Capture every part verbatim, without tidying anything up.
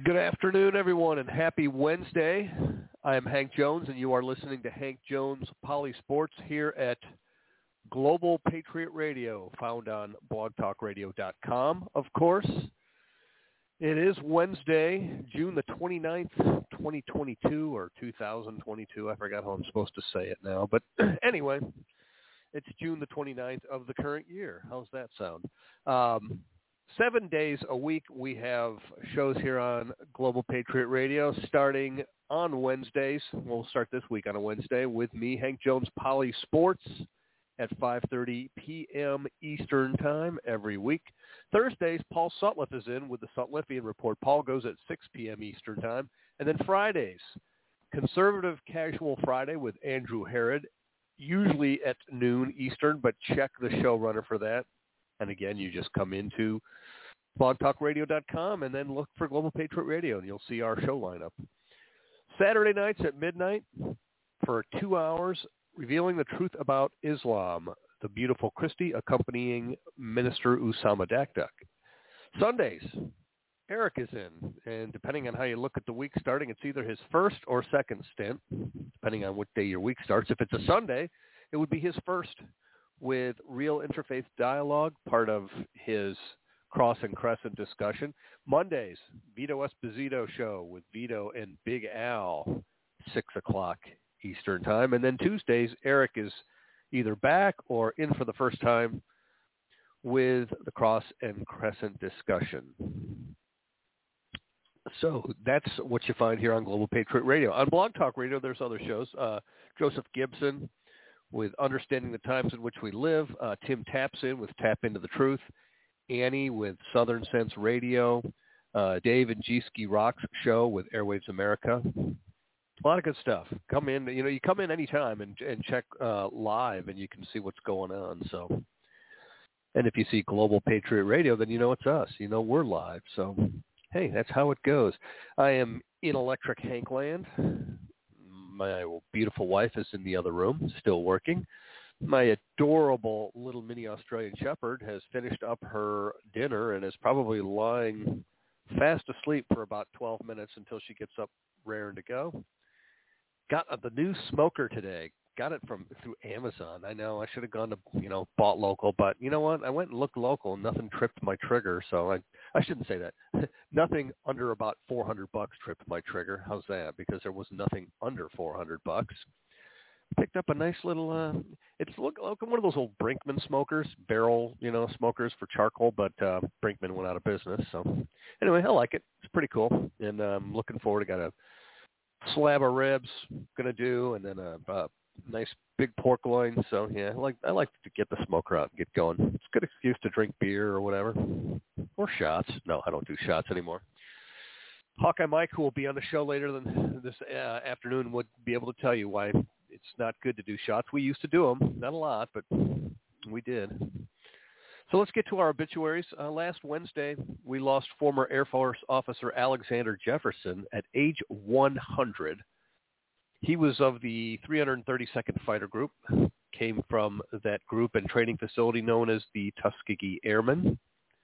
Good afternoon, everyone, and happy Wednesday. I am Hank Jones, and you are listening to Hank Jones Poly Sports here at Global Patriot Radio, found on blog talk radio dot com, of course. It is Wednesday, June the twenty-ninth, twenty twenty-two, or two thousand twenty-two. I forgot how I'm supposed to say it now. But anyway, it's June the twenty-ninth of the current year. How's that sound? Um, seven days a week, we have shows here on Global Patriot Radio starting on Wednesdays. We'll start this week on a Wednesday with me, Hank Jones Poly Sports, at five thirty p.m. Eastern Time every week. Thursdays, Paul Sutliff is in with the Sutliffian Report. Paul goes at six p.m. Eastern Time. And then Fridays, Conservative Casual Friday with Andrew Herod, usually at noon Eastern, but check the showrunner for that. And again, you just come into blog talk radio dot com and then look for Global Patriot Radio, and you'll see our show lineup. Saturday nights at midnight for two hours, revealing the truth about Islam, the beautiful Christy accompanying Minister Usama Dakdak. Sundays, Eric is in, and depending on how you look at the week starting, it's either his first or second stint, depending on what day your week starts. If it's a Sunday, it would be his first with Real Interfaith Dialogue, part of his Cross and Crescent discussion. Mondays, Vito Esposito Show with Vito and Big Al, six o'clock Eastern Time. And then Tuesdays, Eric is either back or in for the first time with the Cross and Crescent discussion. So that's what you find here on Global Patriot Radio. On Blog Talk Radio, there's other shows. Uh, Joseph Gibson with Understanding the Times in Which We Live. Uh, Tim Taps in with Tap Into the Truth. Annie with Southern Sense Radio. Uh, Dave and G-Ski Rocks Show with Airwaves America. A lot of good stuff. Come in, you know, you come in anytime and, and check uh, live, and you can see what's going on. So, and if you see Global Patriot Radio, then you know it's us. You know we're live. So, hey, that's how it goes. I am in Electric Hank Land. My beautiful wife is in the other room, still working. My adorable little mini Australian Shepherd has finished up her dinner and is probably lying fast asleep for about twelve minutes until she gets up raring to go. Got the new smoker today. Got it from through Amazon. I know I should have gone to, you know, bought local, but you know what? I went and looked local and nothing tripped my trigger. So I, I shouldn't say that. Nothing under about four hundred bucks tripped my trigger. How's that? Because there was nothing under four hundred bucks. Picked up a nice little, uh, it's look, look one of those old Brinkman smokers, barrel, you know, smokers for charcoal, but uh, Brinkman went out of business. So anyway, I like it. It's pretty cool. And I'm um, looking forward to got a slab of ribs going to do, and then a, a nice big pork loin. So yeah, I like, I like to get the smoker out and get going. It's a good excuse to drink beer or whatever, or shots. No, I don't do shots anymore. Hawkeye Mike, who will be on the show later than this uh, afternoon, would be able to tell you why it's not good to do shots. We used to do them, not a lot, but we did. So let's get to our obituaries. Uh, last Wednesday, we lost former Air Force officer Alexander Jefferson at age one hundred. He was of the three hundred thirty-second Fighter Group, came from that group and training facility known as the Tuskegee Airmen.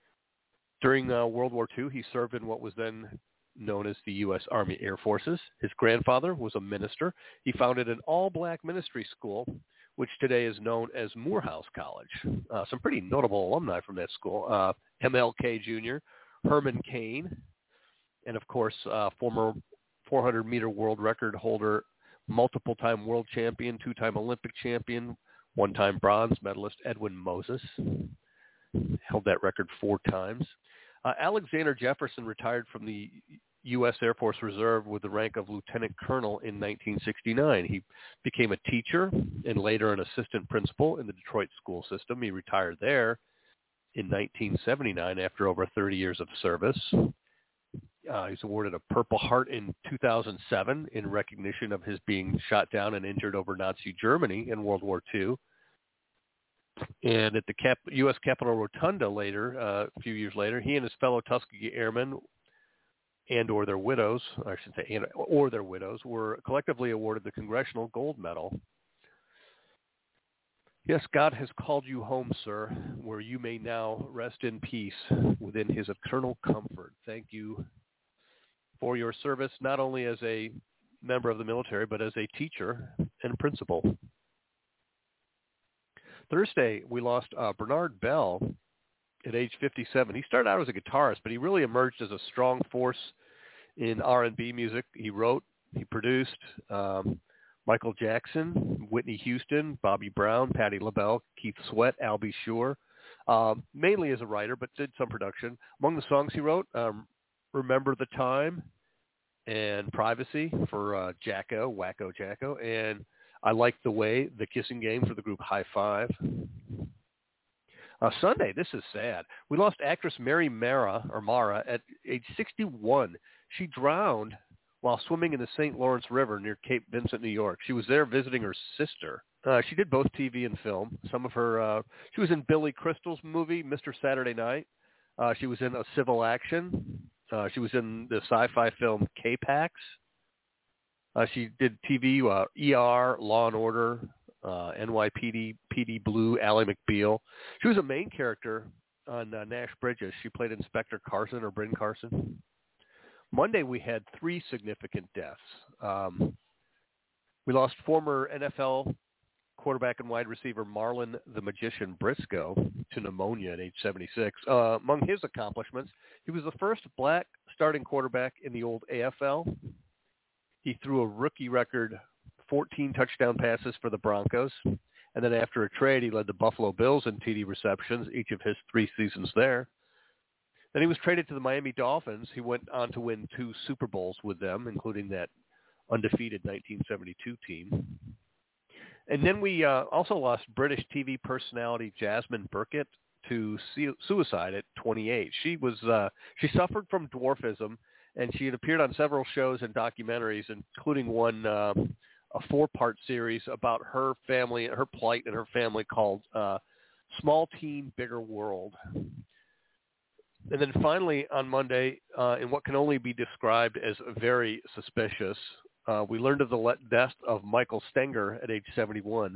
During uh, World War Two, he served in what was then known as the U S Army Air Forces. His grandfather was a minister. He founded an all-black ministry school, which today is known as Morehouse College. Uh, some pretty notable alumni from that school. Uh, M L K Junior, Herman Cain, and of course, uh, former four hundred meter world record holder, multiple-time world champion, two-time Olympic champion, one-time bronze medalist Edwin Moses. Held that record four times. Uh, Alexander Jefferson retired from the U S Air Force Reserve with the rank of lieutenant colonel in nineteen sixty-nine. He became a teacher and later an assistant principal in the Detroit school system. He retired there in nineteen seventy-nine after over thirty years of service. Uh, he's awarded a Purple Heart in two thousand seven in recognition of his being shot down and injured over Nazi Germany in World War Two. And at the Cap- U S Capitol Rotunda later, uh, a few years later, he and his fellow Tuskegee Airmen and or their widows, I should say, and, or their widows, were collectively awarded the Congressional Gold Medal. Yes, God has called you home, sir, where you may now rest in peace within his eternal comfort. Thank you, for your service, not only as a member of the military, but as a teacher and principal. Thursday, we lost uh, Bernard Bell at age fifty-seven. He started out as a guitarist, but he really emerged as a strong force in R and B music. He wrote, he produced um, Michael Jackson, Whitney Houston, Bobby Brown, Patti LaBelle, Keith Sweat, Al B. Sure, um, mainly as a writer, but did some production. Among the songs he wrote, um, Remember the Time and Privacy for uh, Jacko, Wacko Jacko, and I Like the Way, The Kissing Game for the group High Five. Uh, Sunday, this is sad. We lost actress Mary Mara, or Mara, at age sixty-one. She drowned while swimming in the Saint Lawrence River near Cape Vincent, New York. She was there visiting her sister. Uh, she did both T V and film. Some of her, uh, she was in Billy Crystal's movie, Mister Saturday Night. Uh, she was in A Civil Action. Uh, she was in the sci-fi film K-Pax. Uh, she did T V, uh, E R, Law and Order, uh, N Y P D, P D Blue, Ally McBeal. She was a main character on uh, Nash Bridges. She played Inspector Carson or Bryn Carson. Monday, we had three significant deaths. Um, we lost former N F L quarterback and wide receiver Marlon the Magician Briscoe to pneumonia at age seventy-six. Uh, among his accomplishments, he was the first black starting quarterback in the old A F L. He threw a rookie record fourteen touchdown passes for the Broncos. And then after a trade, he led the Buffalo Bills in T D receptions each of his three seasons there. Then he was traded to the Miami Dolphins. He went on to win two Super Bowls with them, including that undefeated nineteen seventy-two team. And then we uh, also lost British T V personality Jasmine Burkett to su- suicide at twenty-eight. She was uh, she suffered from dwarfism, and she had appeared on several shows and documentaries, including one uh, a four-part series about her family, her plight, and her family called uh, "Small Teen, Bigger World." And then finally on Monday, uh, in what can only be described as very suspicious, uh, we learned of the le- death of Michael Stenger at age seventy-one.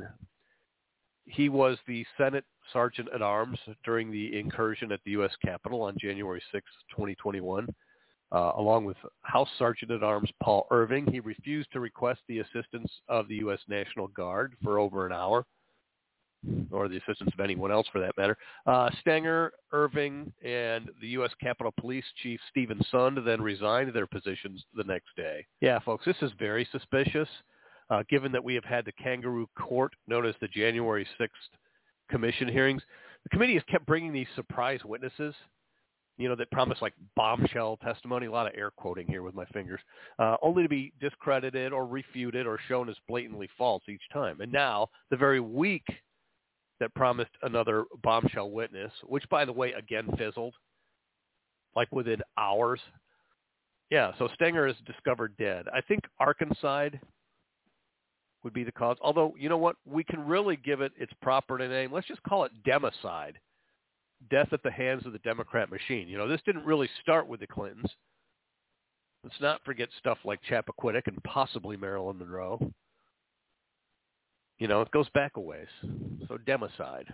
He was the Senate Sergeant at Arms during the incursion at the U S Capitol on January sixth, twenty twenty-one. Uh, along with House Sergeant at Arms Paul Irving, he refused to request the assistance of the U S National Guard for over an hour, or the assistance of anyone else for that matter. Uh, Stenger, Irving, and the U S Capitol Police Chief Stephen Sund then resigned their positions the next day. Yeah, folks, this is very suspicious, uh, given that we have had the kangaroo court known as the January sixth commission hearings. The committee has kept bringing these surprise witnesses, you know, that promise like bombshell testimony, a lot of air quoting here with my fingers, uh, only to be discredited or refuted or shown as blatantly false each time. And now, the very week that promised another bombshell witness, which, by the way, again fizzled, like within hours. Yeah, so Stenger is discovered dead. I think arkancide would be the cause. Although, you know what? We can really give it its proper name. Let's just call it democide. Death at the hands of the Democrat machine. You know, this didn't really start with the Clintons. Let's not forget stuff like Chappaquiddick and possibly Marilyn Monroe. You know, it goes back a ways. So democide.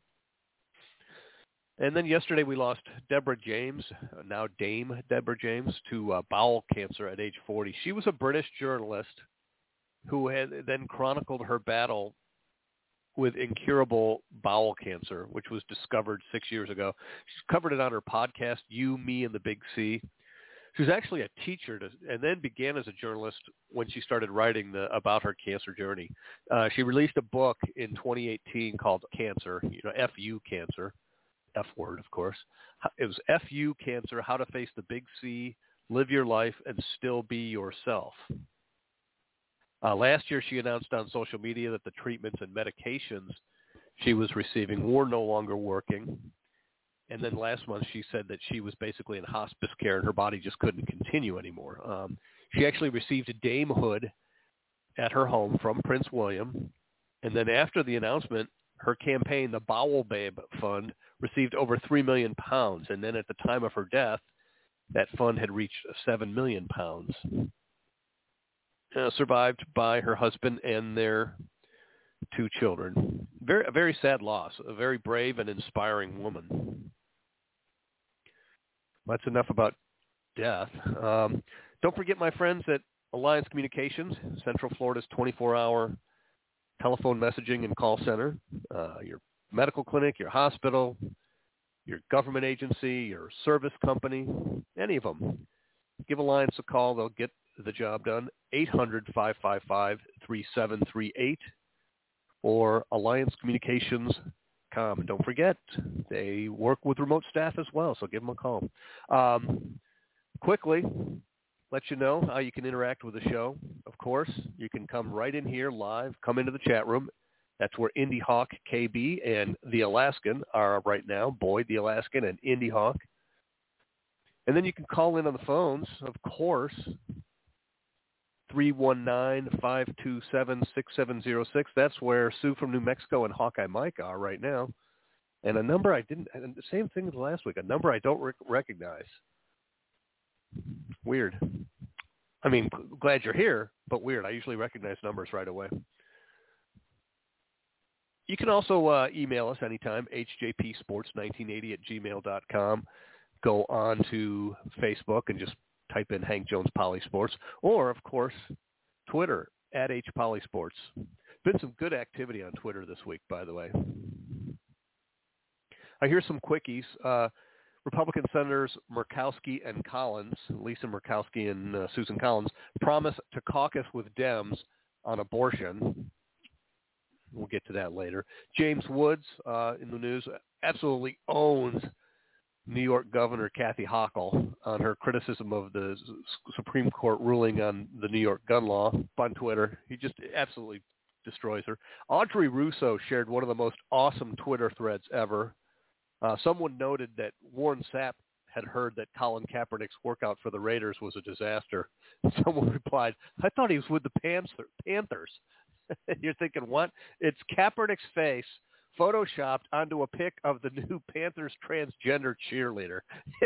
And then yesterday we lost Deborah James, now Dame Deborah James, to uh, bowel cancer at age forty. She was a British journalist who had then chronicled her battle with incurable bowel cancer, which was discovered six years ago. She's covered it on her podcast, You, Me, and the Big C. She was actually a teacher to, and then began as a journalist when she started writing the, about her cancer journey. Uh, she released a book in twenty eighteen called Cancer, you know, F U Cancer, F word, of course. It was F U Cancer, How to Face the Big C, Live Your Life, and Still Be Yourself. Uh, last year, she announced on social media that the treatments and medications she was receiving were no longer working. And then last month, she said that she was basically in hospice care and her body just couldn't continue anymore. Um, she actually received a damehood at her home from Prince William. And then after the announcement, her campaign, the Bowel Babe Fund, received over three million pounds. And then at the time of her death, that fund had reached seven million pounds. Uh, survived by her husband and their two children. Very, a very sad loss. A very brave and inspiring woman. That's enough about death. Um, Don't forget my friends at Alliance Communications, Central Florida's twenty-four hour telephone messaging and call center. Uh, your medical clinic, your hospital, your government agency, your service company, any of them. Give Alliance a call. They'll get the job done. eight hundred, five five five, three seven three eight or alliance communications dot com. And don't forget, they work with remote staff as well, so give them a call. Um, quickly, let you know how you can interact with the show. Of course, you can come right in here live, come into the chat room. That's where Indy Hawk K B and the Alaskan are right now, Boyd the Alaskan and Indy Hawk. And then you can call in on the phones, of course, three one nine, five two seven, six seven zero six. That's where Sue from New Mexico and Hawkeye Mike are right now. And a number I didn't, and the same thing as last week, a number I don't rec- recognize. Weird. I mean, glad you're here, but weird. I usually recognize numbers right away. You can also uh, email us anytime, h j p sports nineteen eighty at gmail dot com. Go on to Facebook and just type in Hank Jones Polysports, or, of course, Twitter, at H Polysports. Been some good activity on Twitter this week, by the way. I hear some quickies. Uh, Republican Senators Murkowski and Collins, Lisa Murkowski and uh, Susan Collins, promise to caucus with Dems on abortion. We'll get to that later. James Woods, uh, in the news, absolutely owns New York Governor Kathy Hochul on her criticism of the Supreme Court ruling on the New York gun law on Twitter. He just absolutely destroys her. Audrey Russo shared one of the most awesome Twitter threads ever. Uh, someone noted that Warren Sapp had heard that Colin Kaepernick's workout for the Raiders was a disaster. Someone replied, I thought he was with the Panther- Panthers. You're thinking, what? It's Kaepernick's face photoshopped onto a pic of the new Panthers transgender cheerleader.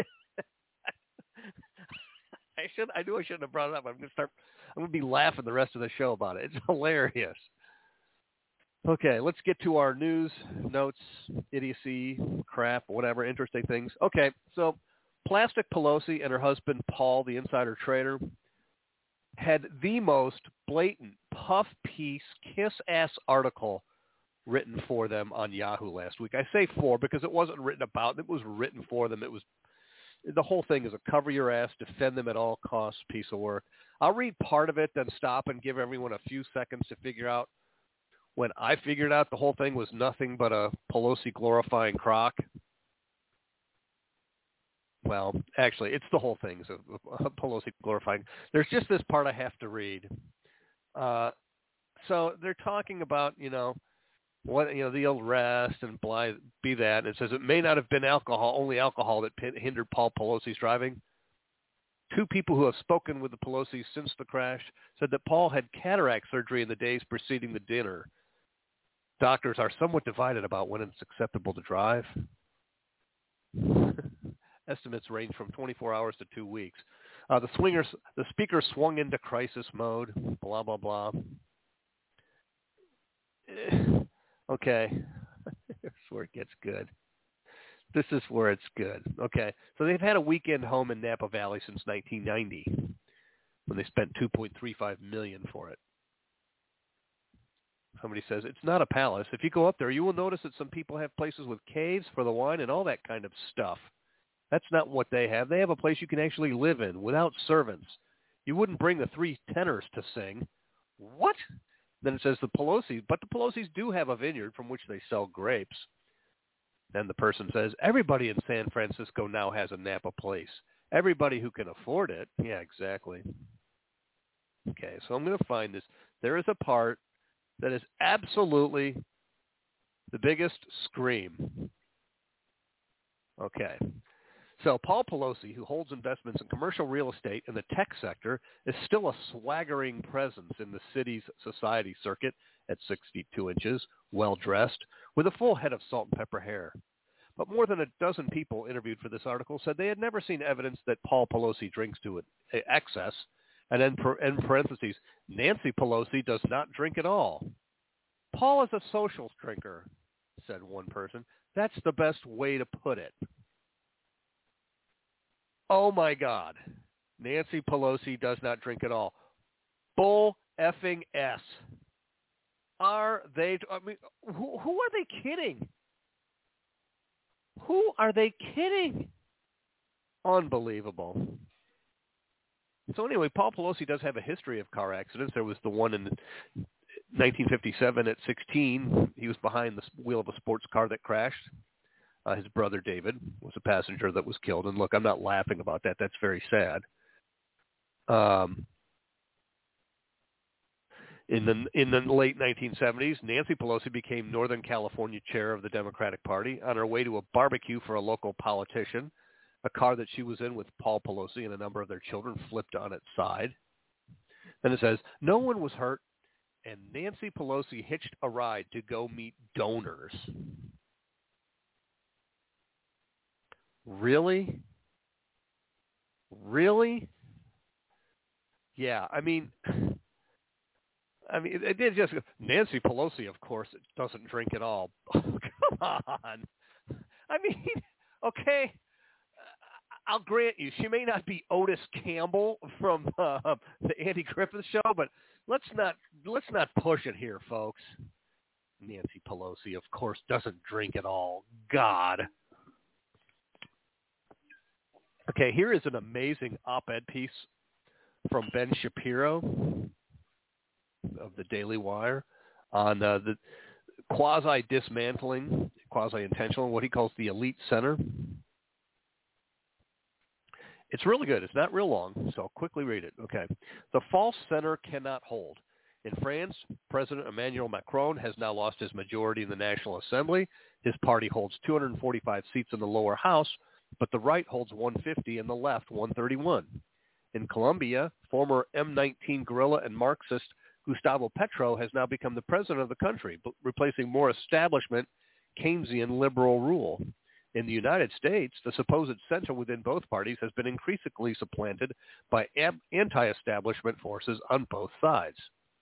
I should. I knew I shouldn't have brought it up. I'm gonna start. I'm gonna be laughing the rest of the show about it. It's hilarious. Okay, let's get to our news, notes, idiocy, crap, whatever, interesting things. Okay, so Plastic Pelosi and her husband Paul, the insider trader, had the most blatant puff piece, kiss-ass article written for them on Yahoo last week. I say for because it wasn't written about them. It was written for them. It was the whole thing is a cover your ass, defend them at all costs piece of work. I'll read part of it, then stop and give everyone a few seconds to figure out. When I figured out the whole thing was nothing but a Pelosi glorifying crock. Well, actually, it's the whole thing is a, a Pelosi glorifying. There's just this part I have to read. Uh, so they're talking about, you know, what, you know, the arrest and blah, be that. And it says it may not have been alcohol, only alcohol that hindered Paul Pelosi's driving. Two people who have spoken with the Pelosi's since the crash said that Paul had cataract surgery in the days preceding the dinner. Doctors are somewhat divided about when it's acceptable to drive. Estimates range from twenty-four hours to two weeks. Uh, the swingers, the speaker swung into crisis mode. Blah blah blah. Okay, here's where it gets good. This is where it's good. Okay, so they've had a weekend home in Napa Valley since nineteen ninety, when they spent two point three five million dollars for it. Somebody says, it's not a palace. If you go up there, you will notice that some people have places with caves for the wine and all that kind of stuff. That's not what they have. They have a place you can actually live in without servants. You wouldn't bring the three tenors to sing. What? Then it says the Pelosi, but the Pelosi's do have a vineyard from which they sell grapes. Then the person says, everybody in San Francisco now has a Napa place. Everybody who can afford it. Yeah, exactly. Okay, so I'm going to find this. There is a part that is absolutely the biggest scream. Okay. So Paul Pelosi, who holds investments in commercial real estate in the tech sector, is still a swaggering presence in the city's society circuit at sixty-two inches, well-dressed, with a full head of salt and pepper hair. But more than a dozen people interviewed for this article said they had never seen evidence that Paul Pelosi drinks to excess. And then in parentheses, Nancy Pelosi does not drink at all. Paul is a social drinker, said one person. That's the best way to put it. Oh, my God. Nancy Pelosi does not drink at all. Bull effing S. Are they, I mean, who, who are they kidding? Who are they kidding? Unbelievable. So anyway, Paul Pelosi does have a history of car accidents. There was the one in nineteen fifty-seven at sixteen. He was behind the wheel of a sports car that crashed. Uh, his brother David was a passenger that was killed. And look, I'm not laughing about that. That's very sad. Um, in the in the late nineteen seventies, Nancy Pelosi became Northern California chair of the Democratic Party on her way to a barbecue for a local politician. A car that she was in with Paul Pelosi and a number of their children flipped on its side. Then it says, no one was hurt, and Nancy Pelosi hitched a ride to go meet donors. Really? Really? Yeah, I mean, I mean, it did just, Nancy Pelosi, of course, doesn't drink at all. Oh, come on. I mean, okay. I'll grant you, she may not be Otis Campbell from uh, the Andy Griffith Show, but let's not let's not push it here, folks. Nancy Pelosi, of course, doesn't drink at all. God. Okay, here is an amazing op-ed piece from Ben Shapiro of the Daily Wire on uh, the quasi-dismantling, quasi-intentional, what he calls the elite center. It's really good. It's not real long, so I'll quickly read it. Okay. The false center cannot hold. In France, President Emmanuel Macron has now lost his majority in the National Assembly. His party holds two hundred forty-five seats in the lower house, but the right holds one hundred fifty and the left one hundred thirty-one. In Colombia, former M nineteen guerrilla and Marxist Gustavo Petro has now become the president of the country, replacing more establishment Keynesian liberal rule. In the United States, the supposed center within both parties has been increasingly supplanted by ab- anti-establishment forces on both sides.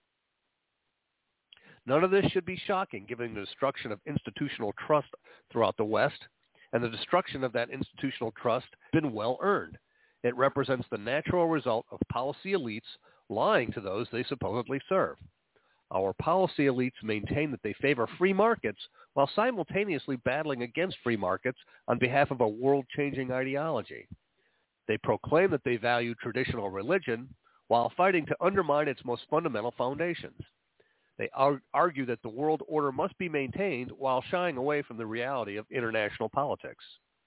None of this should be shocking, given the destruction of institutional trust throughout the West, and the destruction of that institutional trust has been well earned. It represents the natural result of policy elites lying to those they supposedly serve. Our policy elites maintain that they favor free markets while simultaneously battling against free markets on behalf of a world-changing ideology. They proclaim that they value traditional religion while fighting to undermine its most fundamental foundations. They ar- argue that the world order must be maintained while shying away from the reality of international politics.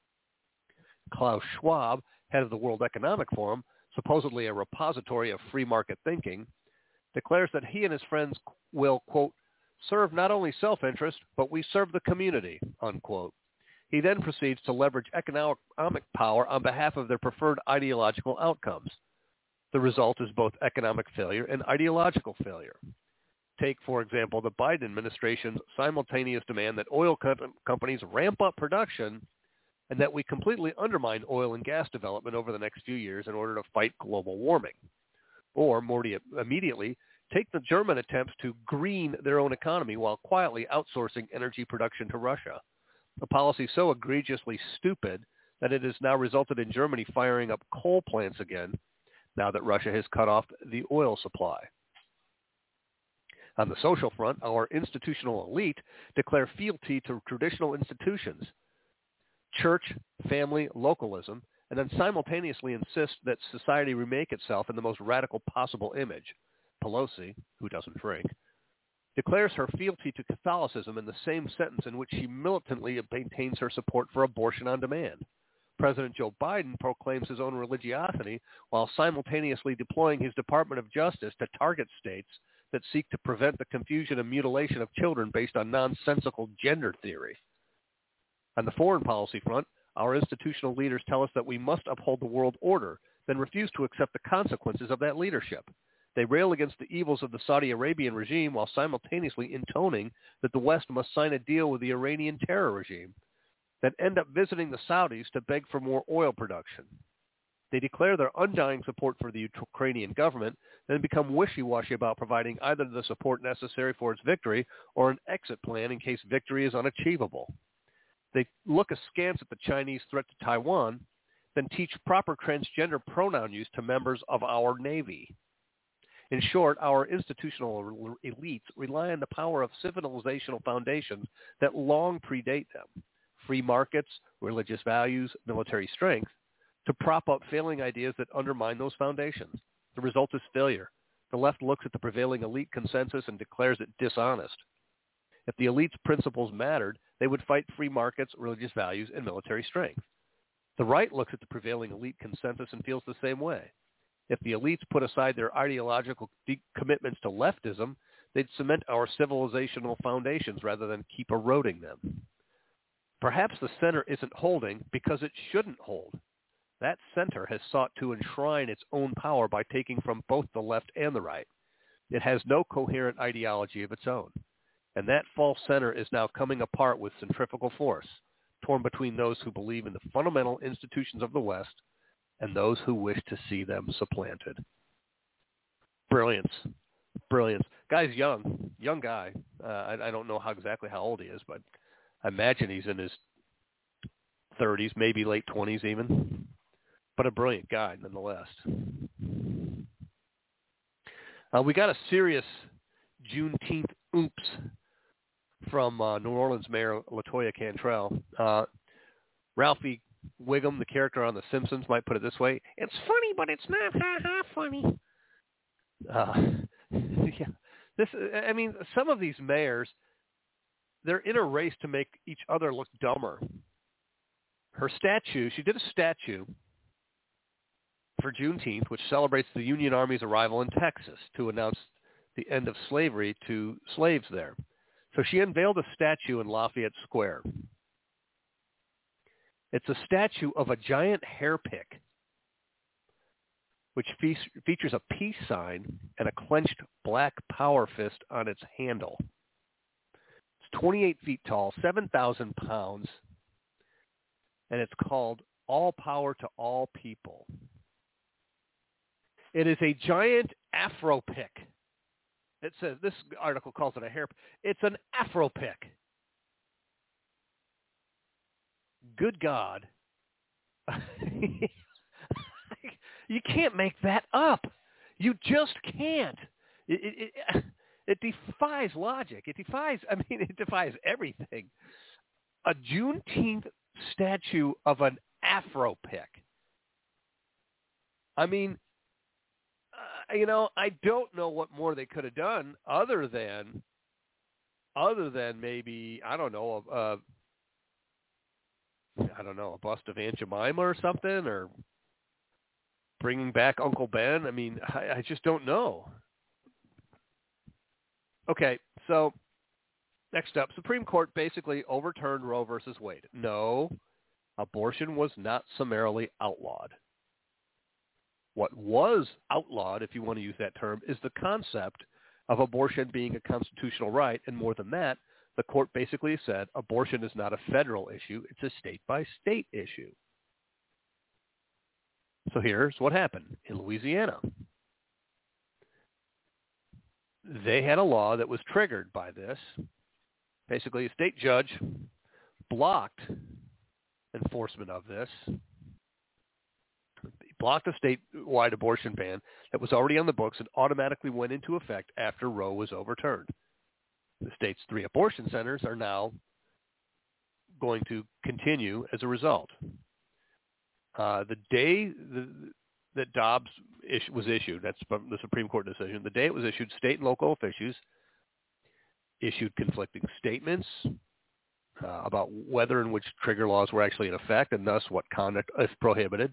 Klaus Schwab, head of the World Economic Forum, supposedly a repository of free market thinking, declares that he and his friends will, quote, serve not only self-interest, but we serve the community, unquote. He then proceeds to leverage economic power on behalf of their preferred ideological outcomes. The result is both economic failure and ideological failure. Take, for example, the Biden administration's simultaneous demand that oil co- companies ramp up production and that we completely undermine oil and gas development over the next few years in order to fight global warming. Or, more de- immediately, take the German attempts to green their own economy while quietly outsourcing energy production to Russia, a policy so egregiously stupid that it has now resulted in Germany firing up coal plants again, now that Russia has cut off the oil supply. On the social front, our institutional elite declare fealty to traditional institutions, church, family, localism, and then simultaneously insist that society remake itself in the most radical possible image. Pelosi, who doesn't drink, declares her fealty to Catholicism in the same sentence in which she militantly maintains her support for abortion on demand. President Joe Biden proclaims his own religiosity while simultaneously deploying his Department of Justice to target states that seek to prevent the confusion and mutilation of children based on nonsensical gender theory. On the foreign policy front, our institutional leaders tell us that we must uphold the world order, then refuse to accept the consequences of that leadership. They rail against the evils of the Saudi Arabian regime while simultaneously intoning that the West must sign a deal with the Iranian terror regime, then end up visiting the Saudis to beg for more oil production. They declare their undying support for the Ukrainian government, then become wishy-washy about providing either the support necessary for its victory or an exit plan in case victory is unachievable. They look askance at the Chinese threat to Taiwan, then teach proper transgender pronoun use to members of our Navy. In short, our institutional elites rely on the power of civilizational foundations that long predate them, free markets, religious values, military strength, to prop up failing ideas that undermine those foundations. The result is failure. The left looks at the prevailing elite consensus and declares it dishonest. If the elite's principles mattered, they would fight free markets, religious values, and military strength. The right looks at the prevailing elite consensus and feels the same way. If the elites put aside their ideological de- commitments to leftism, they'd cement our civilizational foundations rather than keep eroding them. Perhaps the center isn't holding because it shouldn't hold. That center has sought to enshrine its own power by taking from both the left and the right. It has no coherent ideology of its own. And that false center is now coming apart with centrifugal force, torn between those who believe in the fundamental institutions of the West and those who wish to see them supplanted. Brilliance. Brilliance. Guy's young. Young guy. Uh, I, I don't know how exactly how old he is, but I imagine he's in his thirties, maybe late twenties even. But a brilliant guy nonetheless. Uh, we got a serious Juneteenth oops from uh, New Orleans Mayor LaToya Cantrell. Uh, Ralphie Wiggum, the character on The Simpsons, might put it this way: "It's funny, but it's not ha-ha funny." Uh, yeah, this. I mean, some of these mayors, they're in a race to make each other look dumber. Her statue, she did a statue for Juneteenth, which celebrates the Union Army's arrival in Texas to announce the end of slavery to slaves there. So she unveiled a statue in Lafayette Square. It's a statue of a giant hairpick, which fe- features a peace sign and a clenched black power fist on its handle. It's twenty-eight feet tall, seven thousand pounds, and it's called All Power to All People. It is a giant afro pick. It says, this article calls it a hair. It's an afro pick. Good God. You can't make that up. You just can't. It, it, it, it defies logic. It defies, I mean, it defies everything. A Juneteenth statue of an afro pick. I mean, uh, you know, I don't know what more they could have done other than, other than maybe, I don't know, uh, I don't know, a bust of Aunt Jemima or something, or bringing back Uncle Ben. I mean, I, I just don't know. Okay, so next up, Supreme Court basically overturned Roe versus Wade. No, abortion was not summarily outlawed. What was outlawed, if you want to use that term, is the concept of abortion being a constitutional right, and more than that, the court basically said abortion is not a federal issue, it's a state-by-state issue. So here's what happened in Louisiana. They had a law that was triggered by this. Basically, a state judge blocked enforcement of this. He blocked a statewide abortion ban that was already on the books and automatically went into effect after Roe was overturned. The state's three abortion centers are now going to continue as a result. Uh, the day the, that Dobbs issue, was issued, that's from the Supreme Court decision, the day it was issued, state and local officials issued conflicting statements uh, about whether and which trigger laws were actually in effect, and thus what conduct is prohibited.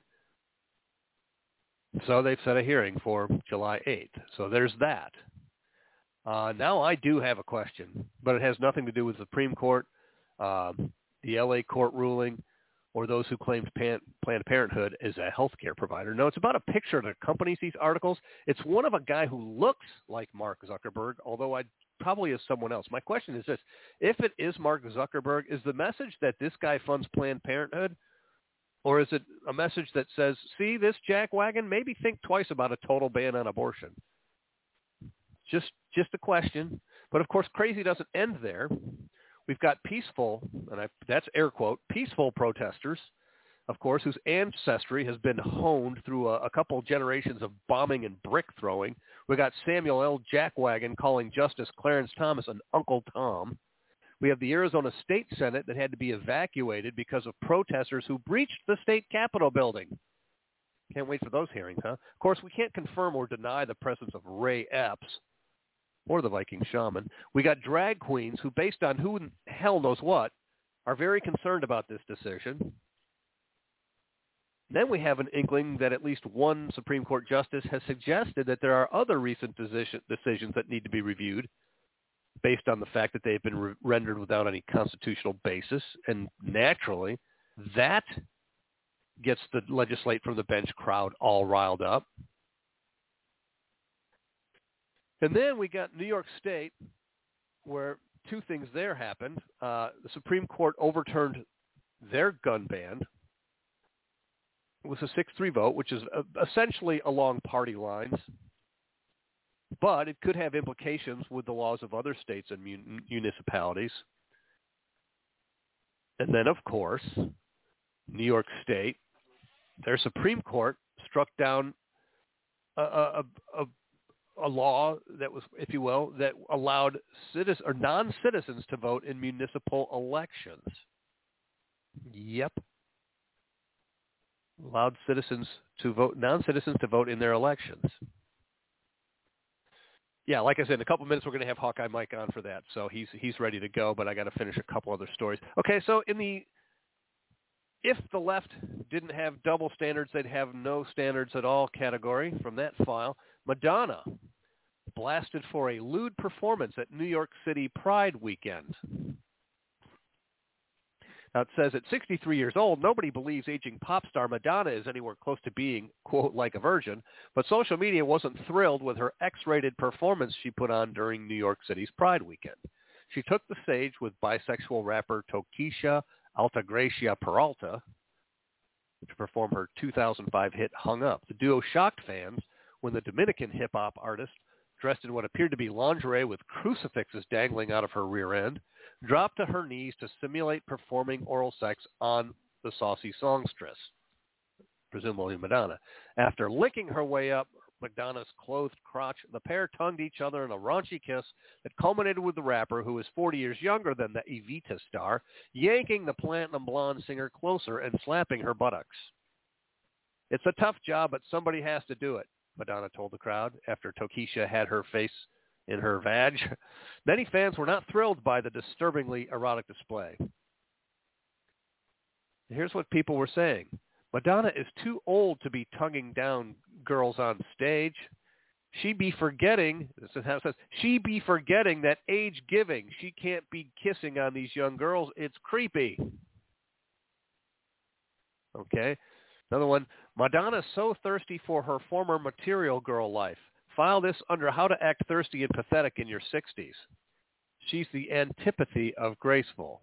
So they've set a hearing for July eighth. So there's that. Uh, now I do have a question, but it has nothing to do with the Supreme Court, uh, the L A court ruling, or those who claimed Pan- Planned Parenthood is a healthcare provider. No, it's about a picture that accompanies these articles. It's one of a guy who looks like Mark Zuckerberg, although I probably is someone else. My question is this: if it is Mark Zuckerberg, is the message that this guy funds Planned Parenthood? Or is it a message that says, see this jackwagon, maybe think twice about a total ban on abortion? Just just a question. But, of course, crazy doesn't end there. We've got peaceful, and I, that's air quote, peaceful protesters of course, whose ancestry has been honed through a, a couple generations of bombing and brick throwing. We got Samuel L. Jackwagon calling Justice Clarence Thomas an Uncle Tom. We have the Arizona State Senate that had to be evacuated because of protesters who breached the state Capitol building. Can't wait for those hearings, huh? Of course, we can't confirm or deny the presence of Ray Epps or the Viking shaman. We got drag queens who, based on who in hell knows what, are very concerned about this decision. Then we have an inkling that at least one Supreme Court justice has suggested that there are other recent decision, decisions that need to be reviewed based on the fact that they've been re- rendered without any constitutional basis. And naturally, that gets the legislate from the bench crowd all riled up. And then we got New York State, where two things there happened. Uh, the Supreme Court overturned their gun ban. It was a six three vote, which is uh, essentially along party lines. But it could have implications with the laws of other states and mun- municipalities. And then, of course, New York State, their Supreme Court struck down a, a, a, a law that was, if you will, that allowed citizens or non-citizens to vote in municipal elections. Yep. Allowed citizens to vote, non-citizens to vote in their elections. Yeah, like I said, in a couple minutes we're going to have Hawkeye Mike on for that, so he's he's ready to go. But I got to finish a couple other stories. Okay, so in the if the left didn't have double standards, they'd have no standards at all category from that file. Madonna blasted for a lewd performance at New York City Pride weekend. Now, it says at sixty-three years old, nobody believes aging pop star Madonna is anywhere close to being, quote, like a virgin, but social media wasn't thrilled with her X-rated performance she put on during New York City's Pride weekend. She took the stage with bisexual rapper Tokischa Altagracia Peralta to perform her two thousand five hit Hung Up. The duo shocked fans when the Dominican hip-hop artist, dressed in what appeared to be lingerie with crucifixes dangling out of her rear end, dropped to her knees to simulate performing oral sex on the saucy songstress, presumably Madonna. After licking her way up Madonna's clothed crotch, the pair tongued each other in a raunchy kiss that culminated with the rapper, who is forty years younger than the Evita star, yanking the platinum blonde singer closer and slapping her buttocks. It's a tough job, but somebody has to do it, Madonna told the crowd after Tokischa had her face in her vag. Many fans were not thrilled by the disturbingly erotic display. Here's what people were saying. Madonna is too old to be tonguing down girls on stage. She be forgetting, this is how it says, she be forgetting that age giving. She can't be kissing on these young girls. It's creepy. Okay. Another one. Madonna's so thirsty for her former Material Girl life. File this under how to act thirsty and pathetic in your sixties. She's the antipathy of graceful.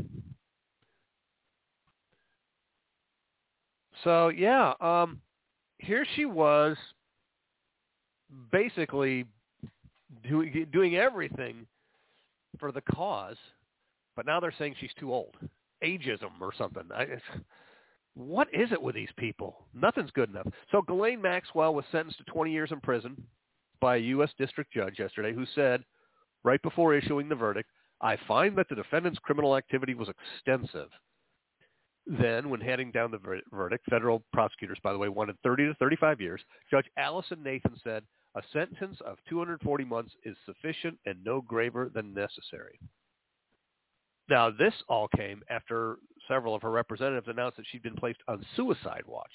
So, yeah, um, here she was basically doing, doing everything for the cause, but now they're saying she's too old. Ageism or something. I, it's, what is it with these people? Nothing's good enough. So Ghislaine Maxwell was sentenced to twenty years in prison by a U S district judge yesterday, who said, right before issuing the verdict, I find that the defendant's criminal activity was extensive. Then, when handing down the ver- verdict, federal prosecutors, by the way, wanted thirty to thirty-five years. Judge Allison Nathan said, a sentence of two hundred forty months is sufficient and no graver than necessary. Now, this all came after several of her representatives announced that she'd been placed on suicide watch.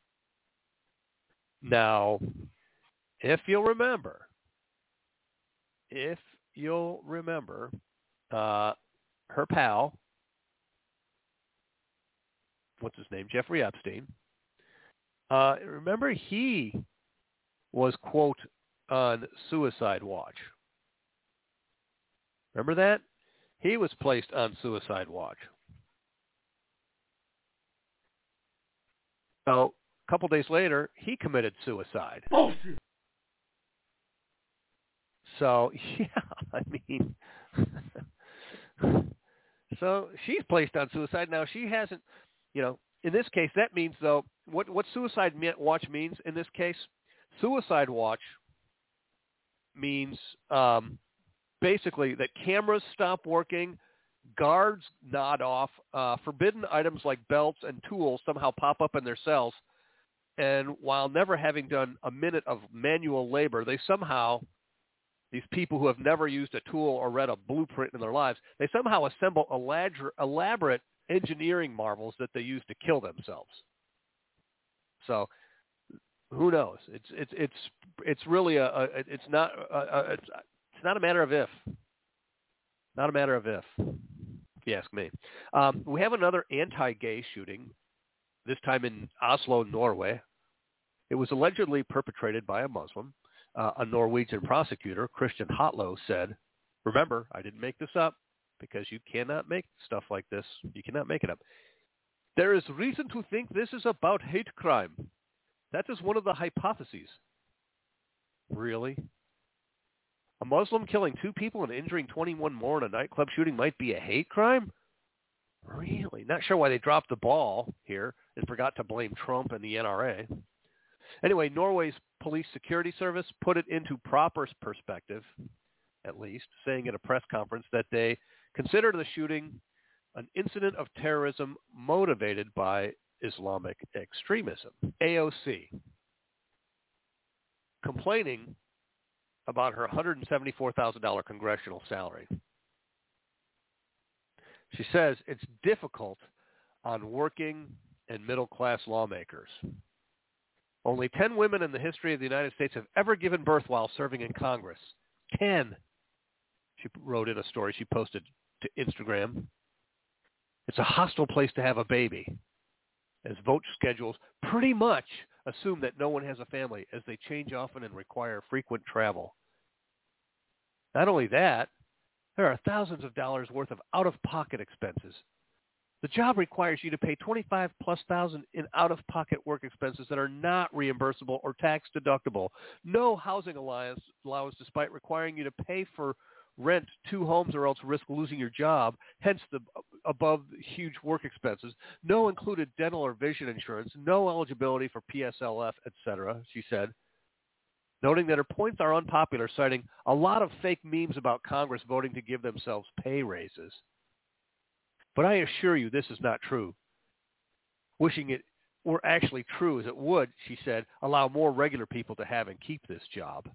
Now, if you'll remember, if you'll remember, uh, her pal, what's his name, Jeffrey Epstein, uh, remember he was, quote, on suicide watch. Remember that? He was placed on suicide watch. So, a couple days later, he committed suicide. Bullshit. So, yeah, I mean, so she's placed on suicide. Now, she hasn't, you know, in this case, that means, though, what, what Suicide Watch means in this case, Suicide Watch means um, basically that cameras stop working, guards nod off, uh, forbidden items like belts and tools somehow pop up in their cells, and while never having done a minute of manual labor, they somehow, these people who have never used a tool or read a blueprint in their lives, they somehow assemble elabor- elaborate engineering marvels that they use to kill themselves. So who knows? It's it's it's it's really a, a it's not a, a, it's it's not a matter of if, not a matter of if, if you ask me. Um, we have another anti-gay shooting, this time in Oslo, Norway. It was allegedly perpetrated by a Muslim. Uh, a Norwegian prosecutor, Christian Hotlo, said, "Remember, I didn't make this up, because you cannot make stuff like this. You cannot make it up. There is reason to think this is about hate crime. That is one of the hypotheses." Really? A Muslim killing two people and injuring twenty-one more in a nightclub shooting might be a hate crime? Really? Not sure why they dropped the ball here and forgot to blame Trump and the N R A. Anyway, Norway's police security service put it into proper perspective, at least, saying at a press conference that they consider the shooting an incident of terrorism motivated by Islamic extremism. A O C, complaining about her one hundred seventy-four thousand dollars congressional salary. She says it's difficult on working and middle-class lawmakers. Only ten women in the history of the United States have ever given birth while serving in Congress. Ten. She wrote in a story she posted to Instagram. It's a hostile place to have a baby, as vote schedules pretty much assume that no one has a family, as they change often and require frequent travel. Not only that, there are thousands of dollars worth of out-of-pocket expenses. The job requires you to pay twenty-five plus thousand in out-of-pocket work expenses that are not reimbursable or tax deductible. No housing allowance, allowance despite requiring you to pay for rent two homes or else risk losing your job, hence the above huge work expenses. No included dental or vision insurance, no eligibility for P S L F, et cetera, she said, noting that her points are unpopular, citing a lot of fake memes about Congress voting to give themselves pay raises. But I assure you this is not true. Wishing it were actually true, as it would, she said, allow more regular people to have and keep this job.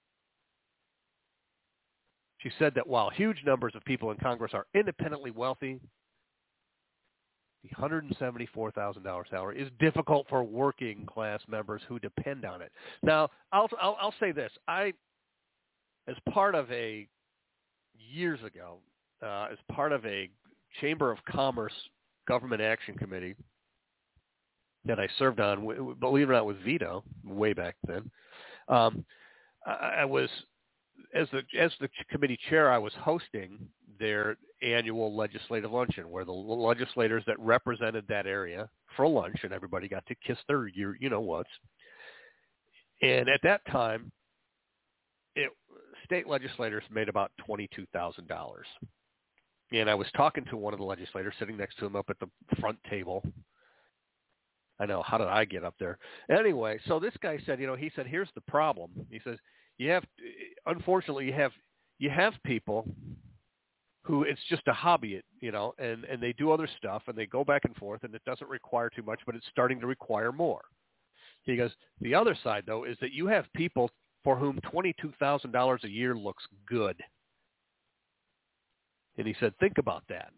She said that while huge numbers of people in Congress are independently wealthy, the one hundred seventy-four thousand dollars salary is difficult for working class members who depend on it. Now, I'll, I'll, I'll say this. I, as part of a, years ago, uh, as part of a Chamber of Commerce Government Action Committee that I served on, believe it or not, with Vito way back then, um, I, I was... As the as the committee chair, I was hosting their annual legislative luncheon, where the legislators that represented that area for lunch, and everybody got to kiss their you you know what's. And at that time, it, state legislators made about twenty-two thousand dollars. And I was talking to one of the legislators sitting next to him up at the front table. I know, how did I get up there? Anyway, so this guy said, you know, he said, here's the problem. He says, you have, unfortunately, you have you have people who it's just a hobby, you know, and, and they do other stuff and they go back and forth and it doesn't require too much, but it's starting to require more. He goes, the other side, though, is that you have people for whom twenty-two thousand dollars a year looks good. And he said, think about that.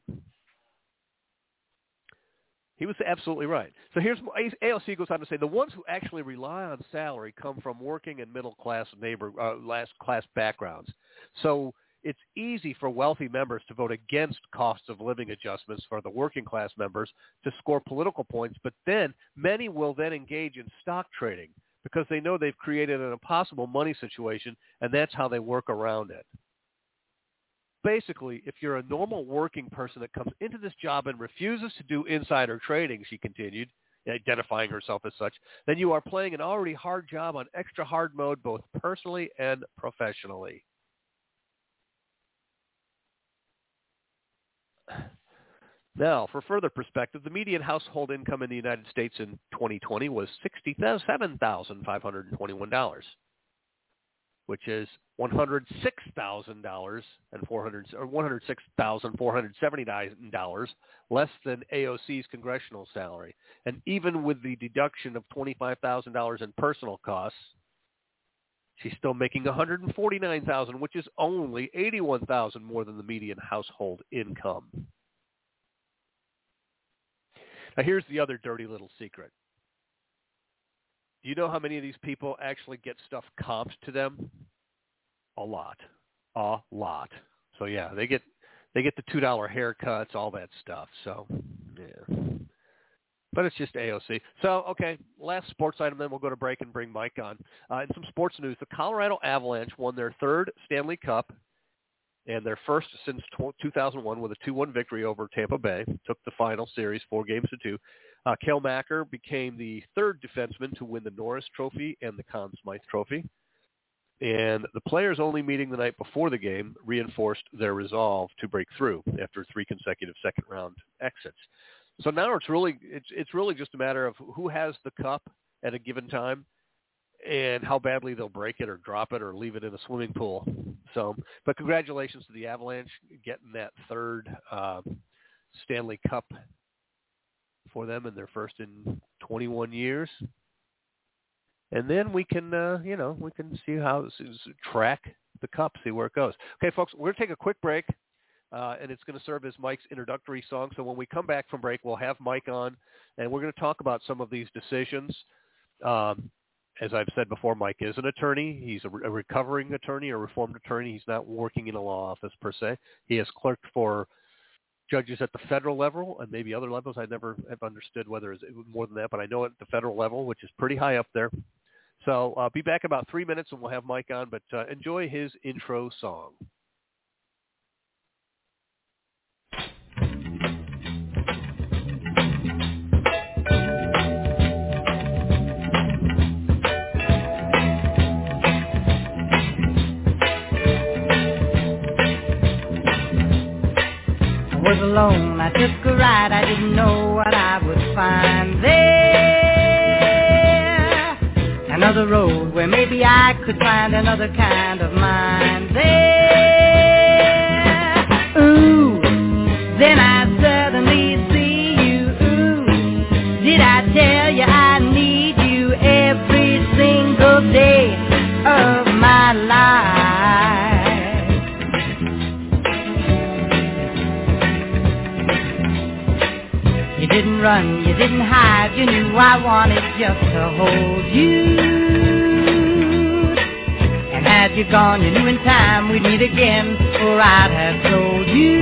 He was absolutely right. So here's A O C goes on to say the ones who actually rely on salary come from working and middle class neighbor uh, last class backgrounds. So it's easy for wealthy members to vote against cost of living adjustments for the working class members to score political points, but then many will then engage in stock trading because they know they've created an impossible money situation, and that's how they work around it. Basically, if you're a normal working person that comes into this job and refuses to do insider trading, she continued, identifying herself as such, then you are playing an already hard job on extra hard mode both personally and professionally. Now, for further perspective, the median household income in the United States in twenty twenty was sixty-seven thousand five hundred twenty-one dollars, which is one hundred six thousand dollars and four hundred or one hundred six thousand four hundred seventy-nine dollars less than A O C's congressional salary. And even with the deduction of twenty-five thousand dollars in personal costs, she's still making one hundred forty-nine thousand dollars, which is only eighty-one thousand dollars more than the median household income. Now, here's the other dirty little secret. Do you know how many of these people actually get stuff comped to them? A lot. A lot. So, yeah, they get they get the two dollar haircuts, all that stuff. So, yeah. But it's just A O C. So, okay, last sports item, then we'll go to break and bring Mike on. Uh, in some sports news, the Colorado Avalanche won their third Stanley Cup and their first since two thousand one with a two one victory over Tampa Bay. Took the final series, four games to two. Uh, Cale Makar became the third defenseman to win the Norris Trophy and the Conn Smythe Trophy. And the players only meeting the night before the game reinforced their resolve to break through after three consecutive second-round exits. So now it's really it's it's really just a matter of who has the cup at a given time and how badly they'll break it or drop it or leave it in a swimming pool. So, but congratulations to the Avalanche getting that third uh, Stanley Cup for them and their first in twenty-one years. And then we can, uh, you know, we can see how track the cup, see where it goes. Okay, folks, we're going to take a quick break, uh, and it's going to serve as Mike's introductory song. So when we come back from break, we'll have Mike on, and we're going to talk about some of these decisions. Um, As I've said before, Mike is an attorney. He's a, re- a recovering attorney, a reformed attorney. He's not working in a law office per se. He has clerked for judges at the federal level and maybe other levels. I never have understood whether it's more than that, but I know at the federal level, which is pretty high up there. So I'll uh, be back in about three minutes and we'll have Mike on, but uh, enjoy his intro song. I was alone, I took a ride, I didn't know what I would find there. Another road where maybe I could find another kind of mind there. Ooh, then I suddenly see you. Ooh, did I tell you I need you every single day of my life? You didn't run, you didn't hide, you knew I wanted just to hold you. And had you gone, you knew in time we'd meet again, or I'd have told you.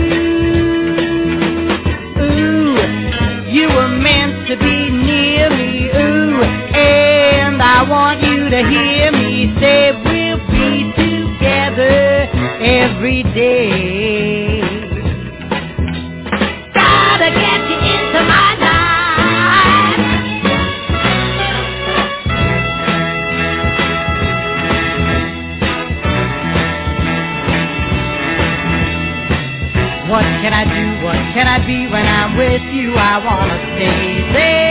Ooh, you were meant to be near me, ooh, and I want you to hear me say we'll be together every day. Gotta get you into my life. What can I do, what can I be when I'm with you? I wanna stay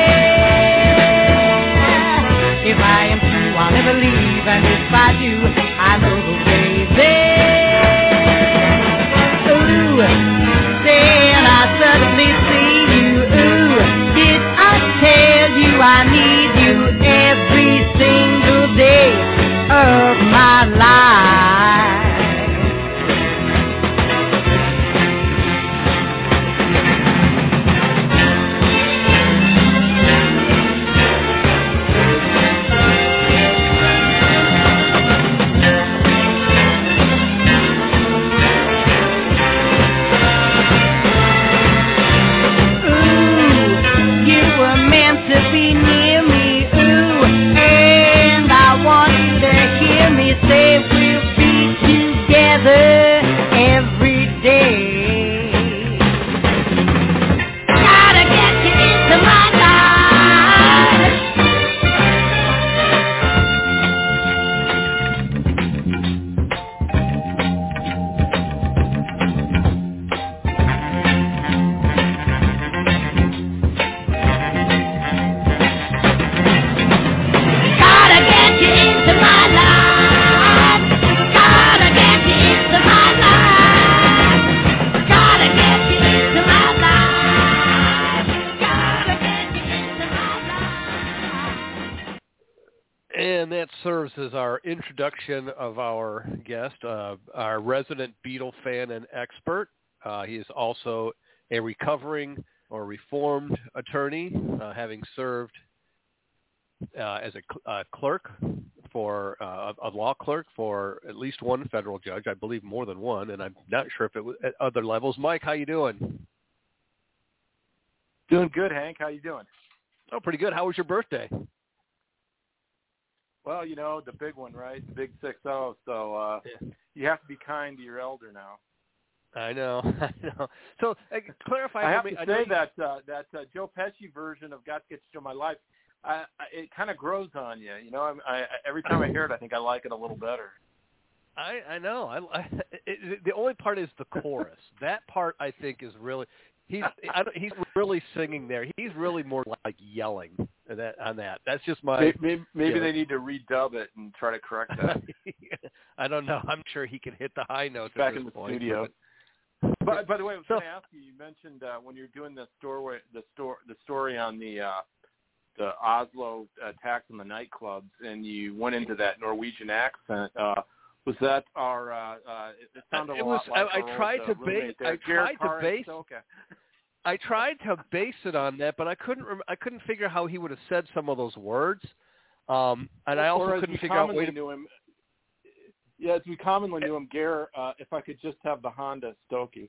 there. If I am true, I'll never leave, and if I do, I know the way there. Ooh, then I suddenly see you. Ooh, did I tell you I need you every single day of my life? serves as our introduction of our guest, uh, our resident Beatle fan and expert. Uh, he is also a recovering or reformed attorney, uh, having served uh, as a cl- uh, clerk for uh, a law clerk for at least one federal judge, I believe more than one, and I'm not sure if it was at other levels. Mike, how you doing? Doing good, Hank. How you doing? Oh, pretty good. How was your birthday? Well, you know, the big one, right? The big six oh. So uh, yeah. You have to be kind to your elder now. I know, I know. So uh, clarify. I have me, to I say you... that uh, that uh, Joe Pesci version of "Got to Get You to My Life," I, I, it kind of grows on you. You know, I, I, every time I hear it, I think I like it a little better. I, I know. I, I it, the only part is the chorus. That part I think is really he's I don't, he's really singing there. He's really more like yelling that on that. That's just my. Maybe, maybe, maybe you know. they need to redub it and try to correct that. I don't know. I'm sure he can hit the high notes back at this in the point, studio. But, But by the way, I was so, going to ask you. You mentioned uh, when you're doing the story, the story, the story on the uh, the Oslo attacks on the nightclubs, and you went into that Norwegian accent. Uh, was that our? Uh, uh, it sounded it a was. lot like I, I tried old, to uh, base. I Jared tried to base. Stoka. I tried to base it on that, but I couldn't. Rem- I couldn't figure how he would have said some of those words, um, and or, I also or couldn't we figure out. Way to... knew him. Yeah, as we commonly knew him, Gare. Uh, if I could just have the Honda Stokey.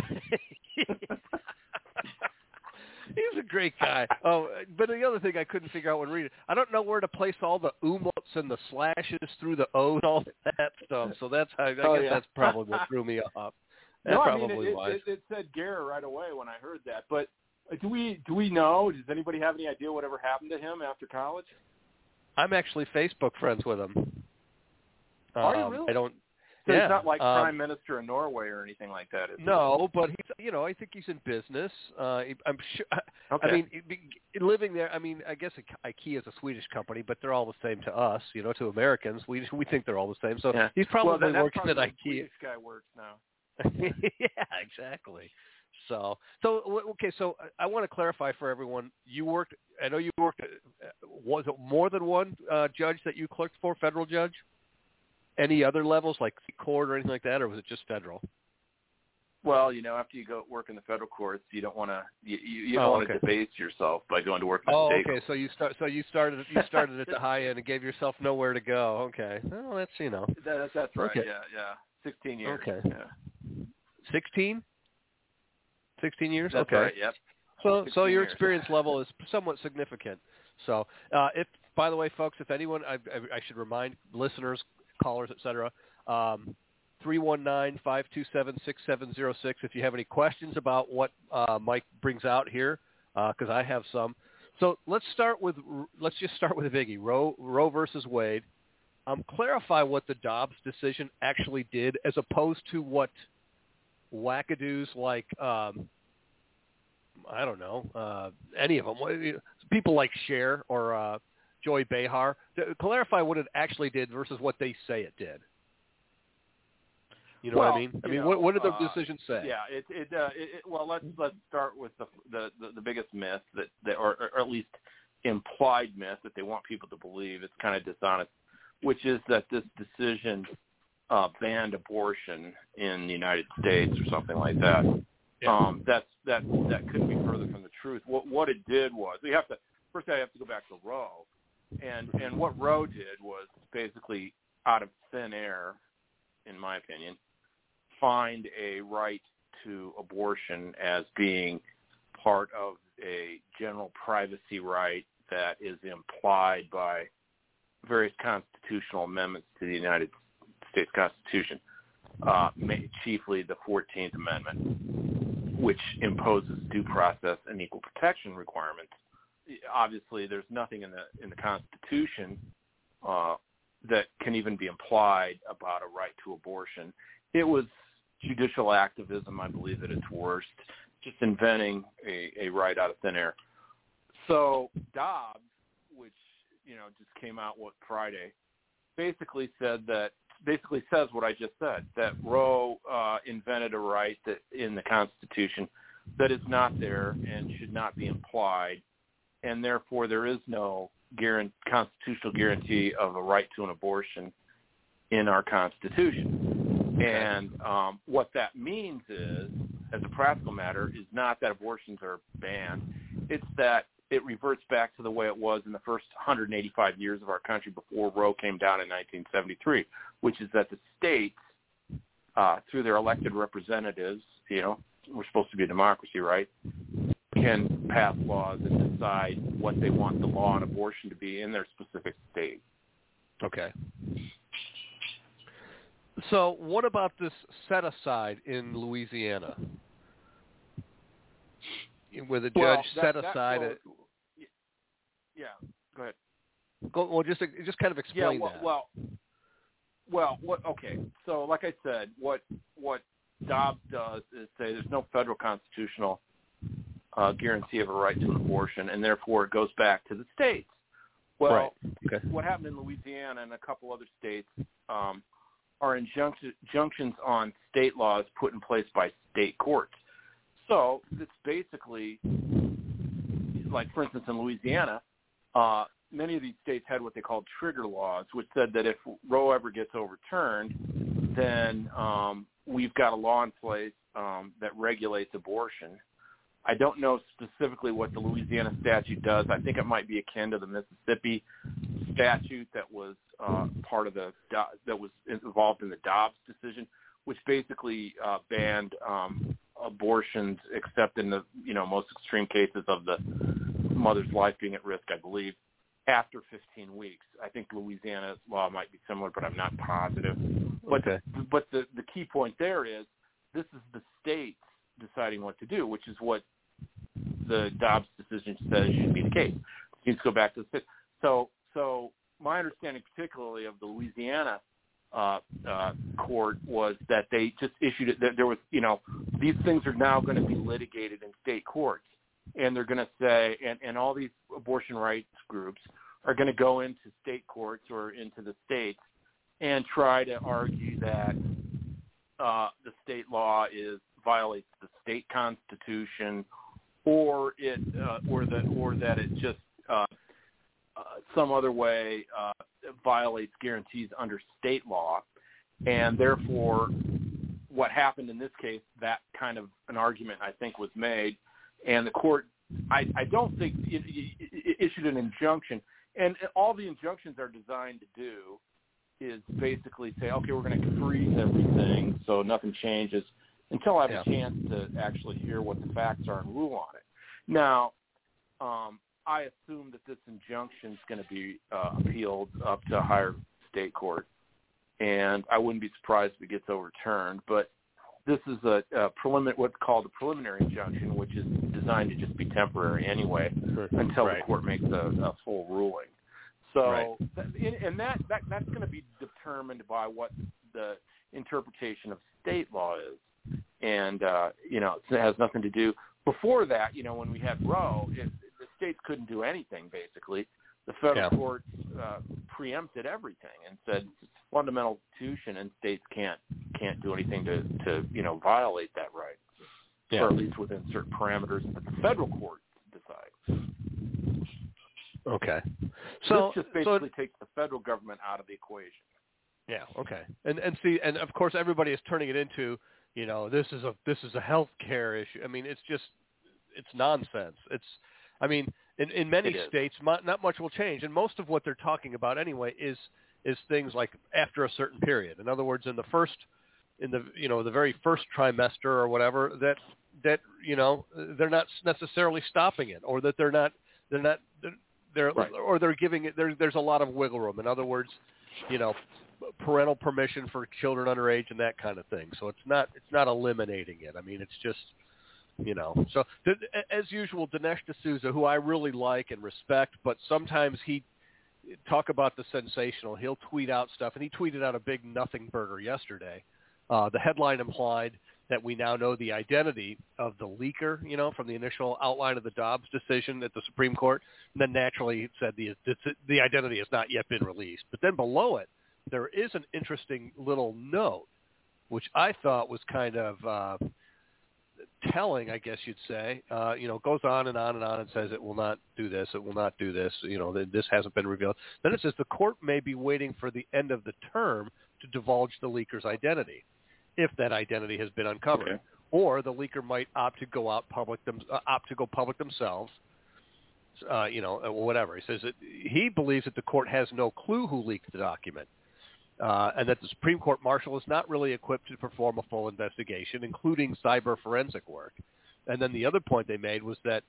He's a great guy. Oh, but the other thing I couldn't figure out when reading it, I don't know where to place all the umlauts and the slashes through the O's and all that stuff. So that's how I oh, guess yeah. that's probably what threw me off. That no, probably I mean, it, was. it, it said Gare right away when I heard that. But do we do we know? Does anybody have any idea whatever happened to him after college? I'm actually Facebook friends with him. Are um, you really? I don't. So yeah, he's not like um, Prime Minister of Norway or anything like that, is he? No, but he's, you know, I think he's in business. Uh, I'm sure. Okay. I mean, living there. I mean, I guess IKEA is a Swedish company, but they're all the same to us. You know, to Americans, we we think they're all the same. So yeah. he's probably well, that, that's working probably at IKEA. Swedish guy works now. Yeah, exactly. So, so okay. So I want to clarify for everyone. You worked. I know you worked. Was it more than one uh, judge that you clerked for? Federal judge? Any other levels like court or anything like that, or was it just federal? Well, you know, after you go work in the federal courts, you don't want to you, you don't oh, want okay. to debase yourself by going to work in the oh, state. okay. So you start. So you started. You started at the high end and gave yourself nowhere to go. Okay. Well, that's you know. That, that's right. Okay. Yeah, yeah. Sixteen years. Okay. Yeah. Sixteen. Sixteen years. That's okay. right. Yep. So, so your years. experience level is somewhat significant. So, uh, if by the way, folks, if anyone, I, I, I should remind listeners, callers, et cetera. Um, three one nine, five two seven, six seven zero six if you have any questions about what uh, Mike brings out here, because uh, I have some. So let's start with let's just start with a biggie, Roe, Roe versus Wade. Um, clarify what the Dobbs decision actually did as opposed to what wackadoos like, um, I don't know, uh, any of them, people like Cher or uh, Joy Behar. Clarify what it actually did versus what they say it did. You know well, what I mean? I mean, know, what, what did the uh, decision say? Yeah, it, it, uh, it, it well, let's let's start with the the, the, the biggest myth that, that or, or at least implied myth that they want people to believe. It's kind of dishonest, which is that this decision uh, banned abortion in the United States or something like that. Yeah. Um, that's that that couldn't be further from the truth. What what it did was we have to first I have to go back to Roe, and and what Roe did was basically out of thin air, in my opinion, find a right to abortion as being part of a general privacy right that is implied by various constitutional amendments to the United States Constitution, uh, chiefly the fourteenth Amendment, which imposes due process and equal protection requirements. Obviously, there's nothing in the in the Constitution uh, that can even be implied about a right to abortion. It was judicial activism, I believe, at its worst, just inventing a, a right out of thin air. So Dobbs, which, you know, just came out, what, Friday, basically said that, basically says what I just said, that Roe uh, invented a right that in the Constitution that is not there and should not be implied, and therefore there is no guarantee, constitutional guarantee of a right to an abortion in our Constitution. And um, what that means is, as a practical matter, is not that abortions are banned. It's that it reverts back to the way it was in the first one hundred eighty-five years of our country before Roe came down in nineteen seventy-three, which is that the states, uh, through their elected representatives, you know, we're supposed to be a democracy, right, can pass laws and decide what they want the law on abortion to be in their specific state. Okay. So what about this set-aside in Louisiana, where the judge well, that, set that, aside well, a... Yeah, go ahead. Go, well, just just kind of explain yeah, well, that. Well, well, what? Okay, so like I said, what what Dobbs does is say there's no federal constitutional uh, guarantee of a right to an abortion, and therefore it goes back to the states. Well, right. Okay. What happened in Louisiana and a couple other states um, are injunction, injunctions on state laws put in place by state courts. So it's basically, like for instance in Louisiana, uh, many of these states had what they called trigger laws, which said that if Roe ever gets overturned, then um, we've got a law in place um, that regulates abortion. I don't know specifically what the Louisiana statute does. I think it might be akin to the Mississippi statute that was uh, part of the that was involved in the Dobbs decision, which basically uh, banned um, abortions, except in the you know most extreme cases of the mother's life being at risk, I believe, after fifteen weeks. I think Louisiana's law might be similar, but I'm not positive. But okay. the, but the the key point there is this is the states deciding what to do, which is what the Dobbs decision says should be the case. You need to go back to the state. So, so my understanding, particularly of the Louisiana uh, uh, court, was that they just issued it. That there was, you know, these things are now going to be litigated in state courts, and they're going to say, and, and all these abortion rights groups are going to go into state courts or into the states and try to argue that uh, the state law is violates the state constitution, or it, uh, or that, or that it just uh, uh, some other way uh, violates guarantees under state law, and therefore, what happened in this case, that kind of an argument I think was made, and the court, I, I don't think it, it, it issued an injunction, and all the injunctions are designed to do is basically say, okay, we're going to freeze everything so nothing changes until I have yeah. a chance to actually hear what the facts are and rule on it. Now, um, I assume that this injunction is going to be uh, appealed up to a higher state court, and I wouldn't be surprised if it gets overturned. But this is a, a preliminary, what's called a preliminary injunction, which is designed to just be temporary anyway until right. the court makes a, a full ruling. So, right. that, and that, that that's going to be determined by what the interpretation of state law is. And, uh, you know, it has nothing to do. Before that, you know, when we had Roe, it, the states couldn't do anything, basically. The federal yeah. courts uh, preempted everything and said it's a fundamental institution and states can't can't do anything to, to you know, violate that right, yeah. or at least within certain parameters that the federal courts decide. Okay. So this just basically so, takes the federal government out of the equation. Yeah, okay. And and see, and of course everybody is turning it into, you know, this is a this is a health care issue. I mean, it's just it's nonsense. It's, I mean, in, in many states, not much will change, and most of what they're talking about anyway is is things like after a certain period. In other words, in the first, in the you know the very first trimester or whatever, that that you know they're not necessarily stopping it, or that they're not they're not they're, they're right. or they're giving it there. There's a lot of wiggle room. In other words, you know. parental permission for children underage and that kind of thing. So it's not it's not eliminating it. I mean, it's just, you know. So th- as usual, Dinesh D'Souza, who I really like and respect, but sometimes he talk about the sensational. He'll tweet out stuff, and he tweeted out a big nothing burger yesterday. Uh, the headline implied that we now know the identity of the leaker, you know, from the initial outline of the Dobbs decision at the Supreme Court. And then naturally it said the the identity has not yet been released. But then below it, there is an interesting little note, which I thought was kind of uh, telling, I guess you'd say. Uh, you know, goes on and on and on and says it will not do this, it will not do this. You know, this hasn't been revealed. Then it says the court may be waiting for the end of the term to divulge the leaker's identity, if that identity has been uncovered, okay. or the leaker might opt to go out public, them, uh, opt to go public themselves. Uh, you know, or whatever. He says that he believes that the court has no clue who leaked the document. Uh, and that the Supreme Court marshal is not really equipped to perform a full investigation, including cyber forensic work. And then the other point they made was that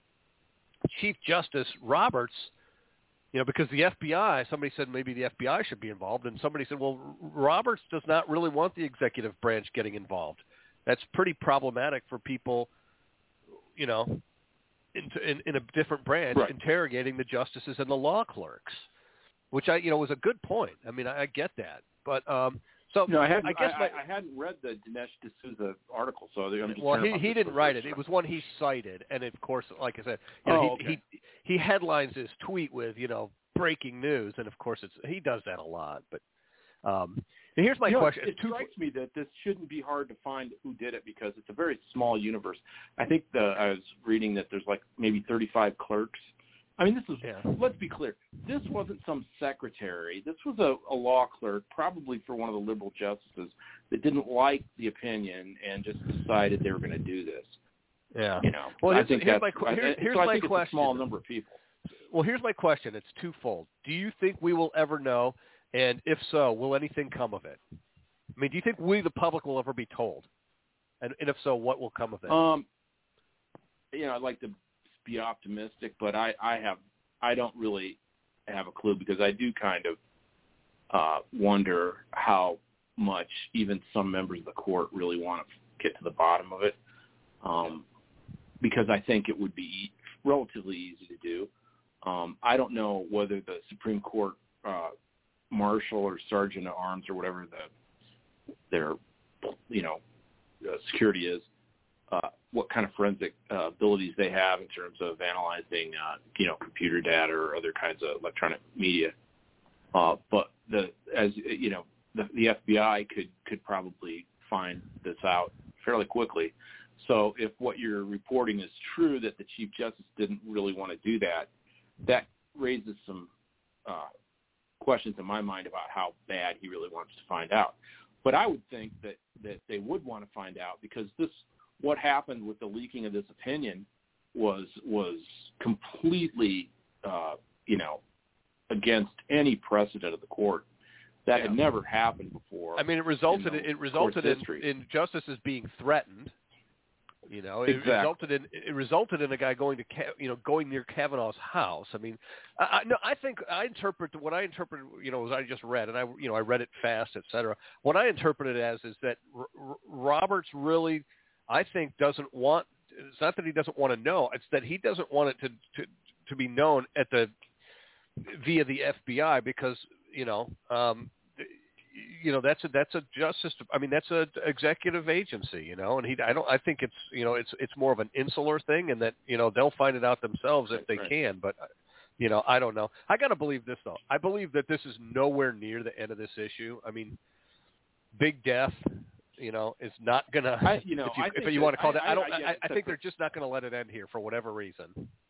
Chief Justice Roberts, you know, because the F B I, somebody said maybe the F B I should be involved, and somebody said, well, Roberts does not really want the executive branch getting involved. That's pretty problematic for people, you know, in, in, in a different branch, right. interrogating the justices and the law clerks. Which I, you know, was a good point. I mean, I, I get that, but um, so no, I hadn't. I guess I, my, I hadn't read the Dinesh D'Souza article, so I'm just well, he about he this didn't write it. first. It was one he cited, and of course, like I said, you know, oh, he, okay. he he headlines his tweet with, you know, breaking news, and of course, it's he does that a lot. But um, and here's my you know, question: It, it strikes me that this shouldn't be hard to find who did it because it's a very small universe. I think the I was reading that there's like maybe thirty-five clerks. I mean, this is, yeah. let's be clear, this wasn't some secretary. This was a, a law clerk, probably for one of the liberal justices, that didn't like the opinion and just decided they were going to do this. Yeah. You know, well, I here's, think here's that's, my, here, I, here's so I my think question. It's a small number of people. Well, here's my question. It's twofold. Do you think we will ever know, and if so, will anything come of it? I mean, do you think we, the public, will ever be told? And, and if so, what will come of it? Um, you know, I'd like to be optimistic, but I, I have I don't really have a clue because I do kind of uh, wonder how much even some members of the court really want to get to the bottom of it, um, because I think it would be relatively easy to do. Um, I don't know whether the Supreme Court uh, marshal or sergeant at arms or whatever the their you know uh, security is. Uh, what kind of forensic uh, abilities they have in terms of analyzing, uh, you know, computer data or other kinds of electronic media. Uh, but the, as you know, the, the F B I could, could probably find this out fairly quickly. So if what you're reporting is true, that the Chief Justice didn't really want to do that, that raises some uh, questions in my mind about how bad he really wants to find out. But I would think that, that they would want to find out because this, what happened with the leaking of this opinion was was completely, uh, you know, against any precedent of the court. That yeah. had never happened before. I mean, it resulted in it resulted in, in justices being threatened. You know, it exactly. resulted in it resulted in a guy going to you know going near Kavanaugh's house. I mean, I, I, no, I think I interpret what I interpret. You know, as I just read, and I you know I read it fast, et cetera. What I interpret it as is that R- Roberts really, I think, doesn't want. It's not that he doesn't want to know. It's that he doesn't want it to to, to be known at the via the F B I because you know. Um, You know that's a that's a justice. I mean that's a executive agency. You know, and he. I don't. I think it's you know it's it's more of an insular thing, and that you know they'll find it out themselves if they right. can. But you know, I don't know. I got to believe this though. I believe that this is nowhere near the end of this issue. I mean, Big Death, you know, is not gonna. I, you know, if you, I if you want to call I, that, I, I don't. I, I, I think they're just not going to let it end here for whatever reason.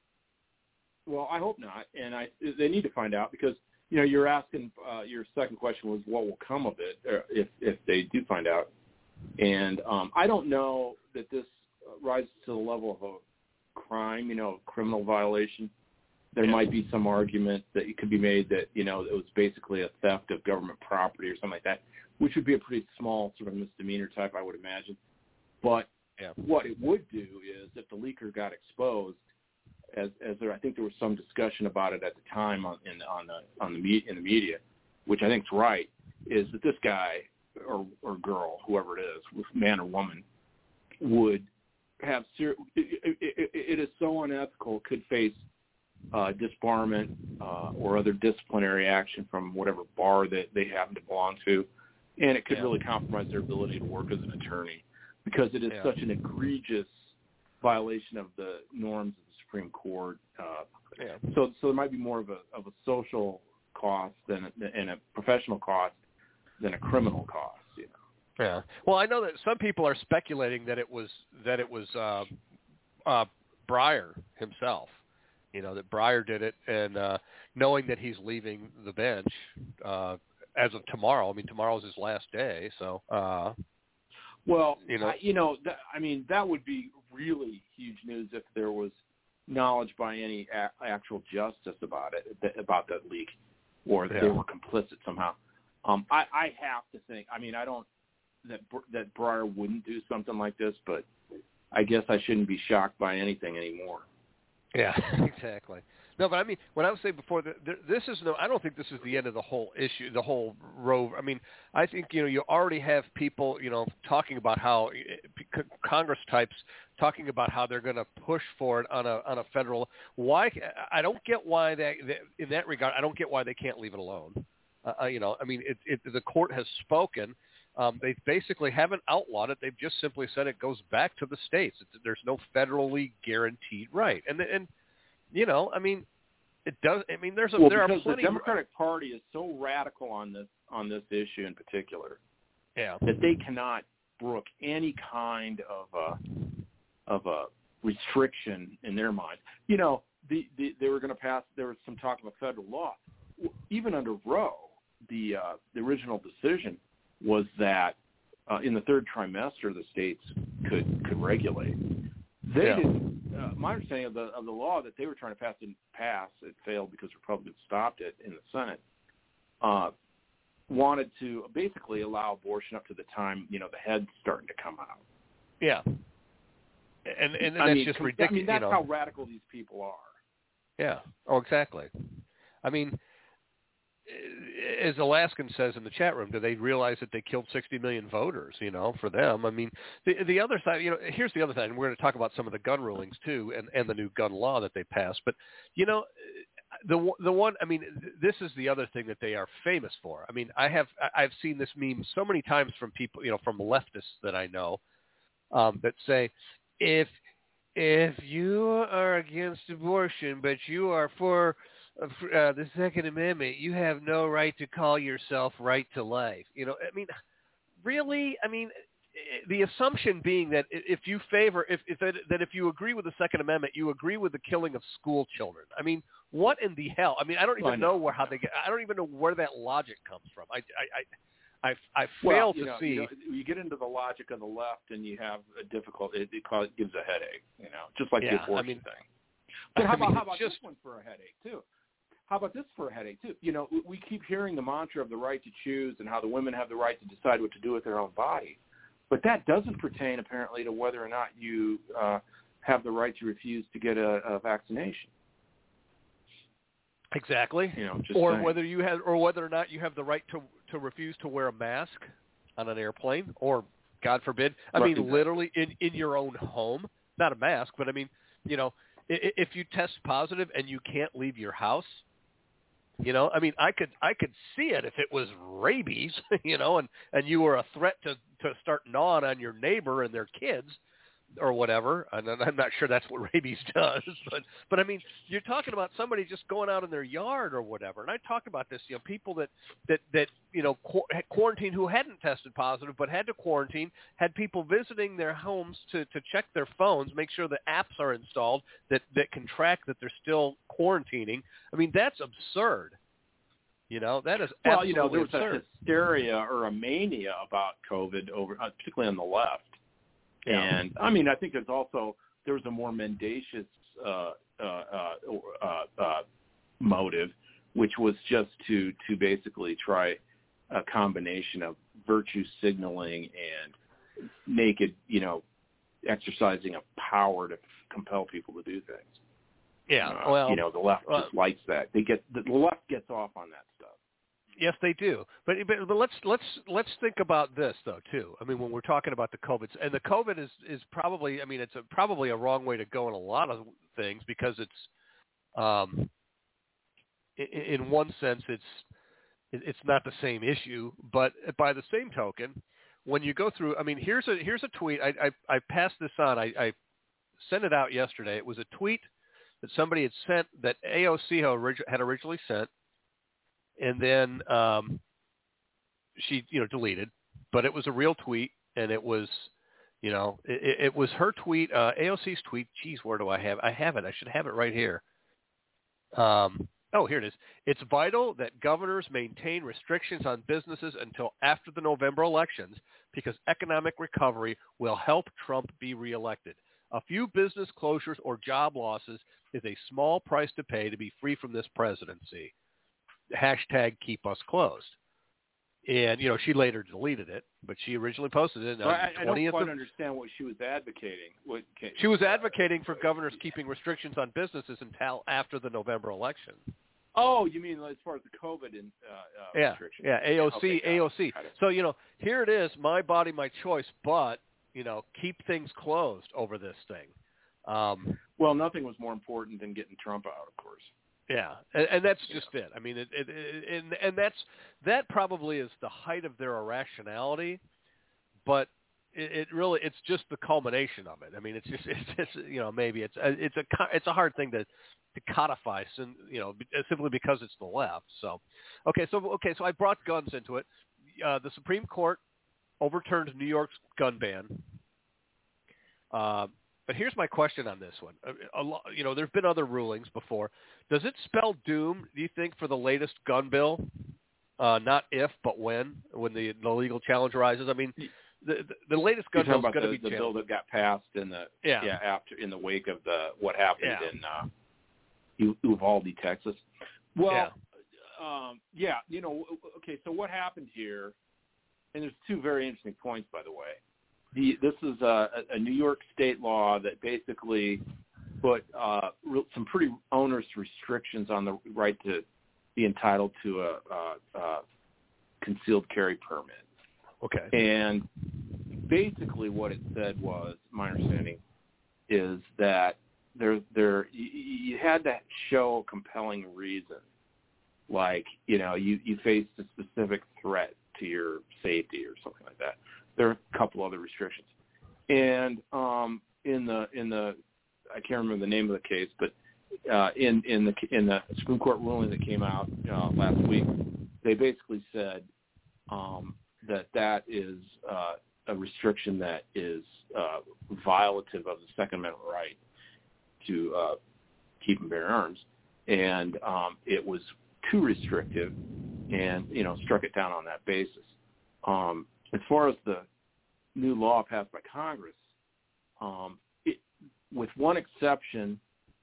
Well, I hope not, and I they need to find out because. You know, you're asking, uh, your second question was what will come of it if, if they do find out. And um, I don't know that this rises to the level of a crime, you know, a criminal violation. There yeah. might be some argument that it could be made that, you know, it was basically a theft of government property or something like that, which would be a pretty small sort of misdemeanor type, I would imagine. But yeah. what it would do is if the leaker got exposed, As, as there, I think there was some discussion about it at the time on in on the on the me, in the media, which I think is right, is that this guy or or girl, whoever it is, man or woman, would have ser- it, it, it is so unethical, could face uh, disbarment uh, or other disciplinary action from whatever bar that they happen to belong to, and it could yeah. really compromise their ability to work as an attorney because it is yeah. such an egregious violation of the norms of the Supreme Court. Uh, yeah. So, so there might be more of a of a social cost than a, and a professional cost than a criminal cost. You know. Yeah. Well, I know that some people are speculating that it was that it was uh, uh, Breyer himself. You know, that Breyer did it, and uh, knowing that he's leaving the bench uh, as of tomorrow. I mean, tomorrow's his last day, so. Uh, well, you know, I, you know, that, I mean, that would be really huge news if there was knowledge by any a- actual justice about it, th- about that leak, or that yeah. they were complicit somehow. Um, I, I have to think. I mean, I don't that that Breyer wouldn't do something like this, but I guess I shouldn't be shocked by anything anymore. Yeah, exactly. No, but I mean, what I was saying before, the, the, this is no. I don't think this is the end of the whole issue, the whole Roe. I mean, I think you know you already have people, you know, talking about how Congress types talking about how they're going to push for it on a on a federal. Why? I don't get why that, that in that regard. I don't get why they can't leave it alone. Uh, you know, I mean, it, it, the court has spoken. Um, they basically haven't outlawed it. They've just simply said it goes back to the states. It's, there's no federally guaranteed right. And, and you know, I mean, it does. I mean, there's a, well, there are because plenty. the Democratic Party is so radical on this on this issue in particular, yeah, that they cannot brook any kind of a of a restriction in their mind. You know, the, the they were going to pass. There was some talk of a federal law, even under Roe. The uh, the original decision was that uh, in the third trimester the states could could regulate. They yeah. didn't. Uh, my understanding of the of the law that they were trying to pass didn't pass. It failed because Republicans stopped it in the Senate. Uh, wanted to basically allow abortion up to the time you know the head's starting to come out. Yeah. And and, and I that's mean, just I ridiculous. mean, that's you know. how radical these people are. Yeah. Oh, exactly. I mean, as Alaskan says in the chat room, do they realize that they killed sixty million voters, you know, for them? I mean, the the other side, you know, here's the other side, and we're going to talk about some of the gun rulings, too, and, and the new gun law that they passed. But, you know, the the one, I mean, this is the other thing that they are famous for. I mean, I have, I've seen this meme so many times from people, you know, from leftists that I know um, that say, if if you are against abortion, but you are for Uh, the Second Amendment, you have no right to call yourself right to life. You know, I mean, really? I mean, the assumption being that if you favor, if, if that, that if you agree with the Second Amendment, you agree with the killing of school children. I mean, what in the hell? I mean, I don't even know. know where how they get. I don't even know where that logic comes from. I, I, I, I, I fail well, you to know, see. You, know, you get into the logic of the left, and you have a difficult. It, it, cause, it gives a headache. You know, just like yeah, the abortion I mean, thing. But how I mean, about how about just, this one for a headache too? How about this for a headache, too? You know, we keep hearing the mantra of the right to choose and how the women have the right to decide what to do with their own body. But that doesn't pertain, apparently, to whether or not you uh, have the right to refuse to get a, a vaccination. Exactly. You know, just or saying. whether you have, or whether or not you have the right to to refuse to wear a mask on an airplane, or God forbid, I right, mean, exactly. literally in, in your own home, not a mask, but I mean, you know, if you test positive and you can't leave your house, you know, I mean, I could I could see it if it was rabies, you know, and, and you were a threat to, to start gnawing on your neighbor and their kids or whatever. And I'm not sure that's what rabies does, but but I mean, you're talking about somebody just going out in their yard or whatever. And I talked about this, you know, people that that that you know qu- quarantine who hadn't tested positive but had to quarantine, had people visiting their homes to to check their phones, make sure the apps are installed that that can track that they're still quarantining. I mean, that's absurd. You know, that is well, absolutely you know, there was absurd. a hysteria or a mania about COVID over, uh, particularly on the left. Yeah. And I mean, I think there's also there was a more mendacious uh, uh, uh, uh, uh, motive, which was just to to basically try a combination of virtue signaling and naked, you know, exercising of power to compel people to do things. Yeah, uh, well, you know, the left uh, just likes that. They get the left gets off on that stuff. Yes, they do. But, but but let's let's let's think about this though too. I mean, when we're talking about the COVID, and the COVID is, is probably, I mean, it's a, probably a wrong way to go in a lot of things because it's, um, in, in one sense, it's it's not the same issue. But by the same token, when you go through, I mean, here's a here's a tweet. I I, I passed this on. I, I sent it out yesterday. It was a tweet that somebody had sent that A O C had originally sent. And then um, she, you know, deleted. but it was a real tweet, and it was, you know, it, it was her tweet, uh, A O C's tweet. Geez, where do I have? I have it. I should have it right here. Um, oh, here it is. It's vital that governors maintain restrictions on businesses until after the November elections because economic recovery will help Trump be reelected. A few business closures or job losses is a small price to pay to be free from this presidency. Hashtag keep us closed. And, you know, she later deleted it, but she originally posted it on I, the I twentieth. don't quite of, understand what she was advocating. What, can, she was advocating for governors keeping restrictions on businesses until after the November election. Oh, you mean as far as the COVID in, uh, uh, yeah, restrictions? Yeah, A O C, okay, A O C. So, you know, here it is, my body, my choice, but, you know, keep things closed over this thing. Um, well, nothing was more important than getting Trump out, of course. Yeah, and, and that's just yeah. it. I mean, it, it, it, and and that's that probably is the height of their irrationality, but it, it really it's just the culmination of it. I mean, it's just it's just you know maybe it's a, it's a it's a hard thing to to codify, you know, simply because it's the left. So, okay, so okay, so I brought guns into it. Uh, the Supreme Court overturned New York's gun ban. Uh, But here's my question on this one. A, a, you know, there have been other rulings before. Does it spell doom, do you think, for the latest gun bill? Uh, not if, but when, when the, the legal challenge arises? I mean, the the, the latest gun bill is going to be the challenged. bill that got passed in the yeah. yeah after in the wake of the what happened yeah. in uh, U- Uvalde, Texas. Well, yeah. Um, yeah, you know, okay. So what happened here? And there's two very interesting points, by the way. The, this is a, a New York state law that basically put uh, re- some pretty onerous restrictions on the right to be entitled to a, a, a concealed carry permit. Okay. And basically what it said was, my understanding, is that there, there you, you had to show a compelling reason. Like, you know, you, you faced a specific threat to your safety or something like that. There are a couple other restrictions, and um, in the in the I can't remember the name of the case, but uh, in in the in the Supreme Court ruling that came out uh, last week, they basically said um, that that is uh, a restriction that is uh, violative of the Second Amendment right to uh, keep and bear arms, and um, it was too restrictive, and you know struck it down on that basis. Um, As far as the new law passed by Congress, um, it, with one exception,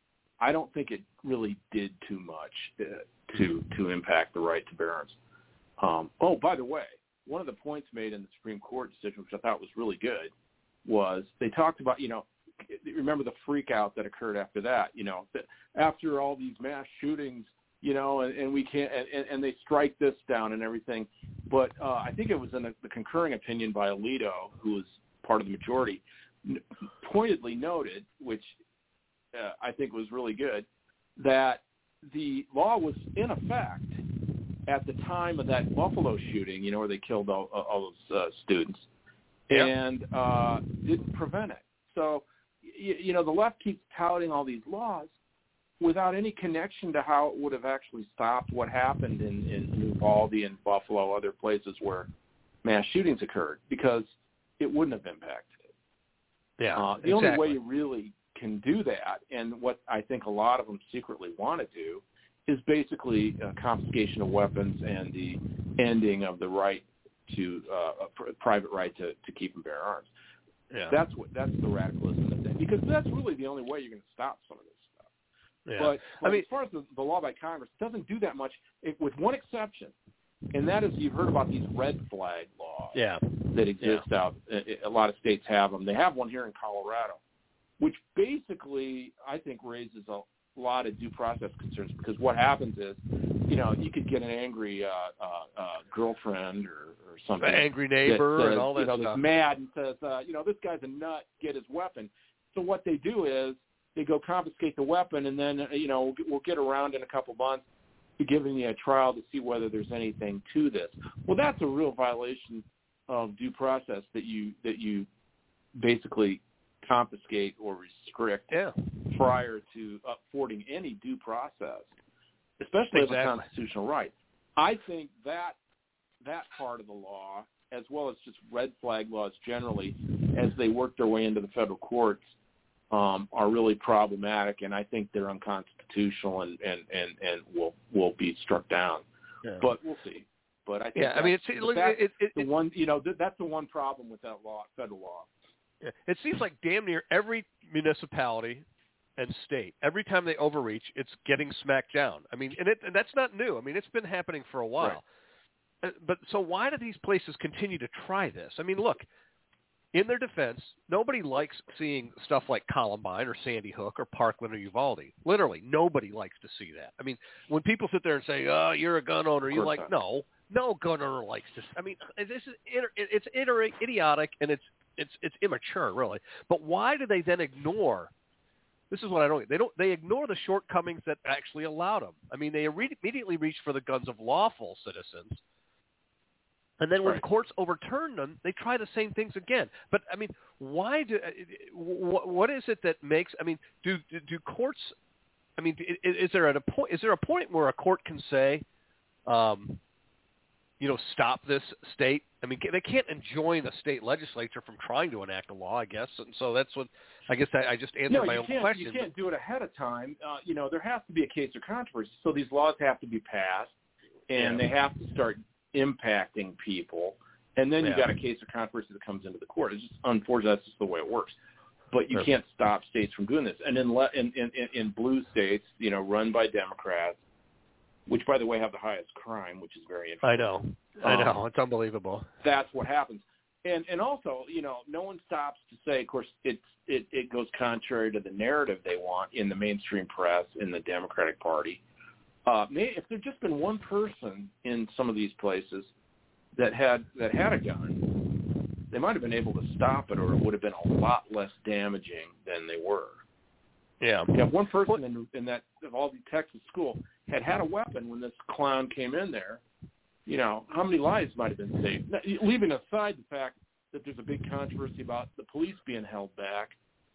I don't think it really did too much uh, to to impact the right to bear arms. Um, oh, by the way, one of the points made in the Supreme Court decision, which I thought was really good, was they talked about, you know, remember the freak out that occurred after that, you know, that after all these mass shootings, you know, and, and we can't, and, and they strike this down and everything. But uh, I think it was in a, the concurring opinion by Alito, who was part of the majority, n- pointedly noted, which uh, I think was really good, that the law was in effect at the time of that Buffalo shooting, you know, where they killed all, all those uh, students, yep. and uh, didn't prevent it. So, you, you know, the left keeps touting all these laws without any connection to how it would have actually stopped what happened in, in Uvalde and Buffalo, other places where mass shootings occurred, because it wouldn't have impacted it. Yeah, uh, the exactly. only way you really can do that, and what I think a lot of them secretly want to do, is basically uh, confiscation of weapons and the ending of the right to uh, a pr- private right to, to keep and bear arms. Yeah. That's what that's the radicalism of it, because that's really the only way you're going to stop some of this. Yeah. But, but I mean, as far as the, the law by Congress, it doesn't do that much, it, with one exception, and that is you've heard about these red flag laws yeah. that exist yeah. out. A, a lot of states have them. They have one here in Colorado, which basically I think raises a lot of due process concerns, because what happens is, you know, you could get an angry uh, uh, uh, girlfriend or, or something, an angry neighbor that says, and all that you know, stuff. that's mad and says, uh, you know, this guy's a nut, get his weapon. So what they do is, they go confiscate the weapon, and then, you know, we'll get, we'll get around in a couple months to giving you a trial to see whether there's anything to this. Well, that's a real violation of due process, that you that you basically confiscate or restrict yeah. prior to affording any due process, especially exactly. of a constitutional right. I think that that part of the law as well as just red flag laws generally, as they work their way into the federal courts, um, are really problematic, and I think they're unconstitutional and, and, and, and will will be struck down. Yeah. But we'll see. But I think yeah, I mean, it's look, it, it, it, the one you know th- that's the one problem with that law, federal law. Yeah. It seems like damn near every municipality and state, every time they overreach, it's getting smacked down. I mean, and, it, and that's not new. I mean, it's been happening for a while. Right. But so why do these places continue to try this? I mean, look, in their defense, nobody likes seeing stuff like Columbine or Sandy Hook or Parkland or Uvalde. Literally, nobody likes to see that. I mean, when people sit there and say, "Oh, you're a gun owner," you're like, not. "No, no gun owner likes this." I mean, this is it's idiotic and it's it's it's immature, really. But why do they then ignore? This is what I don't. They don't. They ignore the shortcomings that actually allowed them. I mean, they immediately reach for the guns of lawful citizens. And then when right. courts overturn them, they try the same things again. But I mean, why do? What is it that makes? I mean, do do courts? I mean, is there at a point? Is there a point where a court can say, um, you know, stop this state? I mean, they can't enjoin a state legislature from trying to enact a law, I guess. And so that's what I guess I, I just answered no, my you own can't, question. You can't do it ahead of time. Uh, you know, there has to be a case of controversy. So these laws have to be passed, and yeah. they have to start impacting people, and then you yeah. got a case of controversy that comes into the court. It's just unfortunate. That's just the way it works. But you right. can't stop states from doing this. And in, in in in blue states, you know, run by Democrats, which by the way have the highest crime, which is very interesting. I know, I know, um, it's unbelievable. That's what happens. And and also, you know, no one stops to say, of course, it's it it goes contrary to the narrative they want in the mainstream press, in the Democratic Party. Uh, if there'd just been one person in some of these places that had that had a gun, they might have been able to stop it, or it would have been a lot less damaging than they were. Yeah. If one person in, in that Uvalde, Texas school had had a weapon when this clown came in there, you know, how many lives might have been saved? Now, leaving aside the fact that there's a big controversy about the police being held back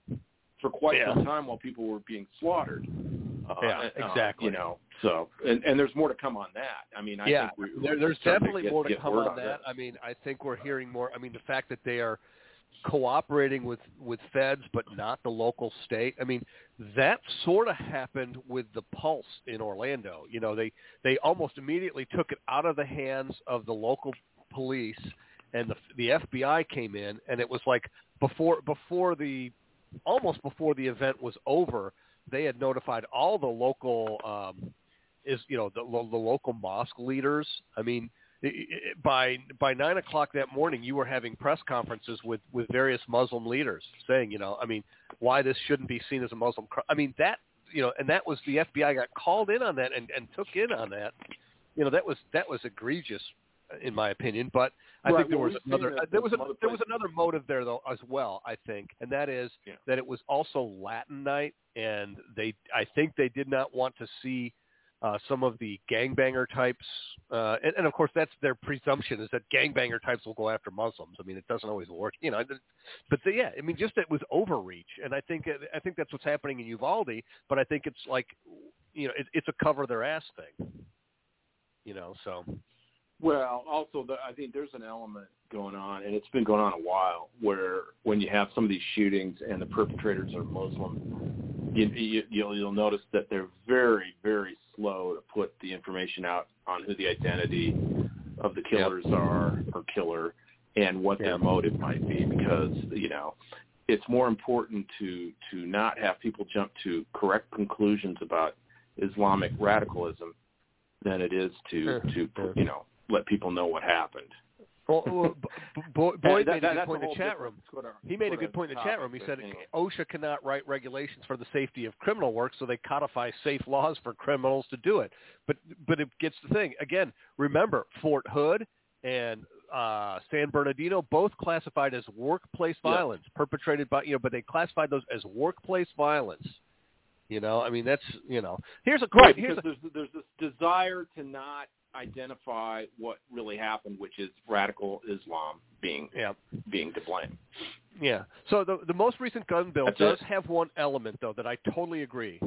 for quite yeah. some time while people were being slaughtered. Uh, yeah, exactly. Uh, you know, so and, and there's more to come on that. I mean, I yeah, think we, there, there's definitely get, more to get come on, on that. that. I mean, I think we're hearing more. I mean, the fact that they are cooperating with, with feds but not the local state. I mean, that sort of happened with the Pulse in Orlando. You know, they they almost immediately took it out of the hands of the local police, and the the F B I came in, and it was like before before the almost before the event was over, they had notified all the local, um, is you know, the, the local mosque leaders. I mean, it, it, by by nine o'clock that morning, you were having press conferences with, with various Muslim leaders saying, you know, I mean, why this shouldn't be seen as a Muslim crime. I mean, that, you know, and that was the F B I got called in on that and, and took in on that. You know, that was that was egregious, in my opinion. But I right, think there well, was another that, there was a, there there was another motive there though as well. I think, and that is yeah. that it was also Latin night, and they I think they did not want to see uh, some of the gangbanger types, uh, and, and of course that's their presumption is that gangbanger types will go after Muslims. I mean, it doesn't always work, you know. But the, yeah, I mean, just it was overreach, and I think I think that's what's happening in Uvalde. But I think it's like, you know, it, it's a cover their ass thing, you know. So. Well, also, the, I think there's an element going on, and it's been going on a while, where when you have some of these shootings and the perpetrators are Muslim, you, you, you'll, you'll notice that they're very, very slow to put the information out on who the identity of the killers yep. are or killer and what yep. their motive might be, because, you know, it's more important to, to not have people jump to correct conclusions about Islamic radicalism than it is to, sure. to you know, let people know what happened. Well, well Boyd, Boyd that, made that, a good point in the chat room. Twitter, he made Twitter a good point in the chat room. He said anyway. OSHA cannot write regulations for the safety of criminal work, so they codify safe laws for criminals to do it. But but it gets the thing. Again, remember, Fort Hood and uh, San Bernardino both classified as workplace violence, yeah. perpetrated by, you know, but they classified those as workplace violence. You know, I mean, that's, you know, here's a quote. Right, here's because a, there's, there's this desire to not identify what really happened, which is radical Islam being yeah. being to blame. Yeah. So the the most recent gun bill That's does it. have one element, though, that I totally agree.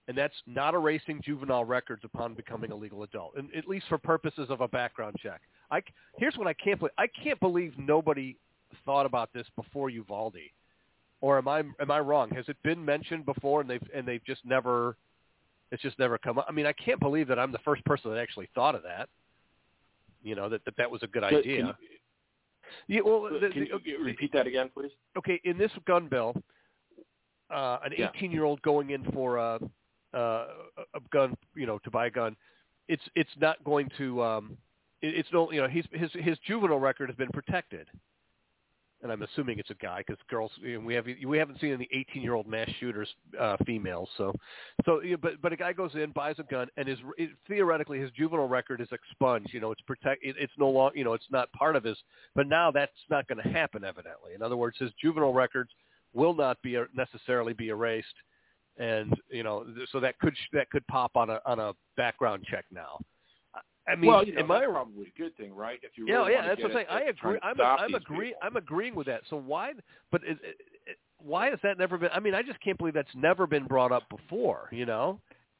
and that's not erasing juvenile records upon becoming a legal adult, and at least for purposes of a background check. I, here's what I can't believe. I can't believe nobody thought about this before Uvalde. Or am I am I wrong? Has it been mentioned before and they've and they've just never it's just never come up? I mean, I can't believe that I'm the first person that actually thought of that. You know, that that, that was a good so idea. Can you, yeah, well, can the, the, you repeat that again, please? Okay, in this gun bill, uh, an eighteen-year-old going in for a, a, a gun, you know, to buy a gun, it's it's not going to um, it, it's no, you know, he's his his juvenile record has been protected. And I'm assuming it's a guy because girls, you know, we have we haven't seen any eighteen-year-old mass shooters, uh, females. So, so you know, but but a guy goes in, buys a gun, and is it, theoretically his juvenile record is expunged. You know, it's protect. It, it's no longer, you know, it's not part of his. But now that's not going to happen, evidently. In other words, his juvenile records will not be necessarily be erased, and you know, so that could that could pop on a on a background check now. I mean, well, you know, am that's I, probably a good thing, right? If you yeah, really yeah, want that's to what I'm saying. I agree. I'm, I'm agree. People. I'm agreeing with that. So why? But it, it, it, why has that never been? I mean, I just can't believe that's never been brought up before. You know?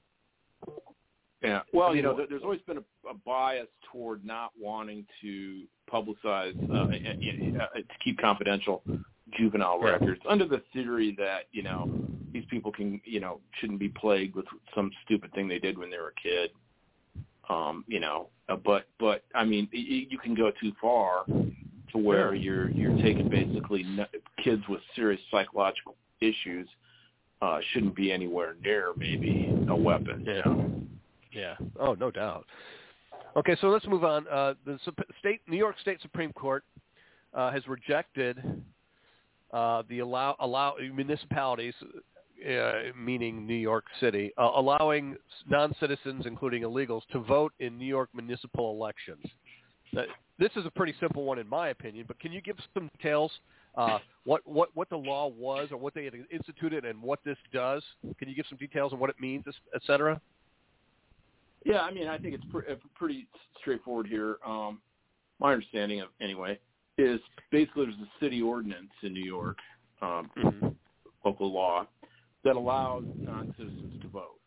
Yeah. Well, I mean, you know, there's always been a, a bias toward not wanting to publicize uh, and, uh, to keep confidential juvenile yeah. records under the theory that you know these people can you know shouldn't be plagued with some stupid thing they did when they were a kid. Um, you know, uh, but but I mean, y- you can go too far to where you're you're taking basically n- kids with serious psychological issues uh, shouldn't be anywhere near maybe a weapon. Yeah. You know? Yeah. Oh, no doubt. Okay, so let's move on. Uh, the state, New York State Supreme Court uh, has rejected uh, the allow allow municipalities. Uh, meaning New York City, uh, allowing non-citizens, including illegals, to vote in New York municipal elections. Uh, this is a pretty simple one in my opinion, but can you give some details, uh, what, what, what the law was or what they had instituted and what this does? Can you give some details on what it means, et cetera? Yeah, I mean, I think it's pre- pretty straightforward here. Um, my understanding of, anyway, is basically there's a city ordinance in New York, um, mm-hmm. local law, that allows non-citizens to vote.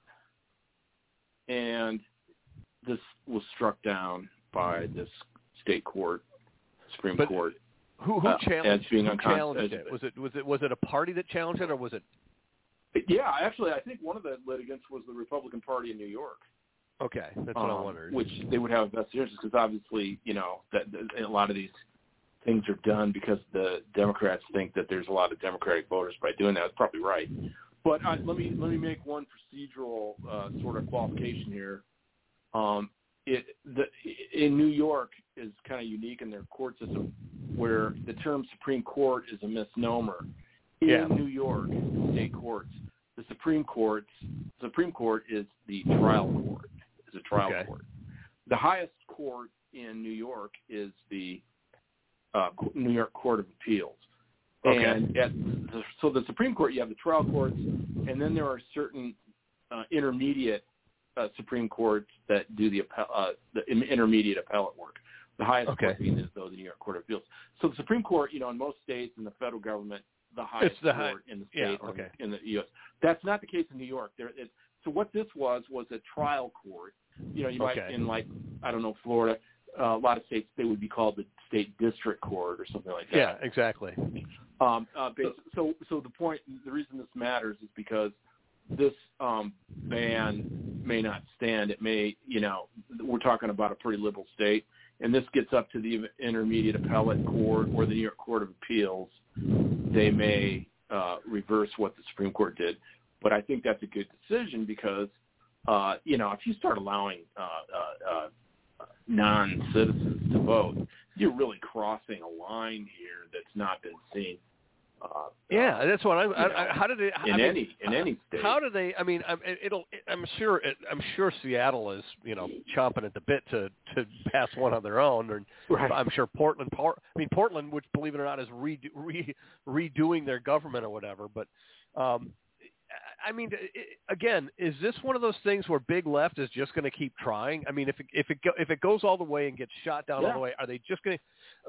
And this was struck down by this state court, Supreme but Court. Who, who challenged, uh, being who challenged it? Was it was it was it a party that challenged it, or was it? Yeah, actually, I think one of the litigants was the Republican Party in New York. Okay, that's what um, I wondered. Which they would have a vested interest because obviously, you know, that, that a lot of these things are done because the Democrats think that there's a lot of Democratic voters by doing that. That's probably right. But uh, let me let me make one procedural uh, sort of qualification here. Um, it the in New York is kind of unique in their court system, where the term Supreme Court is a misnomer. In yeah. New York state courts, the Supreme Court Supreme Court is the trial court. Is a trial okay. court. The highest court in New York is the uh, New York Court of Appeals. Okay. And at the, so the Supreme Court, you have the trial courts, and then there are certain uh, intermediate uh, Supreme Courts that do the, uh, the intermediate appellate work. The highest okay. court being, though, the New York Court of Appeals. So the Supreme Court, you know, in most states and the federal government, the highest it's the court high, in the state yeah, or okay. in the U S That's not the case in New York. There, it, so what this was was a trial court. You know, you okay. might in like I don't know Florida. Uh, a lot of states, they would be called the state district court or something like that. Yeah, exactly. Um, uh, so, so the point, the reason this matters is because this um, ban may not stand. It may, you know, we're talking about a pretty liberal state, and this gets up to the intermediate appellate court or the New York Court of Appeals. They may uh, reverse what the Supreme Court did, but I think that's a good decision because, uh, you know, if you start allowing uh, uh, uh, non-citizens to vote, you're really crossing a line here that's not been seen. Uh, yeah, that's what I. I, know, I how did it? In I mean, any in any state. How do they? I mean, it'll. I'm sure. It, I'm sure Seattle is, you know, chomping at the bit to, to pass one on their own. Or right. I'm sure Portland. I mean, Portland, which believe it or not, is redo, re, redoing their government or whatever. But um, I mean, again, is this one of those things where Big Left is just going to keep trying? I mean, if it, if it go, if it goes all the way and gets shot down yeah. all the way, are they just going to?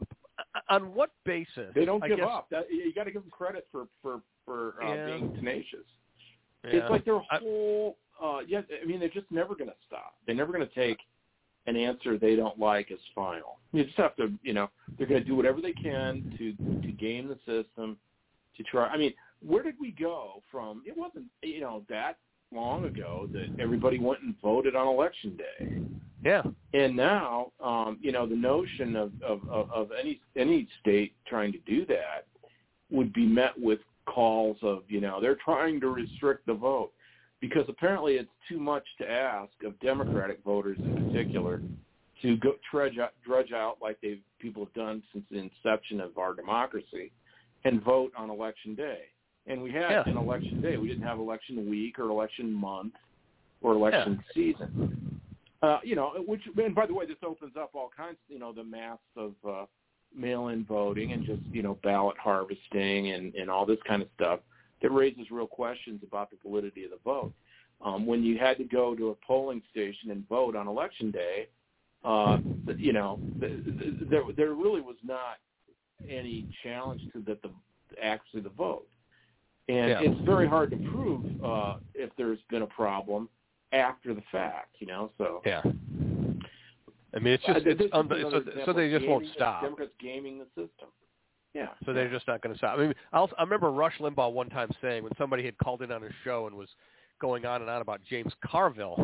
On what basis? They don't I give guess, up. That, you got to give them credit for for for uh, yeah. being tenacious. Yeah. It's like their whole uh, yeah, I mean, they're just never going to stop. They're never going to take an answer they don't like as final. You just have to, you know, they're going to do whatever they can to to game the system, to try. I mean, where did we go from? It wasn't, you know, that long ago that everybody went and voted on election day. Yeah. And now, um, you know, the notion of, of, of, of any any state trying to do that would be met with calls of, you know, they're trying to restrict the vote, because apparently it's too much to ask of Democratic voters in particular to go trudge out, drudge out like they've people have done since the inception of our democracy and vote on election day. And we had yeah. an election day. We didn't have election week or election month or election yeah. season. Uh, you know, which, and by the way, this opens up all kinds, you know, the mass of uh, mail-in voting and just, you know, ballot harvesting and, and all this kind of stuff that raises real questions about the validity of the vote. Um, when you had to go to a polling station and vote on election day, uh, you know, the, the, there there really was not any challenge to that the actually the vote. And yeah. it's very hard to prove uh, if there's been a problem after the fact, you know. So yeah, I mean, it's just uh, it's un- so, so they just gaming, won't stop. Democrats gaming the system. Yeah. So they're just not going to stop. I mean, I'll, I remember Rush Limbaugh one time saying, when somebody had called in on his show and was going on and on about James Carville,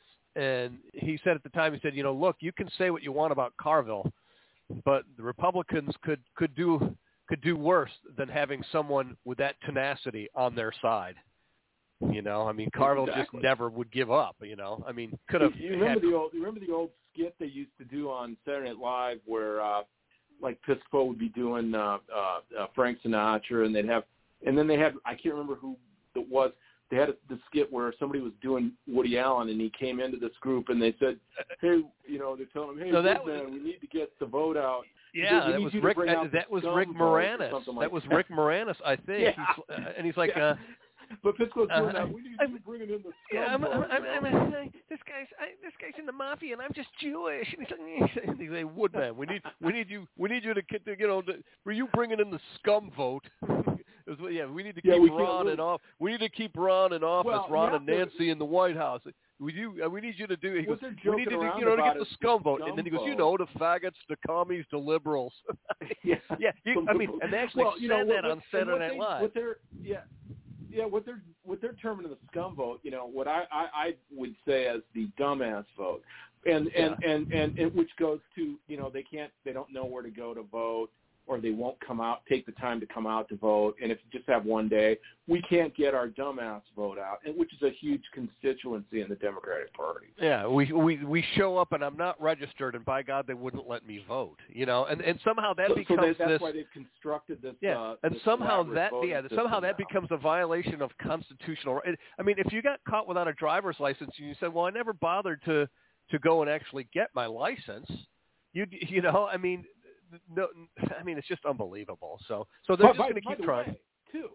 and he said at the time, he said, you know, look, you can say what you want about Carville, but the Republicans could could do could do worse than having someone with that tenacity on their side. You know, I mean, Carville exactly. just never would give up. You know, I mean, could have. You remember had... the old? You remember the old skit they used to do on Saturday Night Live where, uh, like, Piscopo would be doing uh, uh, uh, Frank Sinatra, and they'd have, and then they had, I can't remember who it was. They had a, the skit where somebody was doing Woody Allen, and he came into this group, and they said, "Hey, you know, they're telling him, hey, so that man, was, we need to get the vote out." Yeah, that was Rick. Uh, that was Rick Moranis. Like that was that. Rick Moranis, I think. Yeah. He's, uh, and he's like, yeah. uh, but Piscopo's doing uh, that. We need I'm, to bring it in the scum yeah, I'm, vote, I'm, you I'm, know? I'm, this guy's I, this guy's in the mafia, and I'm just Jewish. And he's like, he's like, Woodman, we need we need you we need you to get to, you know, to, were you bringing in the scum vote? It was, yeah, we need to keep yeah, Ron in office. We need to keep Ron in office. Well, Ron and to, Nancy in the White House. We do. Uh, we need you to do. He goes. We need to, around you know, to get the scum the vote, scum and then he vote. goes, you know, to faggots, to commies, to liberals. yeah, yeah. You, I mean, and they actually well, said you know, that what, on Saturday Night they, Live. What they're, yeah, yeah, what they're what they're terming the scum vote, you know, what I, I, I would say as the dumbass vote, and and, yeah. and, and and which goes to, you know, they can't, they don't know where to go to vote, or they won't come out, take the time to come out to vote, and if you just have one day, we can't get our dumbass vote out, and which is a huge constituency in the Democratic Party. Yeah, we we we show up, and I'm not registered, and by God, they wouldn't let me vote. You know, and, and somehow that so, becomes so they, that's this. why they've constructed this. Yeah, uh, and this somehow that yeah, somehow that now. becomes a violation of constitutional. I mean, if you got caught without a driver's license, and you said, "Well, I never bothered to to go and actually get my license," you you know, I mean. No, I mean, it's just unbelievable. So, so they're but, just by, going to keep by trying. Way, too,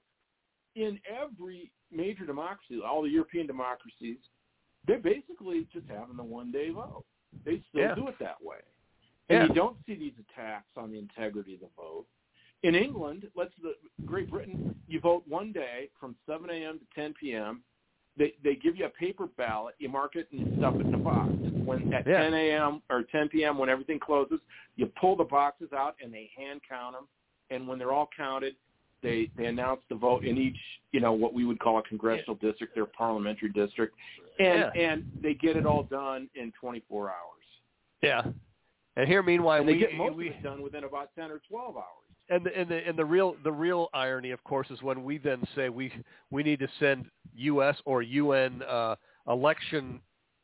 in every major democracy, all the European democracies, they're basically just having the one-day vote. They still yeah. do it that way, and yeah. you don't see these attacks on the integrity of the vote. In England, let's the Great Britain, you vote one day from seven a.m. to ten p.m. They they give you a paper ballot. You mark it and you stuff it in a box. When at yeah. ten a.m. or ten p.m. when everything closes, you pull the boxes out and they hand count them. And when they're all counted, they they announce the vote in each, you know, what we would call a congressional yeah. district, their parliamentary district, and yeah. and they get it all done in twenty-four hours. Yeah. And here, meanwhile, and they we get most we, of it done within about ten or twelve hours. And the, and the and the real the real irony, of course, is when we then say we we need to send U S or U N uh, election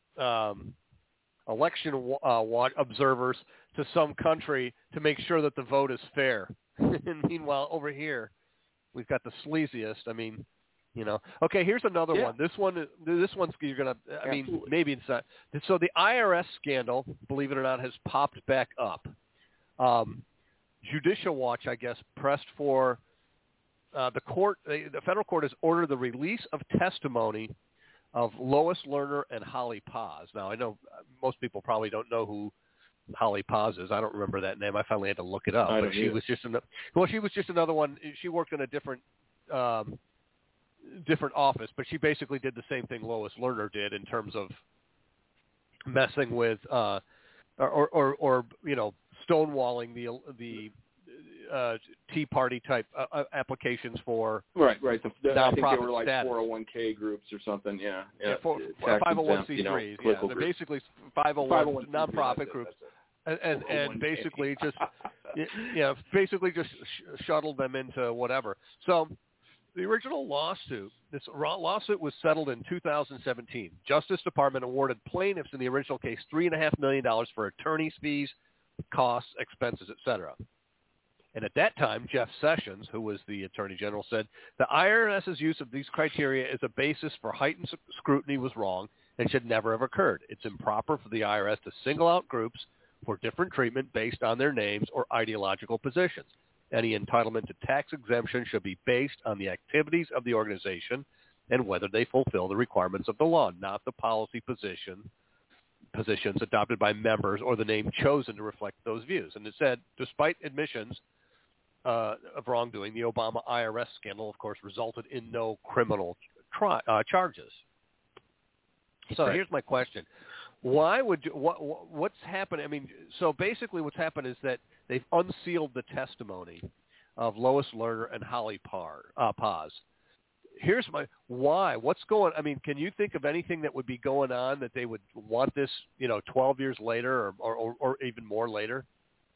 um, election uh, observers to some country to make sure that the vote is fair. And meanwhile, over here, we've got the sleaziest. I mean, you know. Okay, here's another yeah. one. This one, this one's you're gonna. I Absolutely. mean, maybe it's not. So the I R S scandal, believe it or not, has popped back up. Um, Judicial Watch, I guess, pressed for uh, the court. The federal court has ordered the release of testimony of Lois Lerner and Holly Paz. Now, I know most people probably don't know who Holly Paz is. I don't remember that name. I finally had to look it up. I but she either. was just an, well, she was just another one. She worked in a different. Um, different office, but she basically did the same thing Lois Lerner did in terms of messing with uh, or, or, or, you know, stonewalling the the uh, Tea Party type uh, applications for right, right. The, the, I think they were like status. four oh one k groups or something. Yeah, yeah. yeah for, for five oh one c threes. You know, yeah, they're basically five oh one nonprofit groups, and and, and basically just yeah, basically just sh- shuttled them into whatever. So the original lawsuit, this lawsuit was settled in two thousand seventeen. Justice Department awarded plaintiffs in the original case three and a half million dollars for attorney's fees, costs, expenses, et cetera. And at that time, Jeff Sessions, who was the Attorney General, said the IRS's use of these criteria as a basis for heightened scrutiny was wrong and should never have occurred. It's improper for the I R S to single out groups for different treatment based on their names or ideological positions. Any entitlement to tax exemption should be based on the activities of the organization and whether they fulfill the requirements of the law, not the policy position positions adopted by members or the name chosen to reflect those views. And it said, despite admissions uh, of wrongdoing, the Obama I R S scandal, of course, resulted in no criminal tri- uh, charges. So right. Here's my question. Why would you, what, what's happened? I mean, so basically what's happened is that they've unsealed the testimony of Lois Lerner and Holly Parr, uh, Paz. Here's my, why? What's going, I mean, can you think of anything that would be going on that they would want this, you know, twelve years later or, or, or even more later?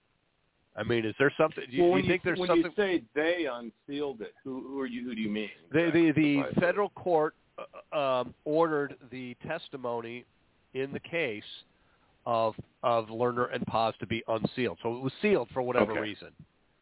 I mean, is there something, do you, well, do you think you, there's when something? When you say they unsealed it, who, who are you, who do you mean? The, the, the federal court uh, um, ordered the testimony in the case of of Lerner and Paz to be unsealed. So it was sealed for whatever okay. reason.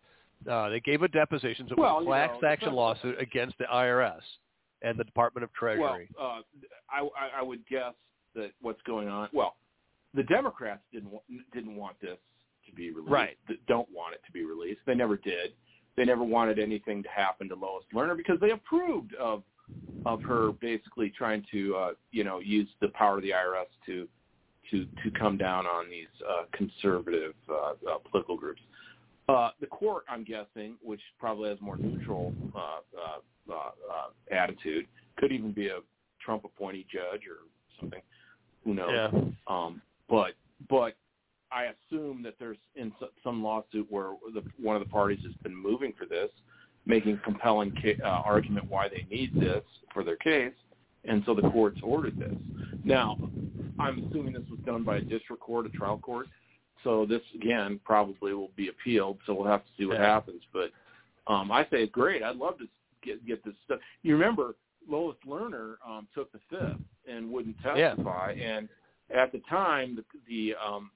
Uh, they gave a deposition. So it well, was a class you know, action lawsuit against the I R S and the Department of Treasury. Well, uh, I, I would guess that what's going on, well, the Democrats didn't didn't want this to be released. Right. Don't want it to be released. They never did. They never wanted anything to happen to Lois Lerner because they approved of of her basically trying to, uh, you know, use the power of the I R S to to to come down on these uh, conservative uh, uh, political groups. Uh, the court, I'm guessing, which probably has more neutral uh, uh, uh, uh, attitude, could even be a Trump appointee judge or something. Who knows? Yeah. Um, but but I assume that there's in some lawsuit where the, one of the parties has been moving for this, making a compelling ca- uh, argument why they need this for their case, and so the court's ordered this. Now, I'm assuming this was done by a district court, a trial court, so this, again, probably will be appealed, so we'll have to see what yeah. happens. But um, I say, great, I'd love to get get this stuff. You remember Lois Lerner um, took the fifth and wouldn't testify, yeah. and at the time, the, the um,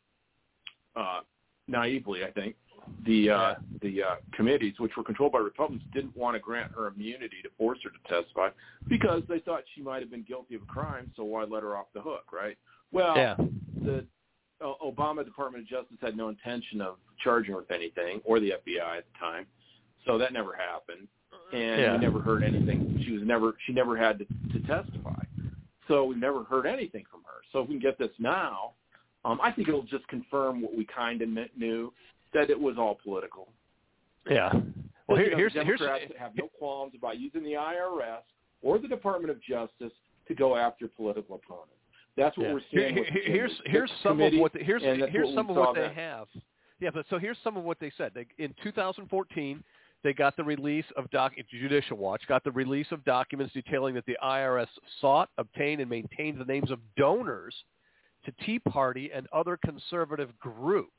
uh, naively, I think, the uh, yeah. the uh, committees, which were controlled by Republicans, didn't want to grant her immunity to force her to testify because they thought she might have been guilty of a crime, so why let her off the hook, right? Well, yeah. the uh, Obama Department of Justice had no intention of charging her with anything, or the F B I at the time, so that never happened, and yeah. we never heard anything. She was never she never had to, to testify, so we never heard anything from her. So if we can get this now, um, I think it'll just confirm what we kind of knew, that it was all political. Yeah. Well, here, you know, here's Democrats here's have no qualms about using the I R S or the Department of Justice to go after political opponents. That's what yeah. we're seeing. Here, with here, here's the here's some of what the, here's here's what some of what they then. have. Yeah, but so here's some of what they said. They, in two thousand fourteen, they got the release of doc. Judicial Watch got the release of documents detailing that the I R S sought, obtained, and maintained the names of donors to Tea Party and other conservative groups.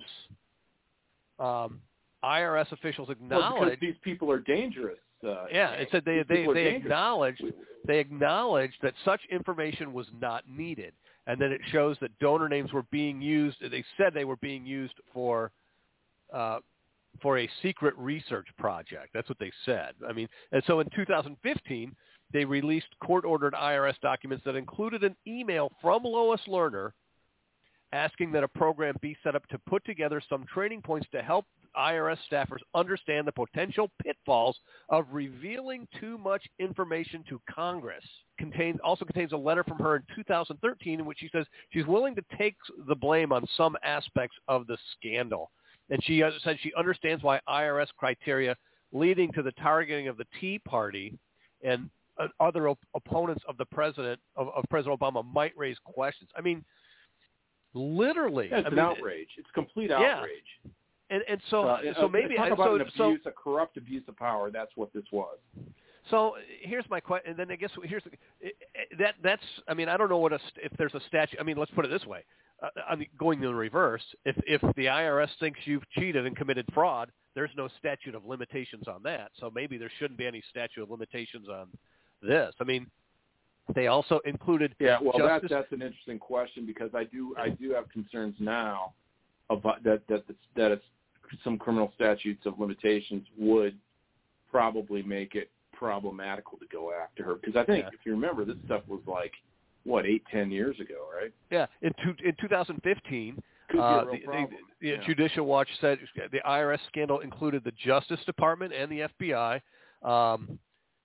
Um, I R S officials acknowledged well, because these people are dangerous. Uh, yeah, it said they they, they acknowledged they acknowledged that such information was not needed, and that it shows that donor names were being used. They said they were being used for uh, for a secret research project. That's what they said. I mean, and so in two thousand fifteen, they released court-ordered I R S documents that included an email from Lois Lerner asking that a program be set up to put together some training points to help I R S staffers understand the potential pitfalls of revealing too much information to Congress. Contains, also contains a letter from her in two thousand thirteen in which she says she's willing to take the blame on some aspects of the scandal. And she said she understands why I R S criteria leading to the targeting of the Tea Party and uh, other op- opponents of the president of, of President Obama might raise questions. I mean, literally, yeah, it's I an mean, outrage. It's complete yeah. outrage. And and so uh, so uh, maybe talk so, about an abuse, so, a corrupt abuse of power. That's what this was. So here's my question, and then I guess here's the, that that's. I mean, I don't know what a, if there's a statute. I mean, let's put it this way: uh, I mean, going in the reverse, if if the I R S thinks you've cheated and committed fraud, there's no statute of limitations on that. So maybe there shouldn't be any statute of limitations on this. I mean, they also included. Yeah, well, justice- that's that's an interesting question because I do I do have concerns now about that that that it's, some criminal statutes of limitations would probably make it problematical to go after her because I think yeah. if you remember, this stuff was like what eight, ten years ago, right? Yeah, in two, in two thousand fifteen, uh, the, the, the yeah. Judicial Watch said the I R S scandal included the Justice Department and the F B I um,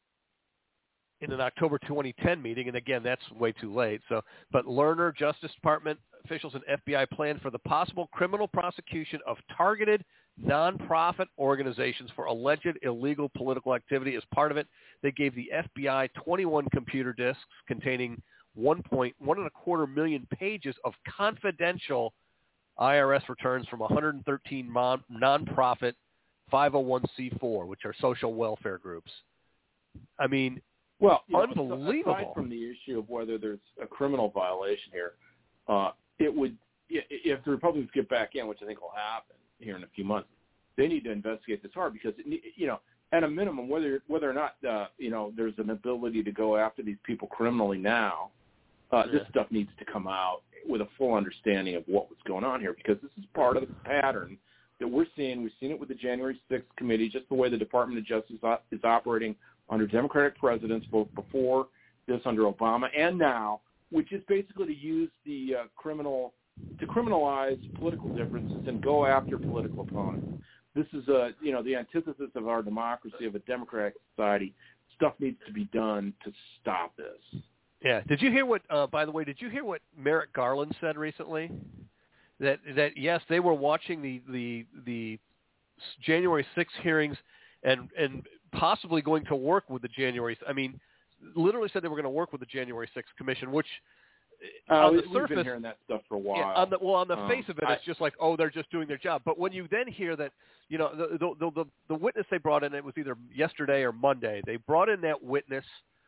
in an October twenty ten meeting, and again, that's way too late. So, but Lerner, Justice Department officials, and F B I planned for the possible criminal prosecution of targeted nonprofit organizations for alleged illegal political activity. As part of it, they gave the F B I twenty-one computer disks containing one point one and a quarter million pages of confidential I R S returns from one hundred thirteen mon- nonprofit five oh one c four, which are social welfare groups. I mean, well, unbelievable. Aside from the issue of whether there's a criminal violation here, uh, it would if the Republicans get back in, which I think will happen here in a few months, they need to investigate this hard because, it, you know, at a minimum, whether whether or not, uh, you know, there's an ability to go after these people criminally now, uh, yeah. this stuff needs to come out with a full understanding of what was going on here because this is part of the pattern that we're seeing. We've seen it with the January sixth committee, just the way the Department of Justice is operating under Democratic presidents, both before this under Obama and now, which is basically to use the uh, criminal to criminalize political differences and go after political opponents. This is a, you know, the antithesis of our democracy, of a democratic society. Stuff needs to be done to stop this. Yeah. Did you hear what, uh, by the way, did you hear what Merrick Garland said recently? That, that yes, they were watching the, the, the January sixth hearings and, and possibly going to work with the January, I mean, literally said they were going to work with the January sixth commission, which uh, on the we've surface, been hearing that stuff for a while. Yeah, on the, well, on the um, face of it, I, it's just like, oh, they're just doing their job. But when you then hear that, you know, the the the, the witness they brought in, it was either yesterday or Monday. They brought in that witness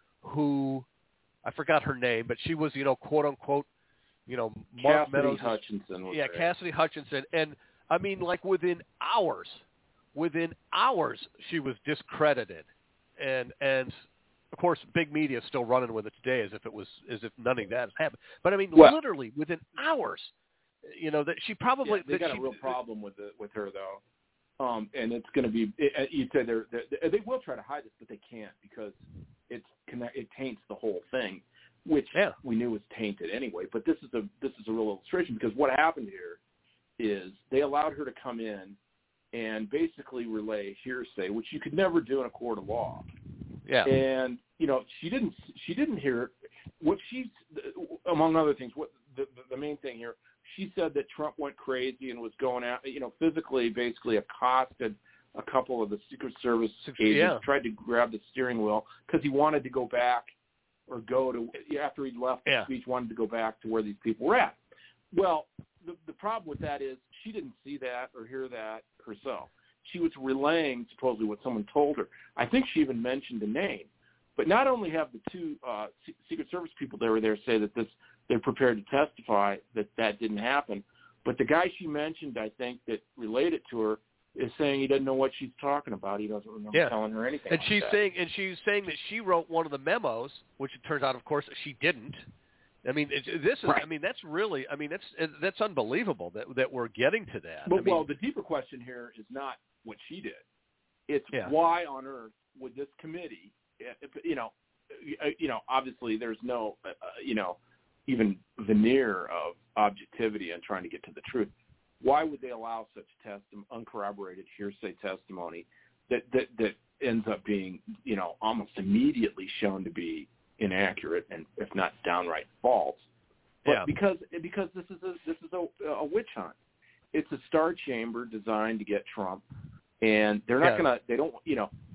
who, I forgot her name, but she was, you know, quote unquote, you know, Mark Cassidy Meadows. Hutchinson. Was yeah, there. Cassidy Hutchinson, and I mean, like within hours, within hours, she was discredited, and and. Of course, big media is still running with it today as if it was as if none of that has happened. But I mean, well, literally within hours, you know that she probably yeah, they that got she, a real problem with the, with her though, um, and it's going to be. It, you said they're, they're, they will try to hide this, but they can't because it's it taints the whole thing, which yeah. we knew was tainted anyway. But this is a this is a real illustration because what happened here is they allowed her to come in and basically relay hearsay, which you could never do in a court of law. Yeah. And, you know, she didn't she didn't hear what she's, among other things, what the, the main thing here, she said that Trump went crazy and was going out, you know, physically basically accosted a couple of the Secret Service agents, yeah. tried to grab the steering wheel because he wanted to go back or go to, after he'd left the yeah. speech, wanted to go back to where these people were at. Well, the, the problem with that is she didn't see that or hear that herself. She was relaying supposedly what someone told her. I think she even mentioned a name. But not only have the two uh, C- Secret Service people that were there say that this they're prepared to testify that that didn't happen, but the guy she mentioned, I think, that related to her is saying he doesn't know what she's talking about. He doesn't remember yeah. telling her anything. And like she's that. saying, and she's saying that she wrote one of the memos, which it turns out, of course, she didn't. I mean, it, this is. Right. I mean, that's really. I mean, that's that's unbelievable that that we're getting to that. But I mean, well, the deeper question here is not what she did. It's yeah. why on earth would this committee, if, you know, you know, obviously there's no, uh, you know, even veneer of objectivity and trying to get to the truth. Why would they allow such testimony, uncorroborated hearsay testimony that, that that ends up being, you know, almost immediately shown to be inaccurate and if not downright false? But yeah. because because this is a this is a, a witch hunt. It's a star chamber designed to get Trump, and they're not yeah. gonna. They don't. You know,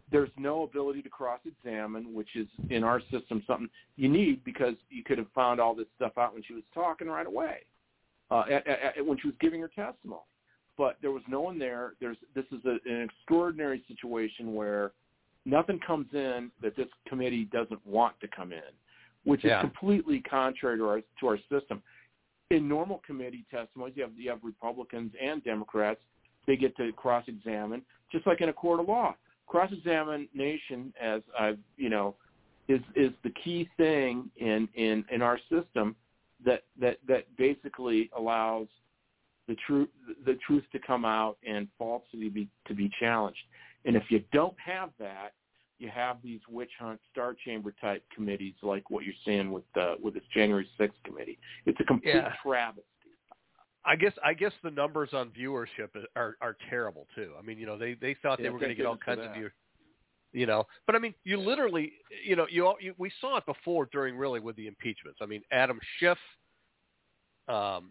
there's no ability to cross-examine, which is in our system something you need because you could have found all this stuff out when she was talking right away, uh, at, at, when she was giving her testimony. But there was no one there. There's this is a, an extraordinary situation where nothing comes in that this committee doesn't want to come in, which yeah. is completely contrary to our to our system. In normal committee testimonies, you have you have Republicans and Democrats. They get to cross-examine, just like in a court of law. Cross-examination, as I've you know, is is the key thing in, in, in our system that, that that basically allows the truth the truth to come out and falsity be, to be challenged. And if you don't have that, you have these witch hunt, star chamber type committees like what you're seeing with uh, with this January sixth committee. It's a complete yeah. travesty. I guess I guess the numbers on viewership are are terrible too. I mean, you know, they, they thought yeah, they were going to get all kinds that. of views. You know, but I mean, you literally, you know, you, you we saw it before during really with the impeachments. I mean, Adam Schiff, um,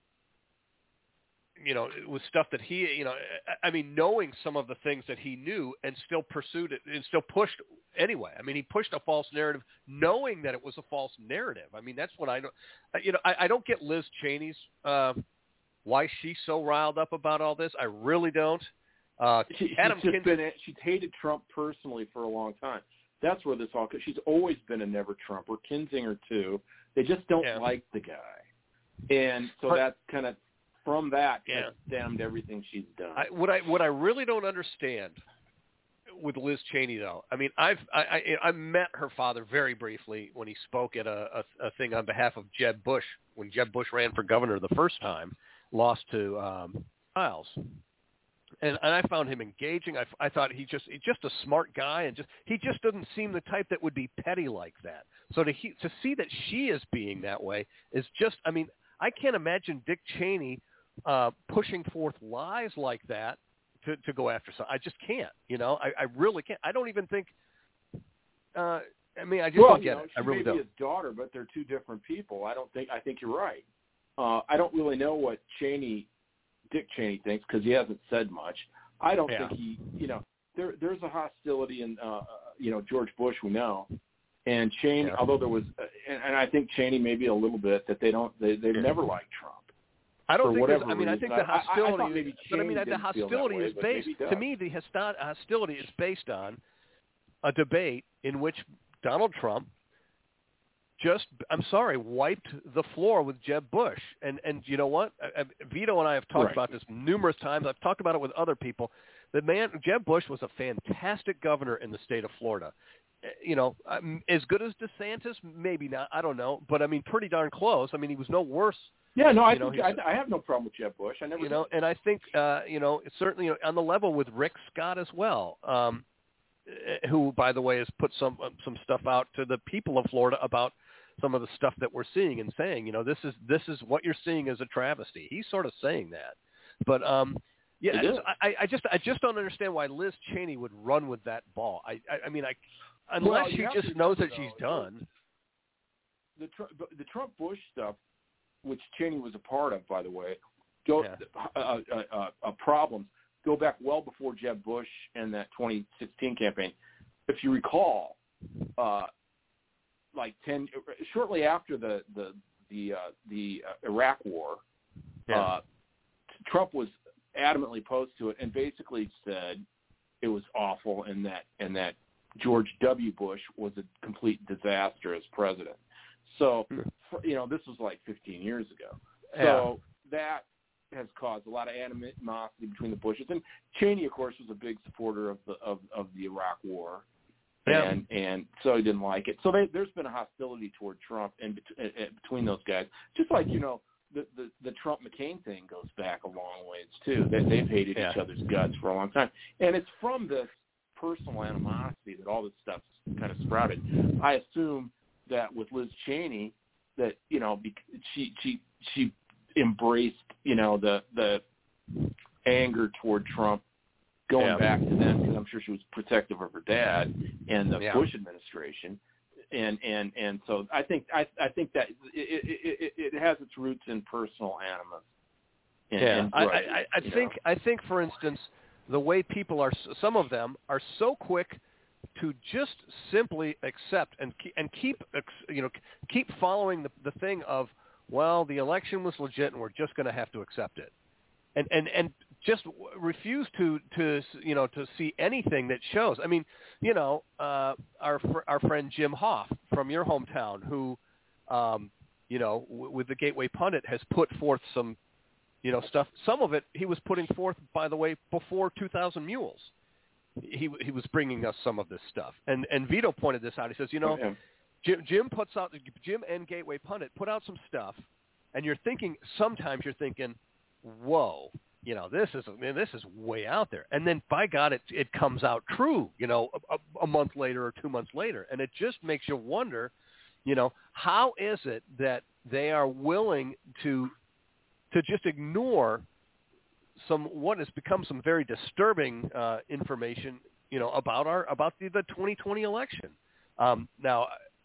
you know, it was stuff that he, you know, I mean, knowing some of the things that he knew and still pursued it and still pushed anyway. I mean, he pushed a false narrative knowing that it was a false narrative. I mean, that's what I know. You know, I, I don't get Liz Cheney's, uh, why she's so riled up about all this. I really don't. Uh, she, Adam she's just Kinzinger, been, she's hated Trump personally for a long time. That's where this all, cause she's always been a never Trumper. Kinzinger too. They just don't yeah. like the guy. And so but, that's kind of, from that, yeah. has stemmed everything she's done. I, what I what I really don't understand with Liz Cheney, though, I mean, I've I, I, I met her father very briefly when he spoke at a, a, a thing on behalf of Jeb Bush when Jeb Bush ran for governor the first time, lost to um, Miles, and, and I found him engaging. I, I thought he just he's just a smart guy, and just he just doesn't seem the type that would be petty like that. So to he, to see that she is being that way is just, I mean, I can't imagine Dick Cheney Uh, pushing forth lies like that to, to go after some. I just can't, you know, I, I really can't. I don't even think, uh, I mean, I just well, don't get you know, it. she I really may don't. be his daughter, but they're two different people. I don't think, I think you're right. Uh, I don't really know what Cheney, Dick Cheney thinks because he hasn't said much. I don't yeah. think he, you know, there, there's a hostility in, uh, you know, George Bush, we know. And Cheney, yeah. although there was, uh, and, and I think Cheney maybe a little bit that they don't, they, they've yeah. never liked Trump. I don't For think. whatever I mean, reason. I think the hostility. I, I, I but I mean, the didn't hostility feel that way, is based. To me, the hosti- hostility is based on a debate in which Donald Trump just, I'm sorry, wiped the floor with Jeb Bush. And and you know what? I, I, Vito and I have talked right. about this numerous times. I've talked about it with other people. The man, Jeb Bush, was a fantastic governor in the state of Florida. You know, as good as DeSantis, maybe not. I don't know, but I mean, pretty darn close. I mean, he was no worse. Yeah, no, I you know, think I, I have no problem with Jeb Bush. I never, you know, and I think uh, you know, certainly you know, on the level with Rick Scott as well, um, who, by the way, has put some some stuff out to the people of Florida about some of the stuff that we're seeing and saying, you know, this is this is what you're seeing as a travesty. He's sort of saying that, but um, yeah, I just, I, I just I just don't understand why Liz Cheney would run with that ball. I I, I mean, I unless well, she just knows that she's done. The the Trump Bush stuff, which Cheney was a part of, by the way, go yeah. uh, uh, uh, uh, problems go back well before Jeb Bush and that twenty sixteen campaign. If you recall, uh, like ten shortly after the the the uh, the uh, Iraq War, yeah. uh, Trump was adamantly opposed to it and basically said it was awful and that and that George W. Bush was a complete disaster as president. So, for, you know, this was like fifteen years ago. So yeah. that has caused a lot of animosity between the Bushes. And Cheney, of course, was a big supporter of the of, of the Iraq War. Yeah. And and so he didn't like it. So they, there's been a hostility toward Trump and uh, between those guys. Just like, you know, the, the, the Trump-McCain thing goes back a long ways, too. They, they've hated yeah. each other's guts for a long time. And it's from this personal animosity that all this stuff's kind of sprouted. I assume that with Liz Cheney, that, you know, she she she embraced, you know, the the anger toward Trump going yeah. back to then, because I'm sure she was protective of her dad and the yeah. Bush administration, and and and so I think I I think that it it, it, it has its roots in personal animus. And, yeah, and I grudges, I, I think know? I think for instance, the way people are, some of them are so quick to just simply accept and keep, and keep, you know, keep following the, the thing of, well, the election was legit and we're just going to have to accept it. And, and, and just refuse to, to, you know, to see anything that shows. I mean, you know, uh, our, our friend Jim Hoff from your hometown who, um, you know, w- with the Gateway Pundit has put forth some, you know, stuff. Some of it he was putting forth, by the way, before two thousand Mules. He he was bringing us some of this stuff, and and Vito pointed this out. He says, you know, yeah. Jim Jim puts out Jim and Gateway Pundit put out some stuff, and you're thinking sometimes you're thinking, whoa, you know, this is man, this is way out there, and then by God, it it comes out true, you know, a, a month later or two months later, and it just makes you wonder, you know, how is it that they are willing to to just ignore some what has become some very disturbing uh, information, you know, about our about the, the twenty twenty election. Um, now,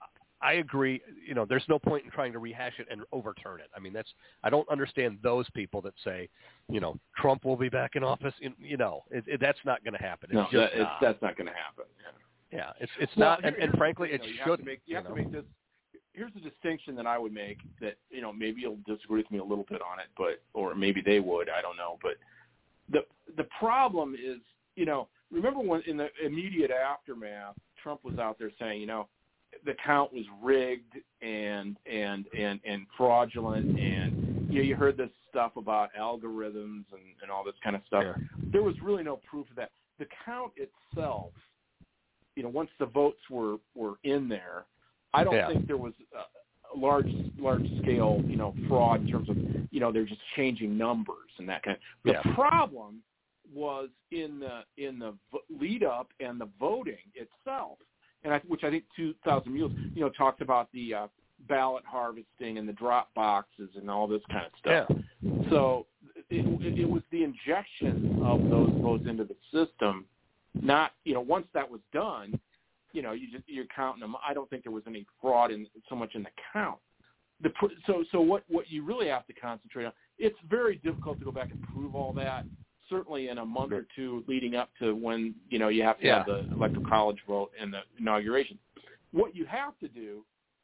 I agree. You know, there's no point in trying to rehash it and overturn it. I mean, that's I don't understand those people that say, you know, Trump will be back in office. In, you know, it, it, that's not going to happen. It's no, just that, it's, not. that's not going to happen. Yeah, yeah it's it's well, not, here, and, and frankly, it you know, you shouldn't. Have to make, you, you have know? to make this. Here's a distinction that I would make that, you know, maybe you'll disagree with me a little bit on it, but or maybe they would, I don't know. But the the problem is, you know, remember when in the immediate aftermath, Trump was out there saying, you know, the count was rigged and and and, and fraudulent, and you know, you heard this stuff about algorithms and, and all this kind of stuff. Yeah. There was really no proof of that. The count itself, you know, once the votes were, were in there, I don't yeah. think there was a large, large scale, you know, fraud in terms of, you know, they're just changing numbers and that kind of. The yeah. problem was in the in the lead up and the voting itself, and I, which I think two thousand Mules, you know, talked about the uh, ballot harvesting and the drop boxes and all this kind of stuff. Yeah. So it, it, it was the injection of those votes into the system. Not, you know, once that was done, you know, you just, you're counting them. I don't think there was any fraud in so much in the count. The so so what what you really have to concentrate on. It's very difficult to go back and prove all that. Certainly in a month or two leading up to when, you know, you have to yeah. have the electoral college vote and the inauguration. What you have to do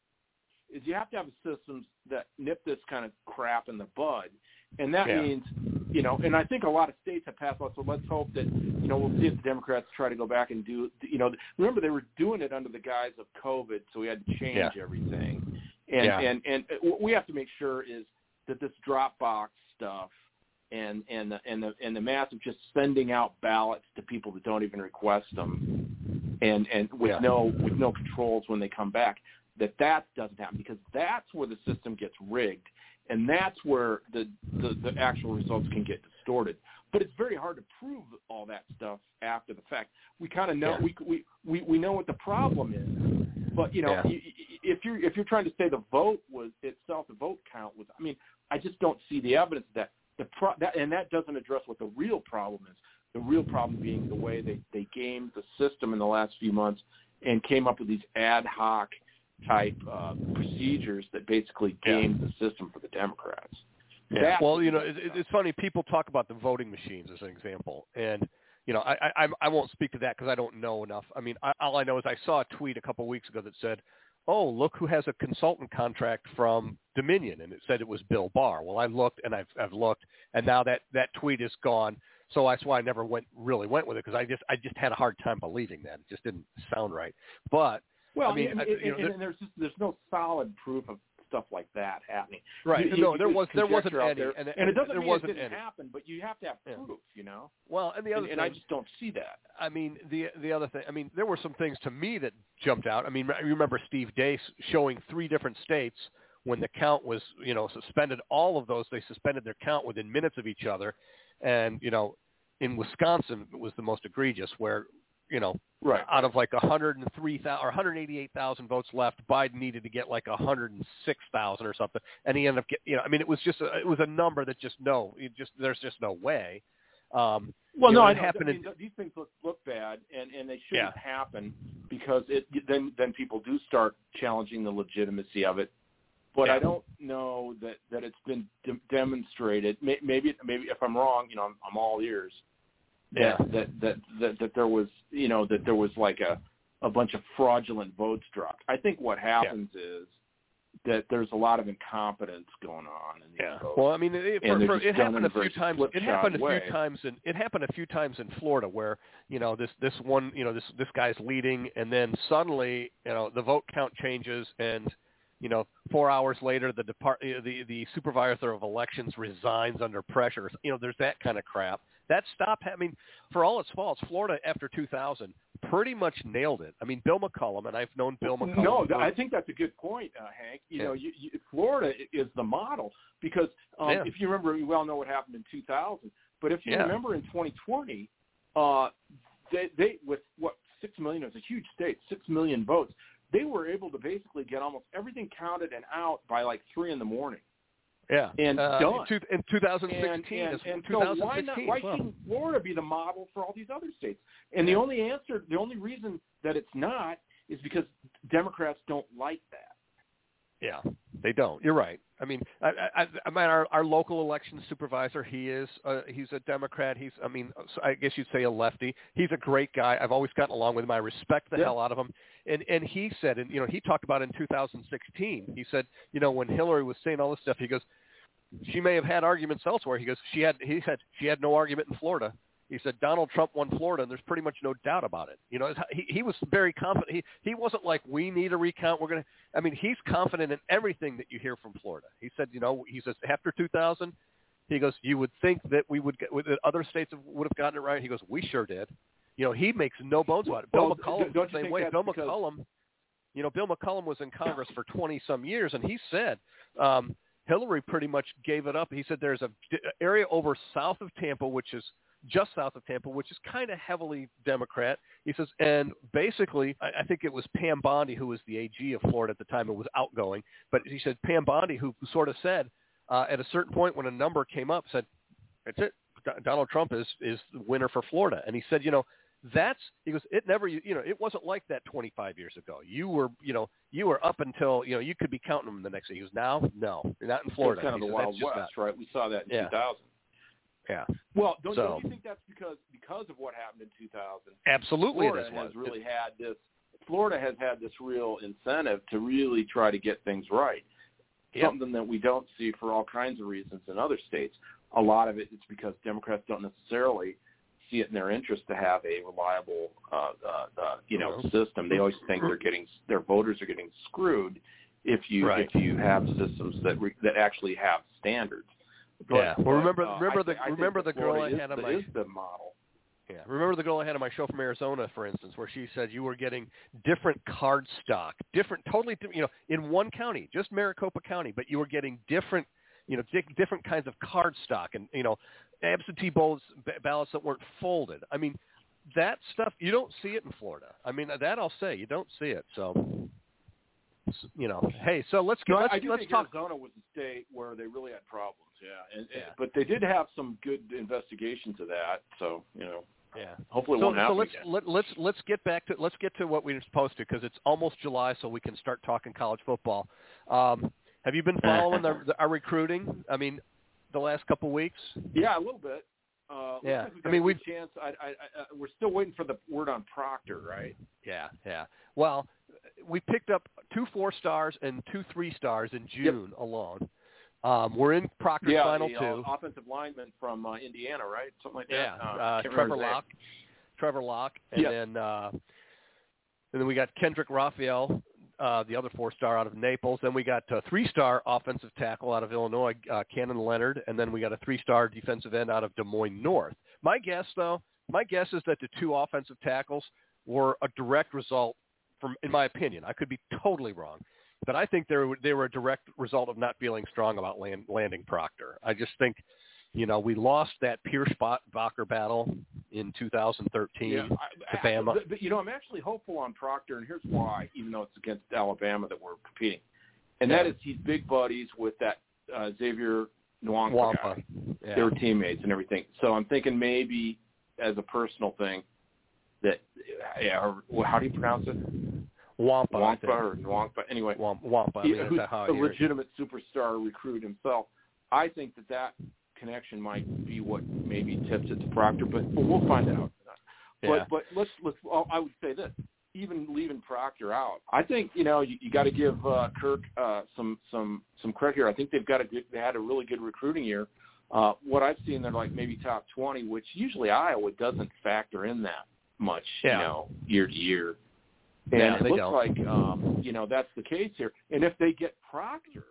is you have to have systems that nip this kind of crap in the bud. And that yeah. means, you know, and I think a lot of states have passed laws, so let's hope that, you know, we'll see if the Democrats try to go back and do, you know, remember they were doing it under the guise of COVID, so we had to change yeah. everything. And, yeah. and, and what we have to make sure is that this Dropbox stuff and, and, the, and, the, and the massive just sending out ballots to people that don't even request them and, and with yeah. no with no controls when they come back, that that doesn't happen, because that's where the system gets rigged. And that's where the, the, the actual results can get distorted. But it's very hard to prove all that stuff after the fact. We kind of know yeah. we, we we we know what the problem is. But you know, yeah. you, if you're if you're trying to say the vote was itself, the vote count was, I mean, I just don't see the evidence of that. The pro, that and that doesn't address what the real problem is. The real problem being the way they they gamed the system in the last few months and came up with these ad hoc type uh, procedures that basically gamed yeah. the system for the Democrats. Yeah. Well, you know, it, it's funny. People talk about the voting machines as an example, and you know, I I, I won't speak to that because I don't know enough. I mean, I, all I know is I saw a tweet a couple of weeks ago that said, "Oh, look who has a consultant contract from Dominion," and it said it was Bill Barr. Well, I looked and I've I've looked, and now that that tweet is gone. So that's why I never went really went with it, because I just I just had a hard time believing that. It just didn't sound right. But Well, I mean, and, I, you know, and, and there's just there's no solid proof of stuff like that happening. Right. You, no, you, there was there wasn't any, there, and, and it doesn't there mean wasn't it didn't any. happen, but you have to have yeah. proof, you know. Well, and the other and, thing, and I just don't see that. I mean, the the other thing, I mean, there were some things to me that jumped out. I mean, you remember Steve Dace showing three different states when the count was, you know, suspended. All of those, they suspended their count within minutes of each other, and you know, in Wisconsin it was the most egregious, where you know, right. out of like one hundred three thousand or one hundred eighty-eight thousand votes left, Biden needed to get like one hundred six thousand or something, and he ended up getting, you know, I mean, it was just a, it was a number that just no, it just there's just no way. Um, well, no, know, I it know. happened I mean, in, these things look, look bad, and, and they shouldn't yeah. happen, because it then then people do start challenging the legitimacy of it. But yeah. I don't know that, that it's been de- demonstrated. Maybe maybe if I'm wrong, you know, I'm, I'm all ears. that, Yeah. that, that, that, that there was, you know, that there was like a, a bunch of fraudulent votes dropped. I think what happens yeah. is that there's a lot of incompetence going on in these yeah. votes. Well, I mean, it, for, for, it happened a few times. It happened a way. few times, and it happened a few times in Florida where you know this this one you know this this guy's leading, and then suddenly you know the vote count changes, and you know four hours later the depart the the supervisor of elections resigns under pressure. You know, there's that kind of crap. That stopped. I mean, for all its faults, Florida after two thousand pretty much nailed it. I mean, Bill McCollum, and I've known Bill McCollum. No, for, I think that's a good point, uh, Hank. You yeah. know, you, you, Florida is the model because um, yeah. if you remember, we all know what happened in two thousand. But if you yeah. remember in twenty twenty, uh, they, they with what six million, it was a huge state, six million votes. They were able to basically get almost everything counted and out by like three in the morning. Yeah, and uh, done. In, in twenty sixteen, and, and, and twenty sixteen, so why not? Why well. shouldn't Florida be the model for all these other states? And yeah. the only answer, the only reason that it's not, is because Democrats don't like that. Yeah, they don't. You're right. I mean, I, I, I mean, our, our local election supervisor, he is, uh, he's a Democrat. He's, I mean, I guess you'd say a lefty. He's a great guy. I've always gotten along with him. I respect the yeah. hell out of him. And and he said, and you know, he talked about in two thousand sixteen. He said, you know, when Hillary was saying all this stuff, he goes, she may have had arguments elsewhere. He goes, she had, he said, she had no argument in Florida. He said Donald Trump won Florida, and there's pretty much no doubt about it. You know, he he was very confident. He he wasn't like, we need a recount. We're gonna. I mean, he's confident in everything that you hear from Florida. He said, you know, he says after two thousand, he goes, you would think that we would get, that other states would have gotten it right. He goes, we sure did. You know, he makes no bones about it. Bill well, McCollum don't the you same think way. that's Bill because... McCollum, you know, Bill McCollum was in Congress for twenty some years, and he said. Um, Hillary pretty much gave it up. He said there's a area over south of Tampa, which is just south of Tampa, which is kind of heavily Democrat. He says, and basically, I, I think it was Pam Bondi, who was the A G of Florida at the time, it was outgoing. But he said Pam Bondi, who sort of said uh, at a certain point when a number came up, said, that's it. D- Donald Trump is, is the winner for Florida. And he said, you know, that's, he goes, it never, you know, it wasn't like that twenty-five years ago. You were, you know, you were up until, you know, you could be counting them the next day. He goes, now, no, you're not in Florida. It's kind of he the says, Wild West, not. right? We saw that in yeah. two thousand. Yeah. Well, don't, so, don't you think that's because because of what happened in two thousand? Absolutely, Florida it is. has really had this. Florida has had this real incentive to really try to get things right. Yep. Something that we don't see for all kinds of reasons in other states. A lot of it is because Democrats don't necessarily see it in their interest to have a reliable, uh, uh, uh, you know, system. They always think they're getting their voters are getting screwed if you right. if you have systems that re, that actually have standards. But, yeah. Well, remember uh, remember I the th- remember the girl I had on the, my is the model. Yeah. Remember the girl I had on my show from Arizona, for instance, where she said you were getting different card stock, different, totally, you know, in one county, just Maricopa County, but you were getting different, you know, di- different kinds of card stock and, you know, absentee ballots, ballots that weren't folded. I mean, that stuff, you don't see it in Florida. I mean, that I'll say, you don't see it. So, you know, hey, so let's get, no, let's, I do let's think talk. Arizona was a state where they really had problems, yeah. And, yeah. and but they did have some good investigation to that, so, you know. Yeah. Hopefully it so, won't happen so let's again. let, let's let's get back to let's get to what we were supposed to because it's almost July, so we can start talking college football. Um, have you been following the, the, our recruiting? I mean, the last couple of weeks. Yeah, a little bit. Uh, yeah. like I mean, we we chance. I, I, I, we're still waiting for the word on Proctor, right? Yeah, yeah. Well, we picked up two four stars and two three stars in June yep. alone. Um, we're in Proctor's yeah, final the, two. Uh, offensive lineman from uh, Indiana, right? Something like that. Yeah, uh, uh, Trevor Locke. Trevor Locke, and yep. then uh, and then we got Kendrick Raphael, uh, the other four-star out of Naples. Then we got a three-star offensive tackle out of Illinois, uh, Cannon Leonard, and then we got a three-star defensive end out of Des Moines North. My guess, though, my guess is that the two offensive tackles were a direct result, from, in my opinion. I could be totally wrong, but I think they were, they were a direct result of not feeling strong about land, landing Proctor. I just think, you know, we lost that Pierce-Bacher battle in two thousand thirteen yeah, I, to Bama. But, but, you know, I'm actually hopeful on Proctor, and here's why, even though it's against Alabama that we're competing. And yeah. that is he's big buddies with that uh, Xavier Nwampa, Nwampa. guy. Yeah. They were teammates and everything. So I'm thinking maybe as a personal thing that, yeah, or, how do you pronounce it? Wampa, Wampa or Nwampa. Anyway, Wampa. I mean, he, who's that's how I a hear legitimate it. superstar recruit himself. I think that that connection might be what maybe tips it to Proctor, but, but we'll find out. Yeah. But but let's let's. Well, I would say this: even leaving Proctor out, I think you know you, you got to give uh, Kirk uh, some some some credit here. I think they've got a good, they had a really good recruiting year. Uh, what I've seen, they're like maybe top twenty, which usually Iowa doesn't factor in that much, yeah. you know, year to year. And yeah, it they looks don't. like um, you know that's the case here. And if they get Proctor.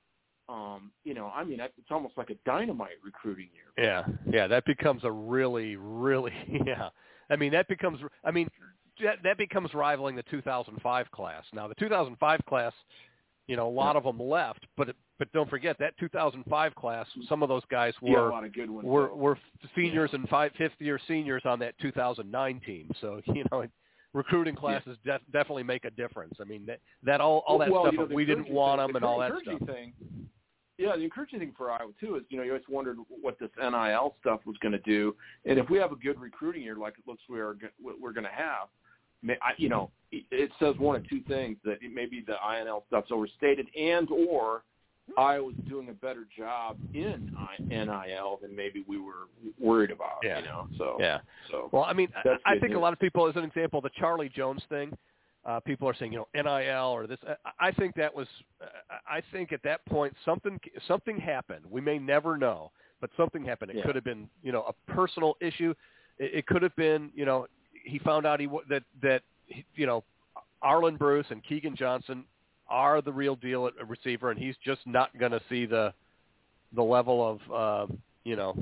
Um, you know, I mean, it's almost like a dynamite recruiting year. Yeah, yeah, that becomes a really, really, yeah. I mean, that becomes, I mean, that, that becomes rivaling the two thousand five class. Now, the two thousand five class, you know, a lot of them left, but but don't forget that two thousand five class. Some of those guys were yeah, a lot of good ones, were, were seniors yeah. and five fifth year seniors on that two thousand nine team. So you know. Recruiting classes yeah. def- definitely make a difference. I mean, that, that all, all that well, stuff, you know, we didn't want thing, them the and all that encouraging stuff. Thing, yeah, the encouraging thing for Iowa, too, is, you know, you always wondered what this N I L stuff was going to do. And if we have a good recruiting year like it looks we are, we're going to have, I, you know, it says one of two things, that maybe the I N L stuff's overstated and or Iowa's doing a better job in N I L than maybe we were worried about, yeah. you know. So, yeah. So, well, I mean, that's I think news. a lot of people, as an example, the Charlie Jones thing, uh, people are saying, you know, N I L or this. I, I think that was, uh, I think at that point something something happened. We may never know, but something happened. It yeah. could have been, you know, a personal issue. It, it could have been, you know, he found out he that that you know, Arlen Bruce and Keegan Johnson are the real deal at a receiver, and he's just not going to see the the level of uh, you know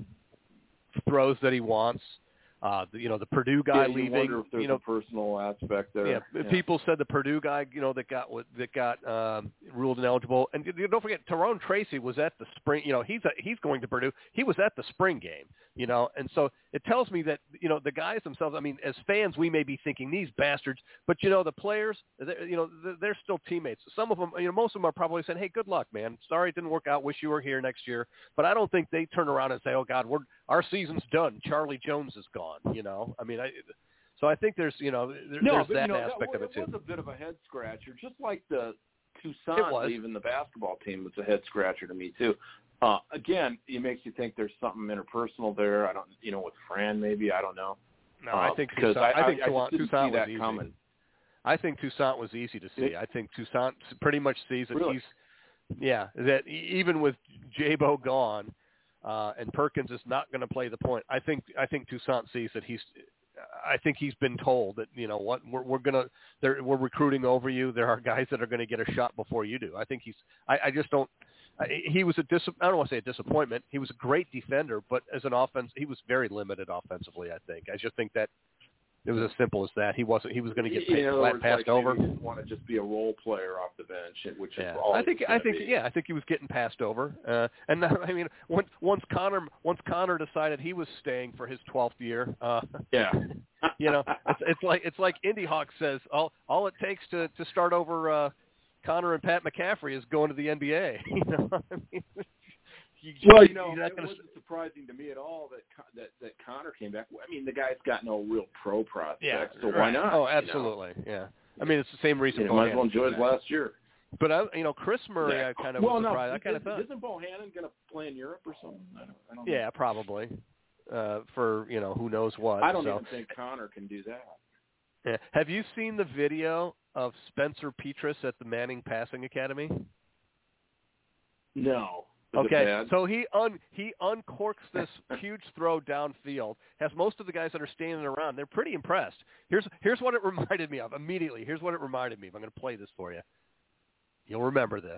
throws that he wants. Uh, the, you know, the Purdue guy yeah, you leaving. Wonder if there's you know, a personal aspect there. Yeah, yeah, people said the Purdue guy, you know, that got that got um, ruled ineligible, and you don't forget Tyrone Tracy was at the spring. You know, he's a, he's going to Purdue. He was at the spring game. You know, and so it tells me that you know the guys themselves. I mean, as fans, we may be thinking these bastards, but you know, the players, you know, they're still teammates. Some of them, you know, most of them are probably saying, "Hey, good luck, man. Sorry it didn't work out. Wish you were here next year." But I don't think they turn around and say, "Oh God, we're our season's done. Charlie Jones is gone." You know, I mean, I. So I think there's, you know, there, no, there's but, that you know, aspect that, of it too. It was a bit of a head scratcher, just like the Toussaint leaving the basketball team was a head scratcher to me too. Uh, again, it makes you think there's something interpersonal there. I don't, you know, with Fran maybe, I don't know. No, uh, I think because Toussaint, I, I think I, Toussaint, I didn't Toussaint see was that easy. coming. I think Toussaint was easy to see. It, I think Toussaint pretty much sees that really? he's, yeah, that even with J-Bo gone uh, and Perkins is not going to play the point. I think I think Toussaint sees that he's. I think he's been told that, you know what, we're, we're going to, we're recruiting over you. There are guys that are going to get a shot before you do. I think he's, I, I just don't, I, he was a, dis, I don't want to say a disappointment. He was a great defender, but as an offense, he was very limited offensively, I think. I just think that it was as simple as that. He wasn't, he was going to get in other flat words, passed like over. He didn't want to just be a role player off the bench, which yeah. is all I think, I think, be. yeah, I think he was getting passed over. Uh, and I mean, once, once Connor, once Connor decided he was staying for his twelfth year, uh, yeah. you know, it's, it's like it's like Indy Hawk says. All all it takes to, to start over uh, Connor and Pat McCaffrey is going to the N B A. You know, I mean, you, well, you know, you're not it gonna... wasn't surprising to me at all that that that Connor came back. I mean, the guy's got no real pro prospect, yeah, so right. why not? Oh, absolutely, you know? yeah. I mean, it's the same reason. You know, might as well enjoy his last year. But I, you know, Chris Murray, yeah. I kind of well, was no, surprised. I kind of thought, isn't Bohannon going to play in Europe or something? I don't, I don't yeah, know. probably. Uh, for you know, who knows what. I don't so. even think Connor can do that. Yeah. Have you seen the video of Spencer Petras at the Manning Passing Academy? No. Is okay, so he un he uncorks this huge throw downfield. Has most of the guys that are standing around. They're pretty impressed. Here's here's what it reminded me of immediately. Here's what it reminded me of. I'm going to play this for you. You'll remember this.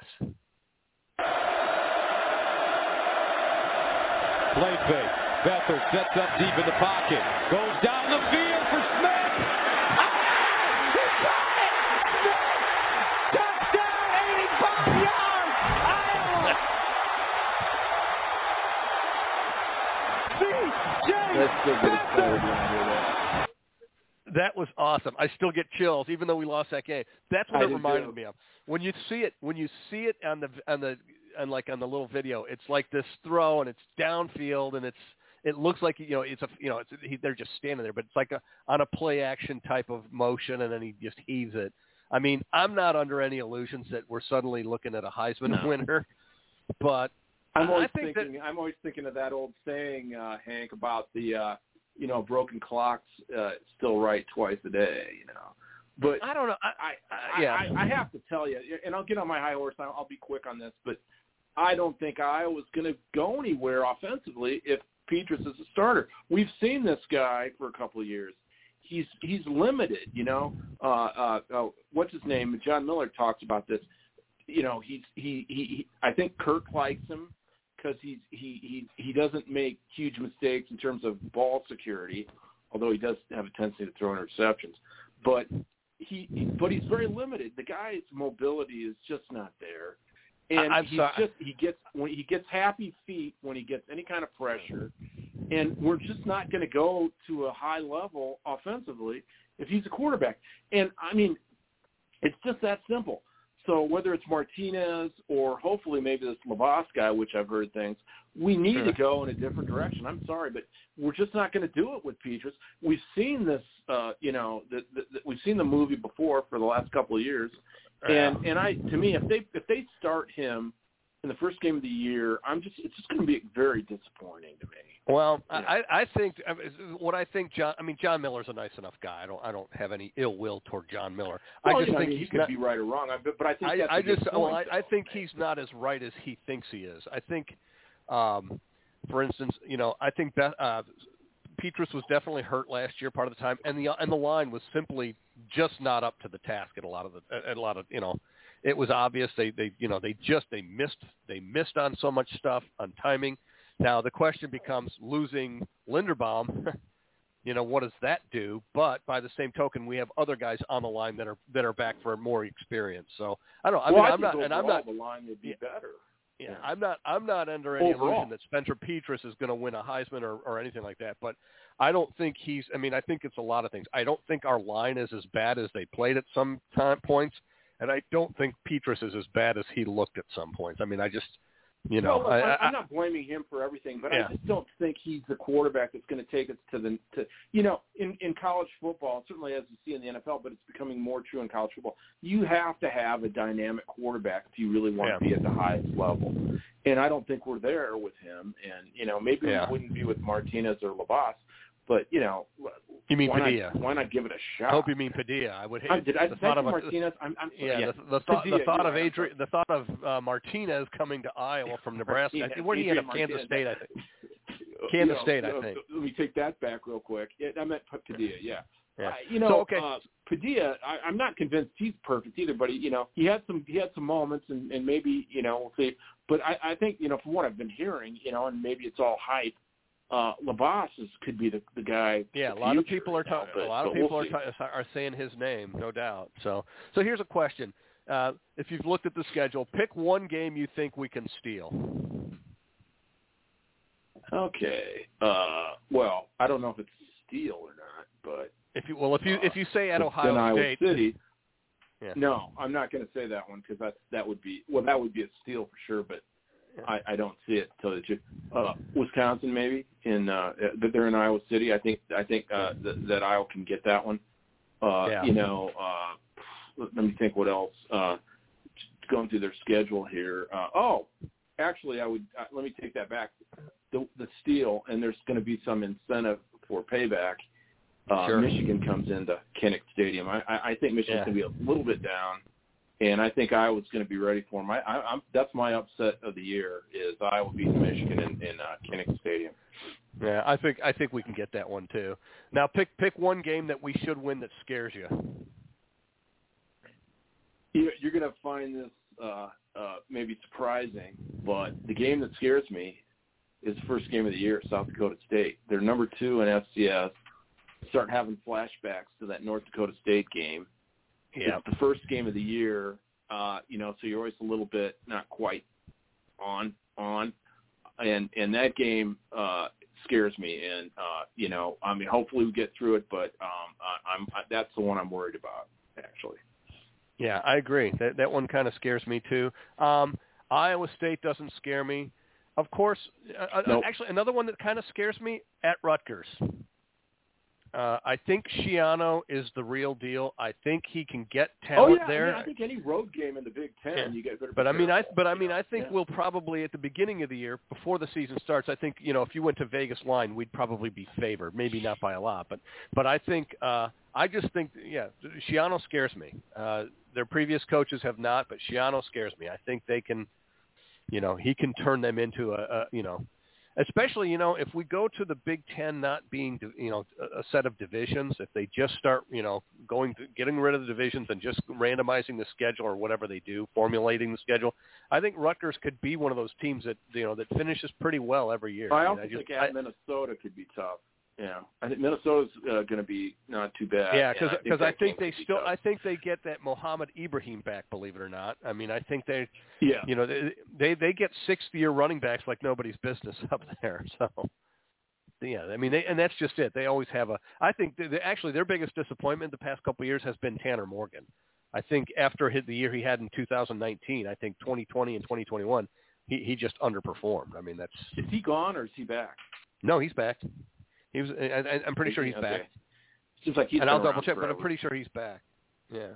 Play fake. Beathard sets up deep in the pocket. Goes down the field for Smith. Oh! He got it! Smith! Touchdown, eighty-five yards! Iowa! C J That's still good excited when I hear that. That was awesome. I still get chills, even though we lost that game. That's what I it do reminded too. me of. When you see it, when you see it on the on the and like on the little video, it's like this throw, and it's downfield, and it's it looks like you know it's a you know it's he, they're just standing there, but it's like a on a play action type of motion, and then he just heaves it. I mean, I'm not under any illusions that we're suddenly looking at a Heisman no. winner, but I'm always I think thinking. that, I'm always thinking of that old saying, uh, Hank, about the uh, you know broken clocks uh, still right twice a day. You know, but I don't know. I, I, I, yeah. I, I have to tell you, and I'll get on my high horse. I'll, I'll be quick on this, but I don't think Iowa's going to go anywhere offensively if Petras is a starter. We've seen this guy for a couple of years. He's he's limited, you know. Uh, uh, uh, what's his name? John Miller talks about this. You know, he's he, he, he I think Kirk likes him because he's he, he he doesn't make huge mistakes in terms of ball security, although he does have a tendency to throw interceptions. But he but he's very limited. The guy's mobility is just not there. And I'm he's sorry. just he gets when he gets happy feet when he gets any kind of pressure, and we're just not going to go to a high level offensively if he's a quarterback. And I mean, it's just that simple. So whether it's Martinez or hopefully maybe this Labas guy, which I've heard things, we need to go in a different direction. I'm sorry, but we're just not going to do it with Petras. We've seen this, uh, you know, the, the, the, we've seen the movie before for the last couple of years. And and I to me, if they if they start him in the first game of the year, I'm just it's just going to be very disappointing to me. Well, you know? I I think what I think John I mean John Miller's a nice enough guy. I don't I don't have any ill will toward John Miller. Well, I just you know, think I mean, he's he could not, be right or wrong. I, but, but I think I, that's I a good just point, well I, I though. think he's not as right as he thinks he is. I think, um, for instance, you know I think Beth, uh, Petras was definitely hurt last year part of the time, and the and the line was simply just not up to the task at a lot of the at a lot of you know. It was obvious they, they you know they just they missed they missed on so much stuff on timing. Now the question becomes losing Linderbaum. You know, what does that do? But by the same token, we have other guys on the line that are that are back for more experience. So I don't. I well, mean, I I'm not, and I'm not. The line would be yeah, better. Yeah, Yeah. I'm not. I'm not under any Overall. illusion that Spencer Petras is going to win a Heisman or, or anything like that. But I don't think he's. I mean, I think it's a lot of things. I don't think our line is as bad as they played at some time points. And I don't think Petras is as bad as he looked at some points. I mean, I just, you know, well, I, I, I, I'm not blaming him for everything, but yeah. I just don't think he's the quarterback that's going to take us to the, to, you know, in, in college football, certainly as you see in the N F L, but it's becoming more true in college football. You have to have a dynamic quarterback if you really want yeah. to be at the highest level. And I don't think we're there with him. And, you know, maybe yeah. we wouldn't be with Martinez or Labas, but, you know, you mean why Padilla? Not, why not give it a shot? I hope you mean Padilla. I would hate. I, did I the say thought of Martinez? I'm, I'm sorry. Yeah, Yeah, the, the thought, Padilla, the thought you're of right, Adri, the thought of uh, Martinez coming to Iowa from Nebraska. I think, where did he end up? Kansas State, I think. Kansas you know, State, I uh, think. Let me take that back real quick. Yeah, I meant Padilla. Yeah. yeah. Uh, you know, so, okay. uh, Padilla. I, I'm not convinced he's perfect either, but he, you know, he had some he had some moments, and, and maybe you know we'll see. But I, I think you know from what I've been hearing, you know, and maybe it's all hype. Uh, Labas is, could be the, the guy. Yeah, the a lot of future, people are ta- but, a lot of but people we'll are ta- are saying his name, no doubt. So, so here's a question: uh, if you've looked at the schedule, pick one game you think we can steal. Okay. Uh, well, I don't know if it's steal or not, but if you well, if you uh, if you say at then Ohio Iowa State, City. Yeah. No, I'm not going to say that one because that that would be well, that would be a steal for sure, but. I, I don't see it until it's uh, Wisconsin maybe in uh, that they're in Iowa City. I think I think uh, th- that Iowa can get that one. Uh, yeah. You know, uh, let me think what else. Uh, going through their schedule here. Uh, oh, actually, I would uh, let me take that back. The, the steal, and there's going to be some incentive for payback. Uh, sure. Michigan comes into Kinnick Stadium. I, I, I think Michigan's yeah. going to be a little bit down. And I think Iowa's going to be ready for them. I, I, I'm, that's my upset of the year is Iowa beating Michigan in, in uh, Kinnick Stadium. Yeah, I think I think we can get that one too. Now, pick pick one game that we should win that scares you. you you're going to find this uh, uh, maybe surprising, but the game that scares me is the first game of the year, South Dakota State. They're number two in F C S. Start having flashbacks to that North Dakota State game. Yeah. It's the first game of the year, uh, you know, so you're always a little bit not quite on, on. And and that game uh, scares me. And, uh, you know, I mean, hopefully we get through it, but um, I, I'm I, that's the one I'm worried about, actually. Yeah, I agree. That that one kind of scares me too. Um, Iowa State doesn't scare me. Of course, uh, Nope. actually, another one that kind of scares me, at Rutgers. Uh, I think Schiano is the real deal. I think he can get talent oh, yeah, there. I, mean, I think any road game in the Big Ten, yeah. you get better. But I mean, I but I mean, know? I think yeah. we'll probably at the beginning of the year, before the season starts, I think you know if you went to Vegas line, we'd probably be favored. Maybe not by a lot, but but I think uh, I just think yeah, Schiano scares me. Uh, their previous coaches have not, but Schiano scares me. I think they can, you know, he can turn them into a, a you know. Especially, you know, if we go to the Big Ten not being, you know, a set of divisions, if they just start, you know, going to getting rid of the divisions and just randomizing the schedule or whatever they do, formulating the schedule, I think Rutgers could be one of those teams that, you know, that finishes pretty well every year. I I also mean, I just, think at I, Minnesota could be tough. Yeah, I think Minnesota's uh, going to be not too bad. Yeah, because because I think they still I think they get that Mohammed Ibrahim back. Believe it or not, I mean I think they, yeah, you know they they, they get sixth year running backs like nobody's business up there. So yeah, I mean they, and that's just it. They always have a. I think they, they, actually their biggest disappointment the past couple of years has been Tanner Morgan. I think after hit the year he had in two thousand nineteen, I think twenty twenty and twenty twenty-one, he he just underperformed. I mean that's. Is he gone or is he back? No, he's back. He was. I, I'm pretty sure he's okay. back. Seems like he's and I'll double check, forever. but I'm pretty sure he's back. Yeah.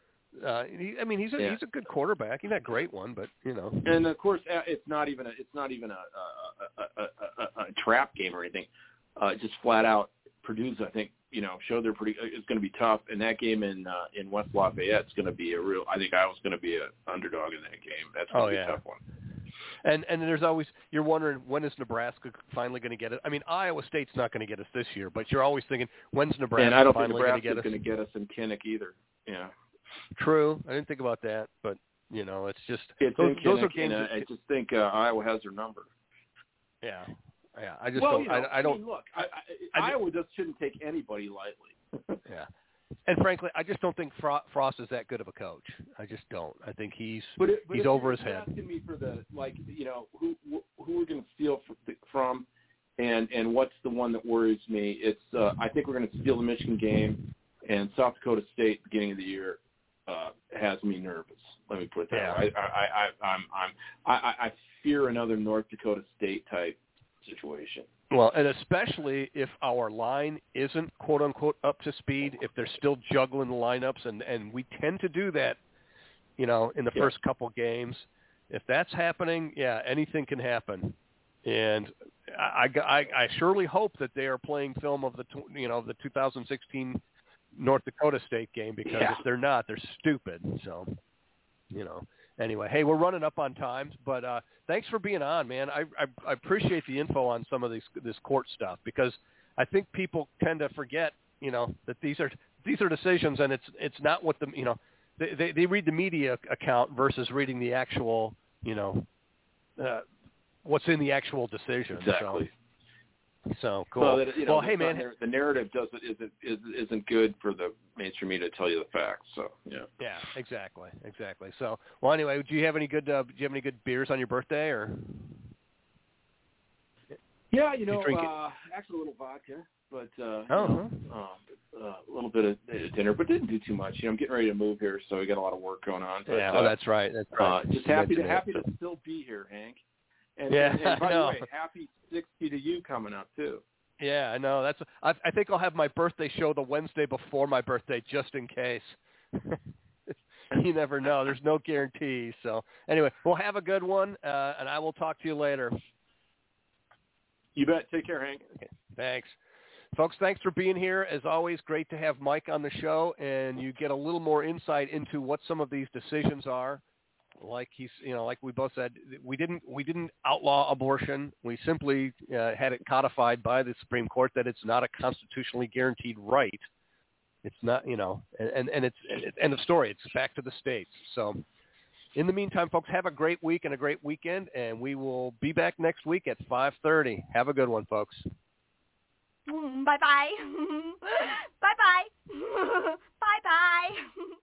Uh, he, I mean, he's a yeah. he's a good quarterback. He's not a great one, but you know. And of course, it's not even a it's not even a a, a, a, a, a trap game or anything. Uh, just flat out, Purdue's I think you know showed they're pretty. It's going to be tough, and that game in uh, in West Lafayette is going to be a real. I think Iowa's going to be an underdog in that game. That's going to oh, be yeah. a tough one. And and there's always you're wondering when is Nebraska finally going to get it? I mean, Iowa State's not going to get us this year, but you're always thinking when's Nebraska and I don't finally think going to get us? going to get us in Kinnick either. Yeah. True. I didn't think about that, but you know, it's just it's those, in those Kinnick, are games. And, uh, that, I just think uh, Iowa has their number. Yeah. Yeah. I just well, don't. You know, I, I don't. mean, look, I, I, I, Iowa just shouldn't take anybody lightly. yeah. And frankly, I just don't think Fro- Frost is that good of a coach. I just don't. I think he's but it, but he's if over you're his head. Asking me for the like, you know, who who we're going to steal from, and and what's the one that worries me? It's uh, I think we're going to steal the Michigan game, and South Dakota State beginning of the year uh, has me nervous. Let me put it that yeah. way. I, I, I I'm I'm I, I fear another North Dakota State type situation. Well, and especially if our line isn't quote unquote up to speed, if they're still juggling the lineups, and, and we tend to do that, you know, in the yeah. first couple games. If that's happening, yeah, anything can happen. And I, I, I surely hope that they are playing film of the you know the two thousand sixteen North Dakota State game, because yeah. if they're not, they're stupid. So, you know. Anyway, hey, we're running up on time, but uh, thanks for being on, man. I, I I appreciate the info on some of these this court stuff, because I think people tend to forget, you know, that these are these are decisions, and it's it's not what the you know they they, they read the media account versus reading the actual you know uh, what's in the actual decision. Exactly. So, so cool. Well, that, you know, well hey, man, the narrative doesn't isn't isn't good for the mainstream media to tell you the facts. So yeah. Yeah, exactly, exactly. So, well, anyway, do you have any good? Uh, do you have any good beers on your birthday, or? Yeah, you know, you uh, actually a little vodka, but uh, oh, you know, uh, uh, a little bit of dinner, but didn't do too much. You know, I'm getting ready to move here, so we got a lot of work going on. But, yeah, uh, oh, that's right. That's right. Uh, just happy to happy to still be here, Hank. And, yeah, and, and by I know. the way, happy sixty to you coming up too. Yeah, I know. That's. I, I think I'll have my birthday show the Wednesday before my birthday, just in case. You never know. There's no guarantee. So anyway, we'll have a good one, uh, and I will talk to you later. You bet. Take care, Hank. Okay, thanks. Folks, thanks for being here. As always, great to have Mike on the show, and you get a little more insight into what some of these decisions are. Like he's, you know, like we both said, we didn't, we didn't outlaw abortion. We simply uh, had it codified by the Supreme Court that it's not a constitutionally guaranteed right. It's not, you know, and and it's, it's end of story. It's back to the states. So, in the meantime, folks, have a great week and a great weekend, and we will be back next week at five thirty. Have a good one, folks. Bye bye. Bye bye. Bye bye.